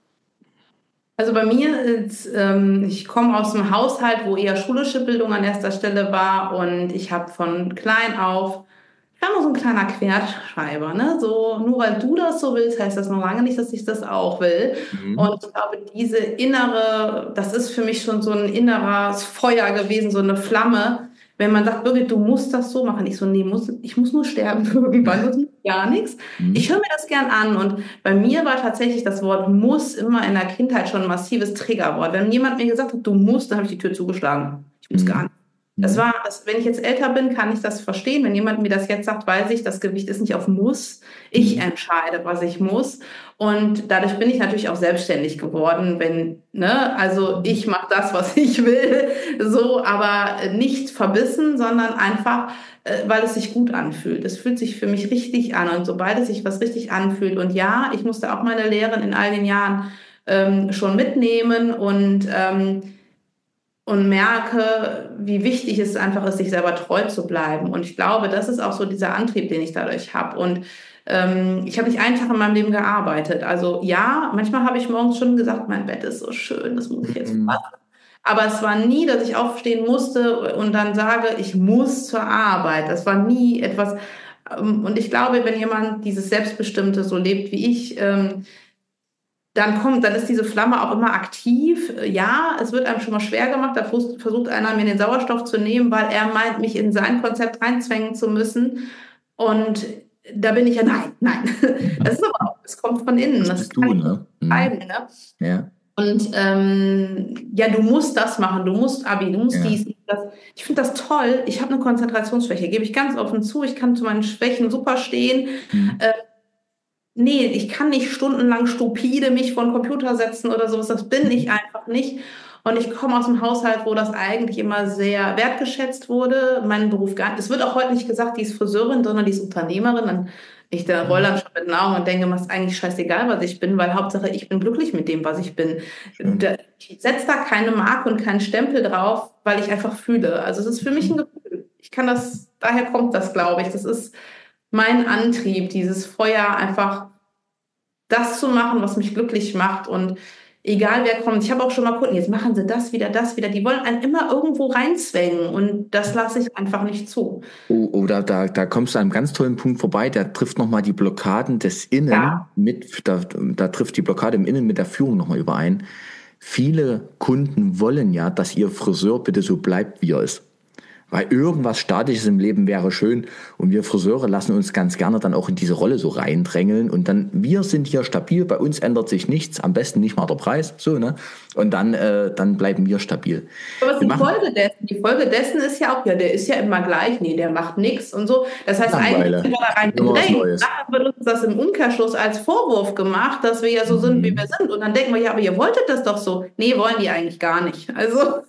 Also bei mir ist, ähm, ich komme aus einem Haushalt, wo eher schulische Bildung an erster Stelle war und ich habe von klein auf Ich war nur so ein kleiner Querschreiber, ne? So, nur weil du das so willst, heißt das noch lange nicht, dass ich das auch will. Mhm. Und ich glaube, diese innere, das ist für mich schon so ein inneres Feuer gewesen, so eine Flamme. Wenn man sagt, Birgit, du musst das so machen. Ich so, nee, muss, ich muss nur sterben irgendwann, das muss gar nichts. Ich Mhm. höre mir das gern an. Und bei mir war tatsächlich das Wort muss immer in der Kindheit schon ein massives Triggerwort. Wenn jemand mir gesagt hat, du musst, dann habe ich die Tür zugeschlagen. Ich muss gar Mhm. nicht. Das Mhm. war, das, wenn ich jetzt älter bin, kann ich das verstehen. Wenn jemand mir das jetzt sagt, weiß ich, das Gewicht ist nicht auf muss. Ich Mhm. entscheide, was ich muss. Und dadurch bin ich natürlich auch selbstständig geworden, wenn, ne, also Mhm. ich mache das, was ich will, so, aber nicht verbissen, sondern einfach, äh, weil es sich gut anfühlt. Es fühlt sich für mich richtig an. Und sobald es sich was richtig anfühlt, und ja, ich musste auch meine Lehren in all den Jahren ähm, schon mitnehmen und ähm, und merke, wie wichtig es einfach ist, sich selber treu zu bleiben. Und ich glaube, das ist auch so dieser Antrieb, den ich dadurch habe. Und ähm, ich habe nicht einen Tag in meinem Leben gearbeitet. Also ja, manchmal habe ich morgens schon gesagt, mein Bett ist so schön, das muss ich jetzt Mhm. machen. Aber es war nie, dass ich aufstehen musste und dann sage, ich muss zur Arbeit. Das war nie etwas. ähm, Und ich glaube, wenn jemand dieses Selbstbestimmte so lebt wie ich, ähm, dann kommt, dann ist diese Flamme auch immer aktiv. Ja, es wird einem schon mal schwer gemacht. Da vers- versucht einer mir den Sauerstoff zu nehmen, weil er meint, mich in sein Konzept reinzwängen zu müssen. Und da bin ich ja, nein, nein. Das ist aber auch, es kommt von innen. Das Das bist kann du, ich nicht ne? Mhm. entscheiden, ne? Ja, Und ähm, ja, du musst das machen, du musst Abi, du musst ja. dies, das. Ich finde das toll. Ich habe eine Konzentrationsschwäche, gebe ich ganz offen zu. Ich kann zu meinen Schwächen super stehen. Mhm. Äh, Nee, ich kann nicht stundenlang stupide mich vor den Computer setzen oder sowas. Das bin ich Mhm. einfach nicht. Und ich komme aus einem Haushalt, wo das eigentlich immer sehr wertgeschätzt wurde. Mein Beruf gar nicht. Es wird auch heute nicht gesagt, die ist Friseurin, sondern die ist Unternehmerin. Dann ich da roll Mhm. dann schon mit den Augen und denke, mir ist eigentlich scheißegal, was ich bin, weil Hauptsache ich bin glücklich mit dem, was ich bin. Schön. Da, ich setze da keine Marke und keinen Stempel drauf, weil ich einfach fühle. Also es ist für mich ein Mhm. Gefühl. Ich kann das, daher kommt das, glaube ich. Das ist mein Antrieb, dieses Feuer einfach das zu machen, was mich glücklich macht und egal wer kommt. Ich habe auch schon mal Kunden, jetzt machen sie das wieder, das wieder. Die wollen einen immer irgendwo reinzwängen und das lasse ich einfach nicht zu. Oh, oh, da, da, da kommst du an einem ganz tollen Punkt vorbei. Der trifft nochmal die Blockaden des Innen Ja, mit, da, da trifft die Blockade im Innen mit der Führung nochmal überein. Viele Kunden wollen ja, dass ihr Friseur bitte so bleibt, wie er ist. Weil irgendwas Statisches im Leben wäre schön und wir Friseure lassen uns ganz gerne dann auch in diese Rolle so reindrängeln und dann, wir sind hier stabil, bei uns ändert sich nichts, am besten nicht mal der Preis, so, ne? Und dann, äh, dann bleiben wir stabil. aber was Wir ist die machen Folge dessen? Die Folge dessen ist ja auch, ja, der ist ja immer gleich, nee, der macht nichts und so. Das heißt, eigentlich sind Langeweile. wir da rein Immer was gedrängt. Neues. Nachher wird uns das im Umkehrschluss als Vorwurf gemacht, dass wir ja so sind, wie wir Mhm. sind. Und dann denken wir, ja, aber ihr wolltet das doch so. Nee, wollen die eigentlich gar nicht. Also,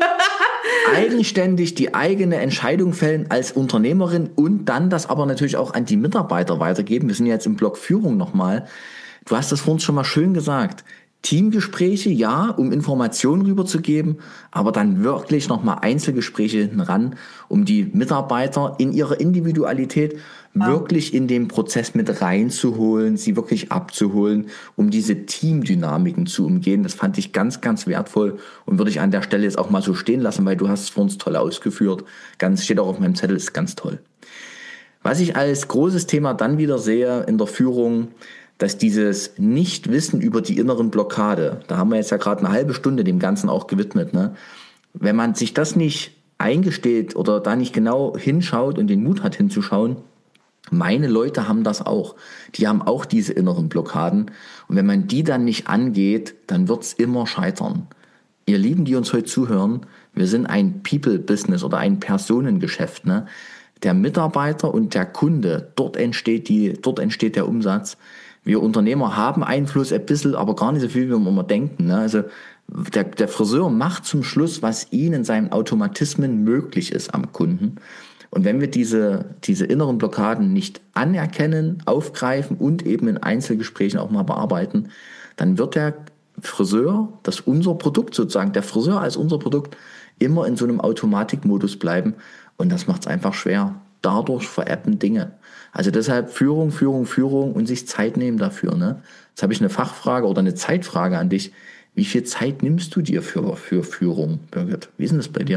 Eigenständig die eigene Entscheidung fällen als Unternehmerin und dann das aber natürlich auch an die Mitarbeiter weitergeben. Wir sind jetzt im Block Führung nochmal. Du hast das vorhin schon mal schön gesagt. Teamgespräche, ja, um Informationen rüberzugeben, aber dann wirklich nochmal Einzelgespräche hinten ran, um die Mitarbeiter in ihrer Individualität wirklich in den Prozess mit reinzuholen, sie wirklich abzuholen, um diese Teamdynamiken zu umgehen. Das fand ich ganz, ganz wertvoll und würde ich an der Stelle jetzt auch mal so stehen lassen, weil du hast es vor uns toll ausgeführt. Ganz, steht auch auf meinem Zettel, ist ganz toll. Was ich als großes Thema dann wieder sehe in der Führung, dass dieses Nichtwissen über die inneren Blockade, da haben wir jetzt ja gerade eine halbe Stunde dem Ganzen auch gewidmet, ne? Wenn man sich das nicht eingesteht oder da nicht genau hinschaut und den Mut hat hinzuschauen, meine Leute haben das auch. Die haben auch diese inneren Blockaden. Und wenn man die dann nicht angeht, dann wird's immer scheitern. Ihr Lieben, die uns heute zuhören, wir sind ein People-Business oder ein Personengeschäft, ne? Der Mitarbeiter und der Kunde, dort entsteht die, dort entsteht der Umsatz. Wir Unternehmer haben Einfluss ein bisschen, aber gar nicht so viel, wie wir immer denken, ne? Also der, der Friseur macht zum Schluss, was ihm in seinen Automatismen möglich ist am Kunden. Und wenn wir diese, diese inneren Blockaden nicht anerkennen, aufgreifen und eben in Einzelgesprächen auch mal bearbeiten, dann wird der Friseur, das unser Produkt sozusagen, der Friseur als unser Produkt, immer in so einem Automatikmodus bleiben. Und das macht es einfach schwer. Dadurch veräppen Dinge. Also deshalb Führung, Führung, Führung und sich Zeit nehmen dafür. Ne? Jetzt habe ich eine Fachfrage oder eine Zeitfrage an dich. Wie viel Zeit nimmst du dir für, für Führung, Birgit? Wie ist denn das bei dir?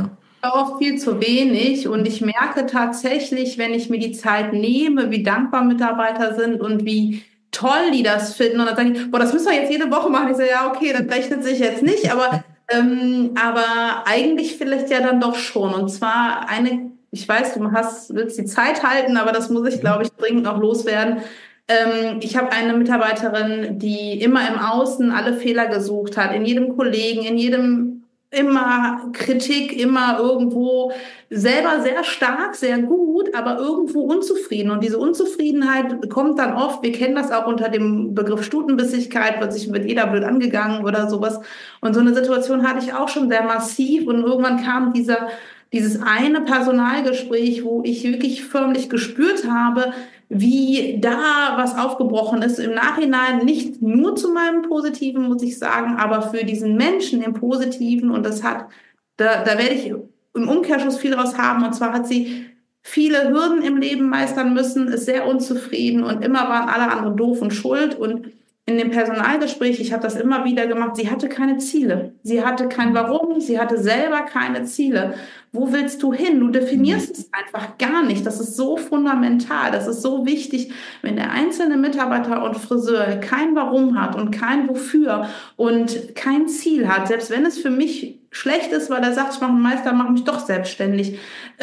oft viel zu wenig und ich merke tatsächlich, wenn ich mir die Zeit nehme, wie dankbar Mitarbeiter sind und wie toll die das finden. Und dann sage ich, boah, das müssen wir jetzt jede Woche machen. Ich sage, ja, okay, das rechnet sich jetzt nicht, aber, ähm, aber eigentlich vielleicht ja dann doch schon. Und zwar eine, ich weiß, du hast, willst die Zeit halten, aber das muss ich, glaube ich, dringend noch loswerden. Ähm, ich habe eine Mitarbeiterin, die immer im Außen alle Fehler gesucht hat, in jedem Kollegen, in jedem immer Kritik, immer irgendwo selber sehr stark, sehr gut, aber irgendwo unzufrieden. Und diese Unzufriedenheit kommt dann oft, wir kennen das auch unter dem Begriff Stutenbissigkeit, plötzlich wird jeder blöd angegangen oder sowas. Und so eine Situation hatte ich auch schon sehr massiv. Und irgendwann kam dieser, dieses eine Personalgespräch, wo ich wirklich förmlich gespürt habe, wie da was aufgebrochen ist. Im Nachhinein nicht nur zu meinem Positiven, muss ich sagen, aber für diesen Menschen im Positiven. Und das hat, da, da werde ich im Umkehrschluss viel draus haben. Und zwar hat sie viele Hürden im Leben meistern müssen, ist sehr unzufrieden und immer waren alle anderen doof und schuld. Und in dem Personalgespräch, ich habe das immer wieder gemacht, sie hatte keine Ziele. Sie hatte kein Warum, sie hatte selber keine Ziele. Wo willst du hin? Du definierst es einfach gar nicht. Das ist so fundamental, das ist so wichtig, wenn der einzelne Mitarbeiter und Friseur kein Warum hat und kein Wofür und kein Ziel hat, selbst wenn es für mich schlecht ist, weil er sagt, ich mache einen Meister, mache mich doch selbstständig,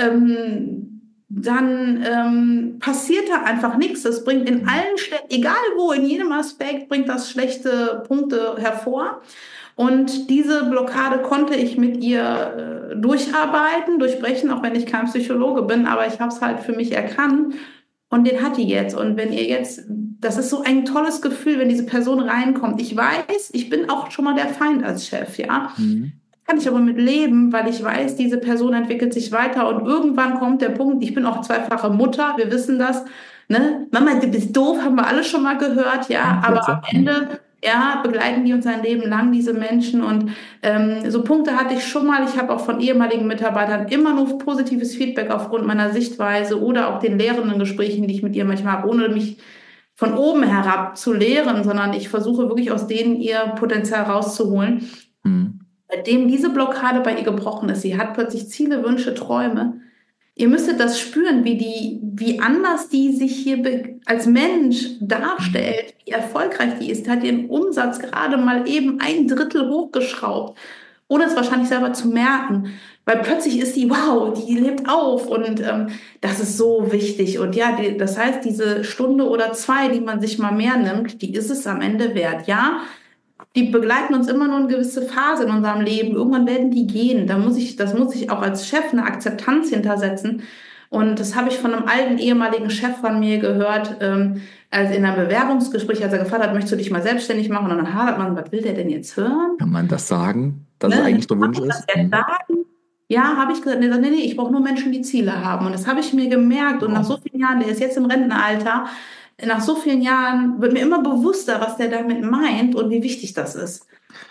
ähm, dann ähm, passiert da einfach nichts. Das bringt in allen, egal wo, in jedem Aspekt, bringt das schlechte Punkte hervor. Und diese Blockade konnte ich mit ihr äh, durcharbeiten, durchbrechen, auch wenn ich kein Psychologe bin, aber ich habe es halt für mich erkannt und den hat die jetzt. Und wenn ihr jetzt, das ist so ein tolles Gefühl, wenn diese Person reinkommt. Ich weiß, ich bin auch schon mal der Feind als Chef, ja. Mhm. Kann ich aber mit leben, weil ich weiß, diese Person entwickelt sich weiter und irgendwann kommt der Punkt, ich bin auch zweifache Mutter, wir wissen das, ne? Mama, du bist doof, haben wir alle schon mal gehört, ja, aber am Ende, ja, begleiten die uns ein Leben lang, diese Menschen und ähm, so Punkte hatte ich schon mal, ich habe auch von ehemaligen Mitarbeitern immer nur positives Feedback aufgrund meiner Sichtweise oder auch den lehrenden Gesprächen, die ich mit ihr manchmal habe, ohne mich von oben herab zu lehren, sondern ich versuche wirklich aus denen ihr Potenzial rauszuholen. Mhm. Seitdem diese Blockade bei ihr gebrochen ist, sie hat plötzlich Ziele, Wünsche, Träume. Ihr müsstet das spüren, wie die, wie anders die sich hier als Mensch darstellt, wie erfolgreich die ist. Die hat ihren Umsatz gerade mal eben ein Drittel hochgeschraubt, ohne es wahrscheinlich selber zu merken. Weil plötzlich ist sie, wow, die lebt auf und ähm, das ist so wichtig. Und ja, die, das heißt, diese Stunde oder zwei, die man sich mal mehr nimmt, die ist es am Ende wert. Ja, die begleiten uns immer nur eine gewisse Phase in unserem Leben. Irgendwann werden die gehen. Da muss ich, das muss ich auch als Chef eine Akzeptanz hintersetzen. Und das habe ich von einem alten ehemaligen Chef von mir gehört, ähm, als in einem Bewerbungsgespräch, als er gefragt hat, möchtest du dich mal selbstständig machen? Und dann hadert man, was will der denn jetzt hören? Kann man das sagen, dass ne? es eigentlich der Wunsch ist? Mhm. Sagen? Ja, habe ich gesagt, nee, nee, nee, ich brauche nur Menschen, die Ziele haben. Und das habe ich mir gemerkt. Und wow. Nach so vielen Jahren, der ist jetzt im Rentenalter, nach so vielen Jahren wird mir immer bewusster, was der damit meint und wie wichtig das ist.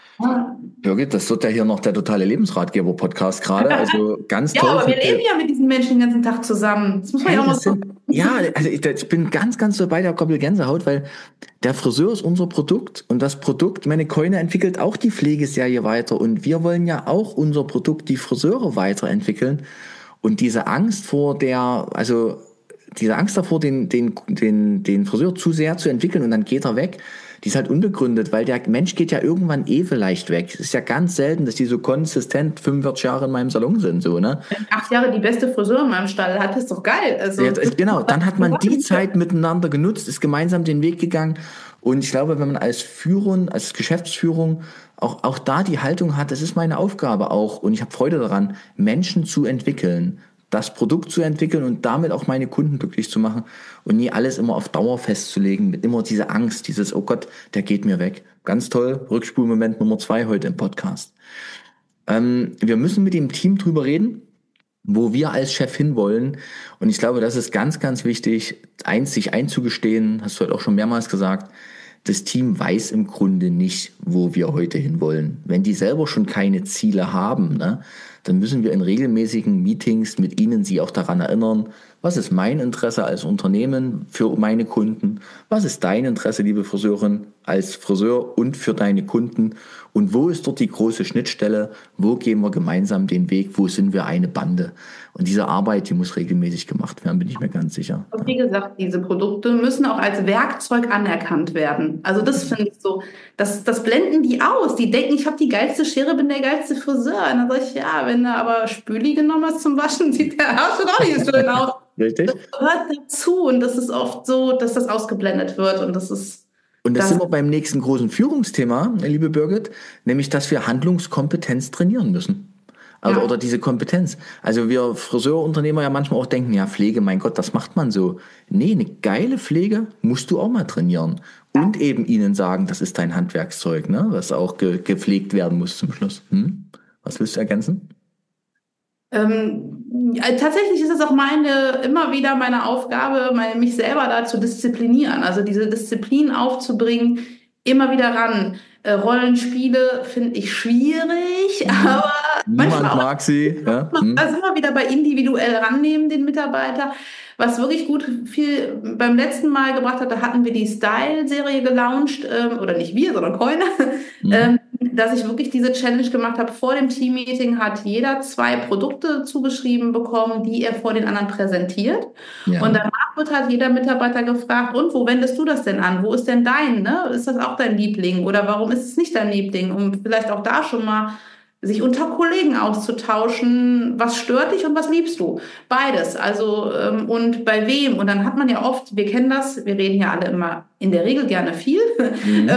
Ja, Birgit, das wird ja hier noch der totale Lebensratgeber-Podcast gerade. Also ganz ja, toll. Ja, aber wir leben ja mit diesen Menschen den ganzen Tag zusammen. Das muss man hey, ja auch mal so. Ja, also ich, ich bin ganz, ganz so bei der Koppel Gänsehaut, weil der Friseur ist unser Produkt und das Produkt, meine Keune, entwickelt auch die Pflegeserie weiter und wir wollen ja auch unser Produkt, die Friseure, weiterentwickeln. Und diese Angst vor der, also diese Angst davor, den, den, den, den Friseur zu sehr zu entwickeln und dann geht er weg, die ist halt unbegründet, weil der Mensch geht ja irgendwann eh vielleicht weg. Es ist ja ganz selten, dass die so konsistent fünfundvierzig Jahre in meinem Salon sind, so, ne? Acht Jahre die beste Friseur in meinem Stall hat, ist doch geil. Also, ja, genau, dann hat man die Zeit miteinander genutzt, ist gemeinsam den Weg gegangen und ich glaube, wenn man als Führung, als Geschäftsführung auch, auch da die Haltung hat, das ist meine Aufgabe auch und ich habe Freude daran, Menschen zu entwickeln, das Produkt zu entwickeln und damit auch meine Kunden glücklich zu machen und nie alles immer auf Dauer festzulegen, mit immer diese Angst, dieses, oh Gott, der geht mir weg. Ganz toll, Rückspulmoment Nummer zwei heute im Podcast. Ähm, wir müssen mit dem Team drüber reden, wo wir als Chef hinwollen und ich glaube, das ist ganz, ganz wichtig, eins sich einzugestehen, hast du heute auch schon mehrmals gesagt, das Team weiß im Grunde nicht, wo wir heute hinwollen. Wenn die selber schon keine Ziele haben, ne, dann müssen wir in regelmäßigen Meetings mit Ihnen Sie auch daran erinnern, was ist mein Interesse als Unternehmen für meine Kunden, was ist dein Interesse, liebe Friseurin, als Friseur und für deine Kunden und wo ist dort die große Schnittstelle, wo gehen wir gemeinsam den Weg, wo sind wir eine Bande. Und diese Arbeit, die muss regelmäßig gemacht werden, bin ich mir ganz sicher. Und wie gesagt, diese Produkte müssen auch als Werkzeug anerkannt werden. Also das finde ich so, das, das blenden die aus. Die denken, ich habe die geilste Schere, bin der geilste Friseur. Und dann sage ich, ja, wenn du aber Spüli genommen hast zum Waschen, sieht der Arsch doch nicht so schön aus. Richtig? Das gehört dazu und das ist oft so, dass das ausgeblendet wird und das ist... Und das, das sind wir beim nächsten großen Führungsthema, liebe Birgit, nämlich, dass wir Handlungskompetenz trainieren müssen. Also, ja. Oder diese Kompetenz. Also wir Friseurunternehmer ja manchmal auch denken, ja Pflege, mein Gott, das macht man so. Nee, eine geile Pflege musst du auch mal trainieren. Und eben ihnen sagen, das ist dein Handwerkszeug, ne, was auch ge- gepflegt werden muss zum Schluss. Hm? Was willst du ergänzen? Ähm, tatsächlich ist es auch meine, immer wieder meine Aufgabe, meine, mich selber da zu disziplinieren, also diese Disziplin aufzubringen, immer wieder ran. Äh, Rollenspiele finde ich schwierig, aber niemand mag sie. Ja. Hm. Da sind wir wieder bei individuell rannehmen, den Mitarbeiter. Was wirklich gut viel beim letzten Mal gebracht hat, da hatten wir die Style-Serie gelauncht, ähm, oder nicht wir, sondern Coin, mhm. ähm, dass ich wirklich diese Challenge gemacht habe. Vor dem Team-Meeting hat jeder zwei Produkte zugeschrieben bekommen, die er vor den anderen präsentiert. Ja. Und danach wird halt jeder Mitarbeiter gefragt, und wo wendest du das denn an? Wo ist denn dein? Ne? Ist das auch dein Liebling? Oder warum ist es nicht dein Liebling? Um vielleicht auch da schon mal sich unter Kollegen auszutauschen, was stört dich und was liebst du? Beides, also ähm, und bei wem? Und dann hat man ja oft, wir kennen das, wir reden ja alle immer in der Regel gerne viel, mhm.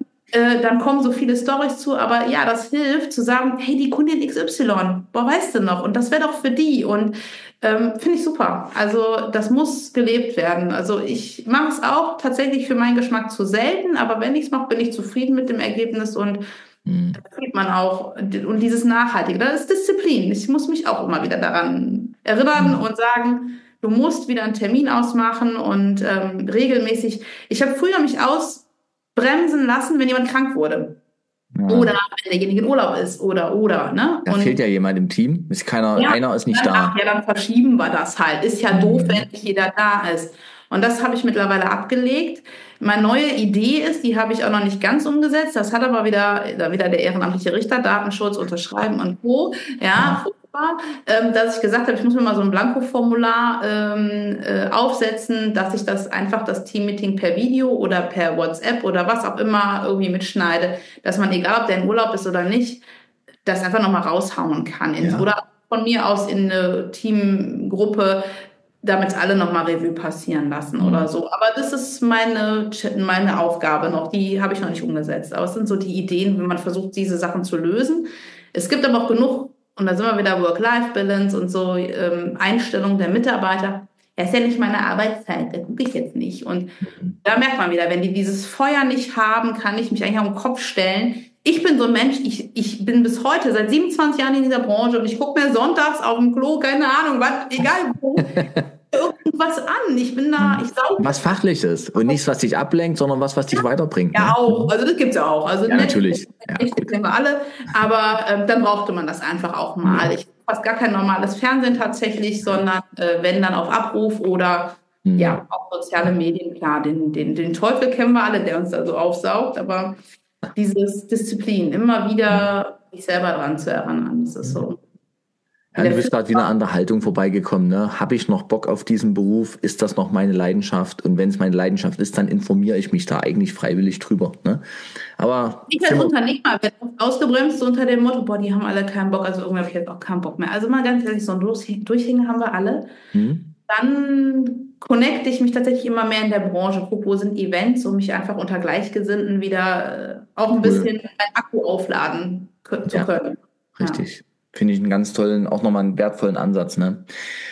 äh, dann kommen so viele Storys zu, aber ja, das hilft zu sagen, hey, die Kundin X Y, boah, weißt du noch? Und das wäre doch für die und ähm, finde ich super. Also das muss gelebt werden. Also ich mache es auch tatsächlich für meinen Geschmack zu selten, aber wenn ich es mache, bin ich zufrieden mit dem Ergebnis und Mhm. da sieht man auch, und dieses Nachhaltige, das ist Disziplin. Ich muss mich auch immer wieder daran erinnern mhm. und sagen, du musst wieder einen Termin ausmachen und ähm, regelmäßig. Ich habe früher mich ausbremsen lassen, wenn jemand krank wurde. Ja. Oder wenn derjenige in Urlaub ist oder, oder, ne? Da und fehlt ja jemand im Team, ist keiner, ja, einer ist nicht da. Ja, dann verschieben wir das halt. Ist ja mhm. doof, wenn nicht jeder da ist. Und das habe ich mittlerweile abgelegt. Meine neue Idee ist, die habe ich auch noch nicht ganz umgesetzt. Das hat aber wieder, wieder der ehrenamtliche Richter, Datenschutz, Unterschreiben und Co. Ja, furchtbar. Ähm, dass ich gesagt habe, ich muss mir mal so ein Blanko-Formular ähm, äh, aufsetzen, dass ich das einfach das Team-Meeting per Video oder per WhatsApp oder was auch immer irgendwie mitschneide, dass man, egal ob der in Urlaub ist oder nicht, das einfach nochmal raushauen kann. Ja. Oder von mir aus in eine Teamgruppe, damit alle nochmal Revue passieren lassen mhm. oder so. Aber das ist meine, meine Aufgabe noch, die habe ich noch nicht umgesetzt. Aber es sind so die Ideen, wenn man versucht, diese Sachen zu lösen. Es gibt aber auch genug, und da sind wir wieder Work-Life-Balance und so, ähm, Einstellung der Mitarbeiter. Das ist ja nicht meine Arbeitszeit, da gucke ich jetzt nicht. Und mhm. da merkt man wieder, wenn die dieses Feuer nicht haben, kann ich mich eigentlich auf den Kopf stellen. Ich bin so ein Mensch, ich, ich bin bis heute seit siebenundzwanzig Jahren in dieser Branche und ich gucke mir sonntags auf dem Klo, keine Ahnung, was, egal wo, irgendwas an. Ich bin da, ich sauge. Was Fachliches und nichts, was dich ablenkt, sondern was, was dich ja, weiterbringt. Ja, ne? Auch. Also das gibt's ja auch. Also ja, natürlich. Ja, das kennen wir alle. Aber ähm, dann brauchte man das einfach auch mal. Ja. Ich fast gar kein normales Fernsehen tatsächlich, sondern äh, wenn dann auf Abruf oder mhm. ja, auch soziale Medien. Klar, den, den, den Teufel kennen wir alle, der uns da so aufsaugt, aber dieses Disziplin, immer wieder sich selber dran zu erinnern, das ist so. Ja, du bist gerade wieder an der Haltung vorbeigekommen, ne? Habe ich noch Bock auf diesen Beruf? Ist das noch meine Leidenschaft? Und wenn es meine Leidenschaft ist, dann informiere ich mich da eigentlich freiwillig drüber, ne? Aber ich als Unternehmer werde ausgebremst unter dem Motto, boah, die haben alle keinen Bock, also irgendwie habe ich jetzt auch keinen Bock mehr. Also mal ganz ehrlich, so ein Durchhängen haben wir alle. Hm. Dann connecte ich mich tatsächlich immer mehr in der Branche, gucke, wo sind Events, um mich einfach unter Gleichgesinnten wieder äh, auch ein cool. bisschen mein Akku aufladen können, zu ja, können. Richtig. Ja. Finde ich einen ganz tollen, auch nochmal einen wertvollen Ansatz. Ne?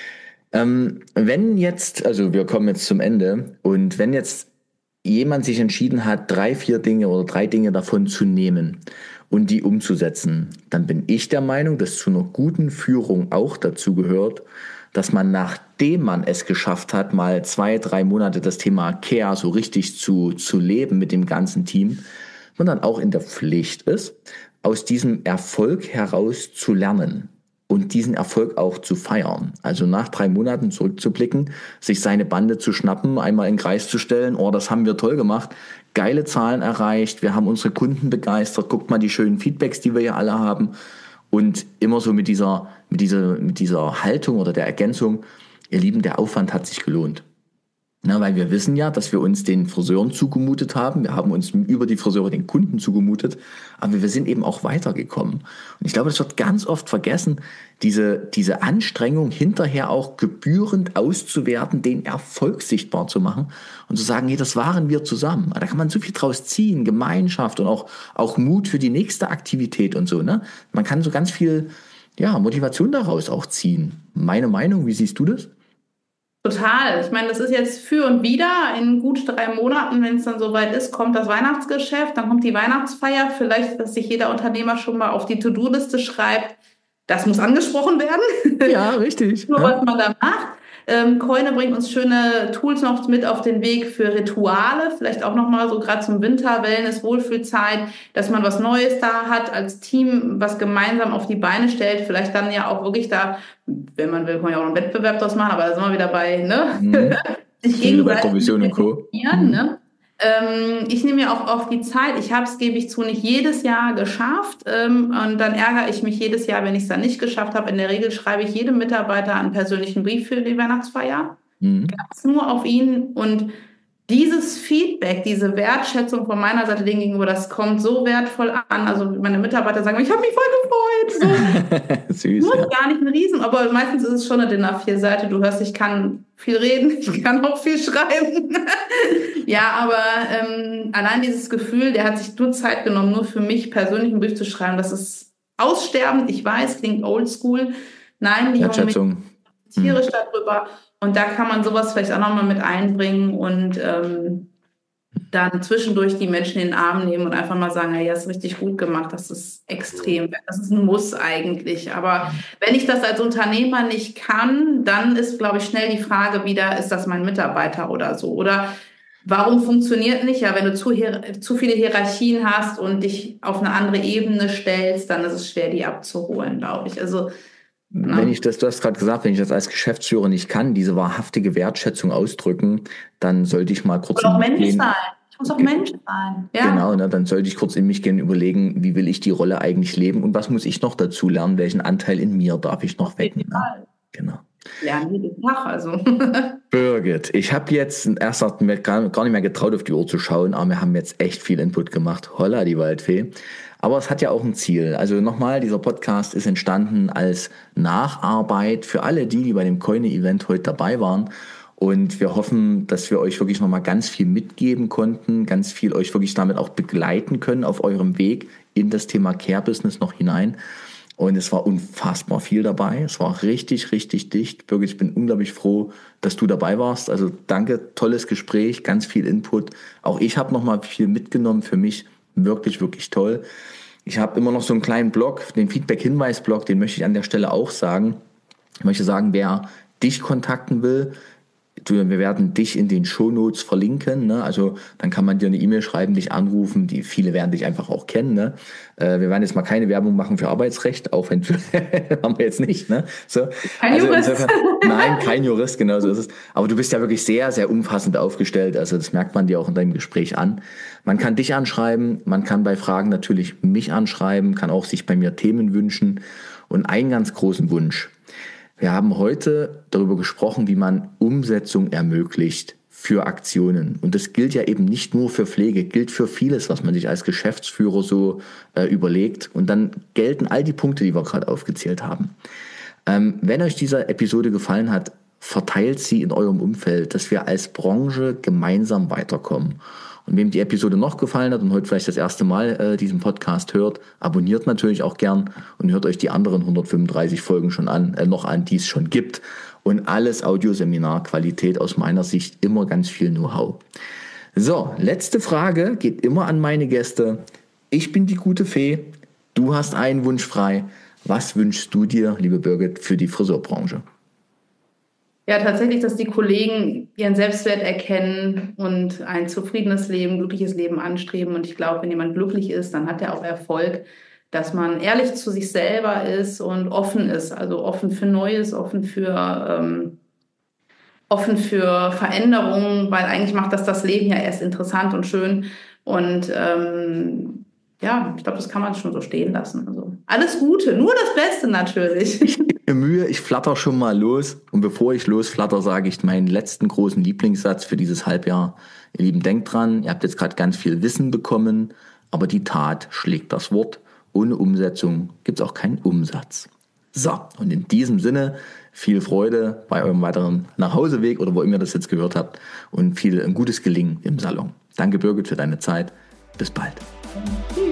Ähm, wenn jetzt, also wir kommen jetzt zum Ende, und wenn jetzt jemand sich entschieden hat, drei, vier Dinge oder drei Dinge davon zu nehmen und die umzusetzen, dann bin ich der Meinung, dass zu einer guten Führung auch dazu gehört, dass man, nachdem man es geschafft hat, mal zwei, drei Monate das Thema Care so richtig zu, zu leben mit dem ganzen Team, man dann auch in der Pflicht ist, aus diesem Erfolg heraus zu lernen. und diesen Erfolg auch zu feiern. Also nach drei Monaten zurückzublicken, sich seine Bande zu schnappen, einmal in den Kreis zu stellen, oh, das haben wir toll gemacht, geile Zahlen erreicht, wir haben unsere Kunden begeistert, guckt mal die schönen Feedbacks, die wir ja alle haben und immer so mit dieser, mit dieser, mit dieser Haltung oder der Ergänzung, ihr Lieben, der Aufwand hat sich gelohnt. Na, weil wir wissen ja, dass wir uns den Friseuren zugemutet haben. Wir haben uns über die Friseure den Kunden zugemutet. Aber wir sind eben auch weitergekommen. Und ich glaube, das wird ganz oft vergessen, diese, diese Anstrengung hinterher auch gebührend auszuwerten, den Erfolg sichtbar zu machen und zu sagen, hey, das waren wir zusammen. Da kann man so viel draus ziehen, Gemeinschaft und auch, auch Mut für die nächste Aktivität und so, ne? Man kann so ganz viel, ja, Motivation daraus auch ziehen. Meine Meinung, wie siehst du das? Total. Ich meine, das ist jetzt für und wieder. In gut drei Monaten, wenn es dann soweit ist, kommt das Weihnachtsgeschäft, dann kommt die Weihnachtsfeier. Vielleicht, dass sich jeder Unternehmer schon mal auf die To-Do-Liste schreibt, das muss angesprochen werden. Ja, richtig. Nur Ja. was man da macht. Ähm, Koine bringt uns schöne Tools noch mit auf den Weg für Rituale, vielleicht auch nochmal so gerade zum Winter, Wellness, Wohlfühlzeit, dass man was Neues da hat, als Team was gemeinsam auf die Beine stellt, vielleicht dann ja auch wirklich da, wenn man will, kann man ja auch einen Wettbewerb draus machen, aber da sind wir wieder bei, ne? Mhm. Sich Wieder bei gegenseitig Provision und Co. motivieren, ne? Ähm, ich nehme mir auch oft die Zeit. Ich habe es, gebe ich zu, nicht jedes Jahr geschafft. Ähm, und dann ärgere ich mich jedes Jahr, wenn ich es dann nicht geschafft habe. In der Regel schreibe ich jedem Mitarbeiter einen persönlichen Brief für die Weihnachtsfeier. Mhm. Ganz nur auf ihn. Und dieses Feedback, diese Wertschätzung von meiner Seite denen gegenüber, das kommt so wertvoll an. Also meine Mitarbeiter sagen, ich habe mich voll gefreut. So. Süß, Muss ja. gar nicht ein Riesen, aber meistens ist es schon eine D I N A vier Seite. Du hörst, ich kann viel reden, ich kann auch viel schreiben. Ja, aber ähm, allein dieses Gefühl, der hat sich nur Zeit genommen, nur für mich persönlich einen Brief zu schreiben, das ist aussterbend. Ich weiß, klingt oldschool. Nein, die Jungen Wertschätzung. tierisch Mhm. darüber. Und da kann man sowas vielleicht auch nochmal mit einbringen und ähm, dann zwischendurch die Menschen in den Arm nehmen und einfach mal sagen, hey, das ist richtig gut gemacht, das ist extrem, das ist ein Muss eigentlich. Aber wenn ich das als Unternehmer nicht kann, dann ist, glaube ich, schnell die Frage wieder, ist das mein Mitarbeiter oder so? Oder warum funktioniert nicht? Ja, wenn du zu, hier- zu viele Hierarchien hast und dich auf eine andere Ebene stellst, dann ist es schwer, die abzuholen, glaube ich. Also, Wenn ne? ich das, du hast gerade gesagt, wenn ich das als Geschäftsführer nicht kann, diese wahrhaftige Wertschätzung ausdrücken, dann sollte ich mal kurz Und auch in mich Mensch gehen. sein. Ich muss auch Ge- Mensch sein. Ja. Genau, ne, dann sollte ich kurz in mich gehen, überlegen, wie will ich die Rolle eigentlich leben und was muss ich noch dazu lernen, welchen Anteil in mir darf ich noch Auf jeden wecken. Ne? Fall. Genau. Lernen jeden Tag, also. Birgit, ich habe jetzt erst hat mir gar, gar nicht mehr getraut, auf die Uhr zu schauen, aber wir haben jetzt echt viel Input gemacht. Holla, die Waldfee. Aber es hat ja auch ein Ziel. Also nochmal, dieser Podcast ist entstanden als Nacharbeit für alle die, die bei dem Koine-Event heute dabei waren. Und wir hoffen, dass wir euch wirklich nochmal ganz viel mitgeben konnten, ganz viel euch wirklich damit auch begleiten können auf eurem Weg in das Thema Care-Business noch hinein. Und es war unfassbar viel dabei. Es war richtig, richtig dicht. Birgit, ich bin unglaublich froh, dass du dabei warst. Also danke, tolles Gespräch, ganz viel Input. Auch ich habe nochmal viel mitgenommen für mich. Wirklich, wirklich toll. Ich habe immer noch so einen kleinen Blog, den Feedback-Hinweis-Blog, den möchte ich an der Stelle auch sagen. Ich möchte sagen, wer dich kontakten will, wir werden dich in den Shownotes verlinken, ne? Also dann kann man dir eine E-Mail schreiben, dich anrufen, die viele werden dich einfach auch kennen, ne? Äh, wir werden jetzt mal keine Werbung machen für Arbeitsrecht, auch wenn haben wir jetzt nicht, ne? So, Kein also Jurist. insofern, nein, kein Jurist, genau so ist es. Aber du bist ja wirklich sehr, sehr umfassend aufgestellt, also das merkt man dir auch in deinem Gespräch an. Man kann dich anschreiben, man kann bei Fragen natürlich mich anschreiben, kann auch sich bei mir Themen wünschen und einen ganz großen Wunsch. Wir haben heute darüber gesprochen, wie man Umsetzung ermöglicht für Aktionen. Und das gilt ja eben nicht nur für Pflege, gilt für vieles, was man sich als Geschäftsführer so äh, überlegt. Und dann gelten all die Punkte, die wir gerade aufgezählt haben. Ähm, wenn euch diese Episode gefallen hat, verteilt sie in eurem Umfeld, dass wir als Branche gemeinsam weiterkommen. Und wem die Episode noch gefallen hat und heute vielleicht das erste Mal äh, diesen Podcast hört, abonniert natürlich auch gern und hört euch die anderen hundertfünfunddreißig Folgen schon an, äh, noch an, die es schon gibt. Und alles Audioseminar-Qualität aus meiner Sicht, immer ganz viel Know-how. So, letzte Frage geht immer an meine Gäste. Ich bin die gute Fee, du hast einen Wunsch frei. Was wünschst du dir, liebe Birgit, für die Friseurbranche? Ja, tatsächlich, dass die Kollegen ihren Selbstwert erkennen und ein zufriedenes Leben, glückliches Leben anstreben. Und ich glaube, wenn jemand glücklich ist, dann hat er auch Erfolg. dass man ehrlich zu sich selber ist und offen ist, also offen für Neues, offen für, ähm, offen für Veränderungen, weil eigentlich macht das das Leben ja erst interessant und schön. Und ähm, ja, ich glaube, das kann man schon so stehen lassen. Also alles Gute, nur das Beste natürlich. Ich gebe mir Mühe, ich flatter schon mal los. Und bevor ich losflatter, sage ich meinen letzten großen Lieblingssatz für dieses Halbjahr. Ihr Lieben, denkt dran, ihr habt jetzt gerade ganz viel Wissen bekommen, aber die Tat schlägt das Wort. Ohne Umsetzung gibt es auch keinen Umsatz. So, und in diesem Sinne viel Freude bei eurem weiteren Nachhauseweg oder wo immer ihr das jetzt gehört habt und viel ein gutes Gelingen im Salon. Danke Birgit für deine Zeit. Bis bald. Tschüss.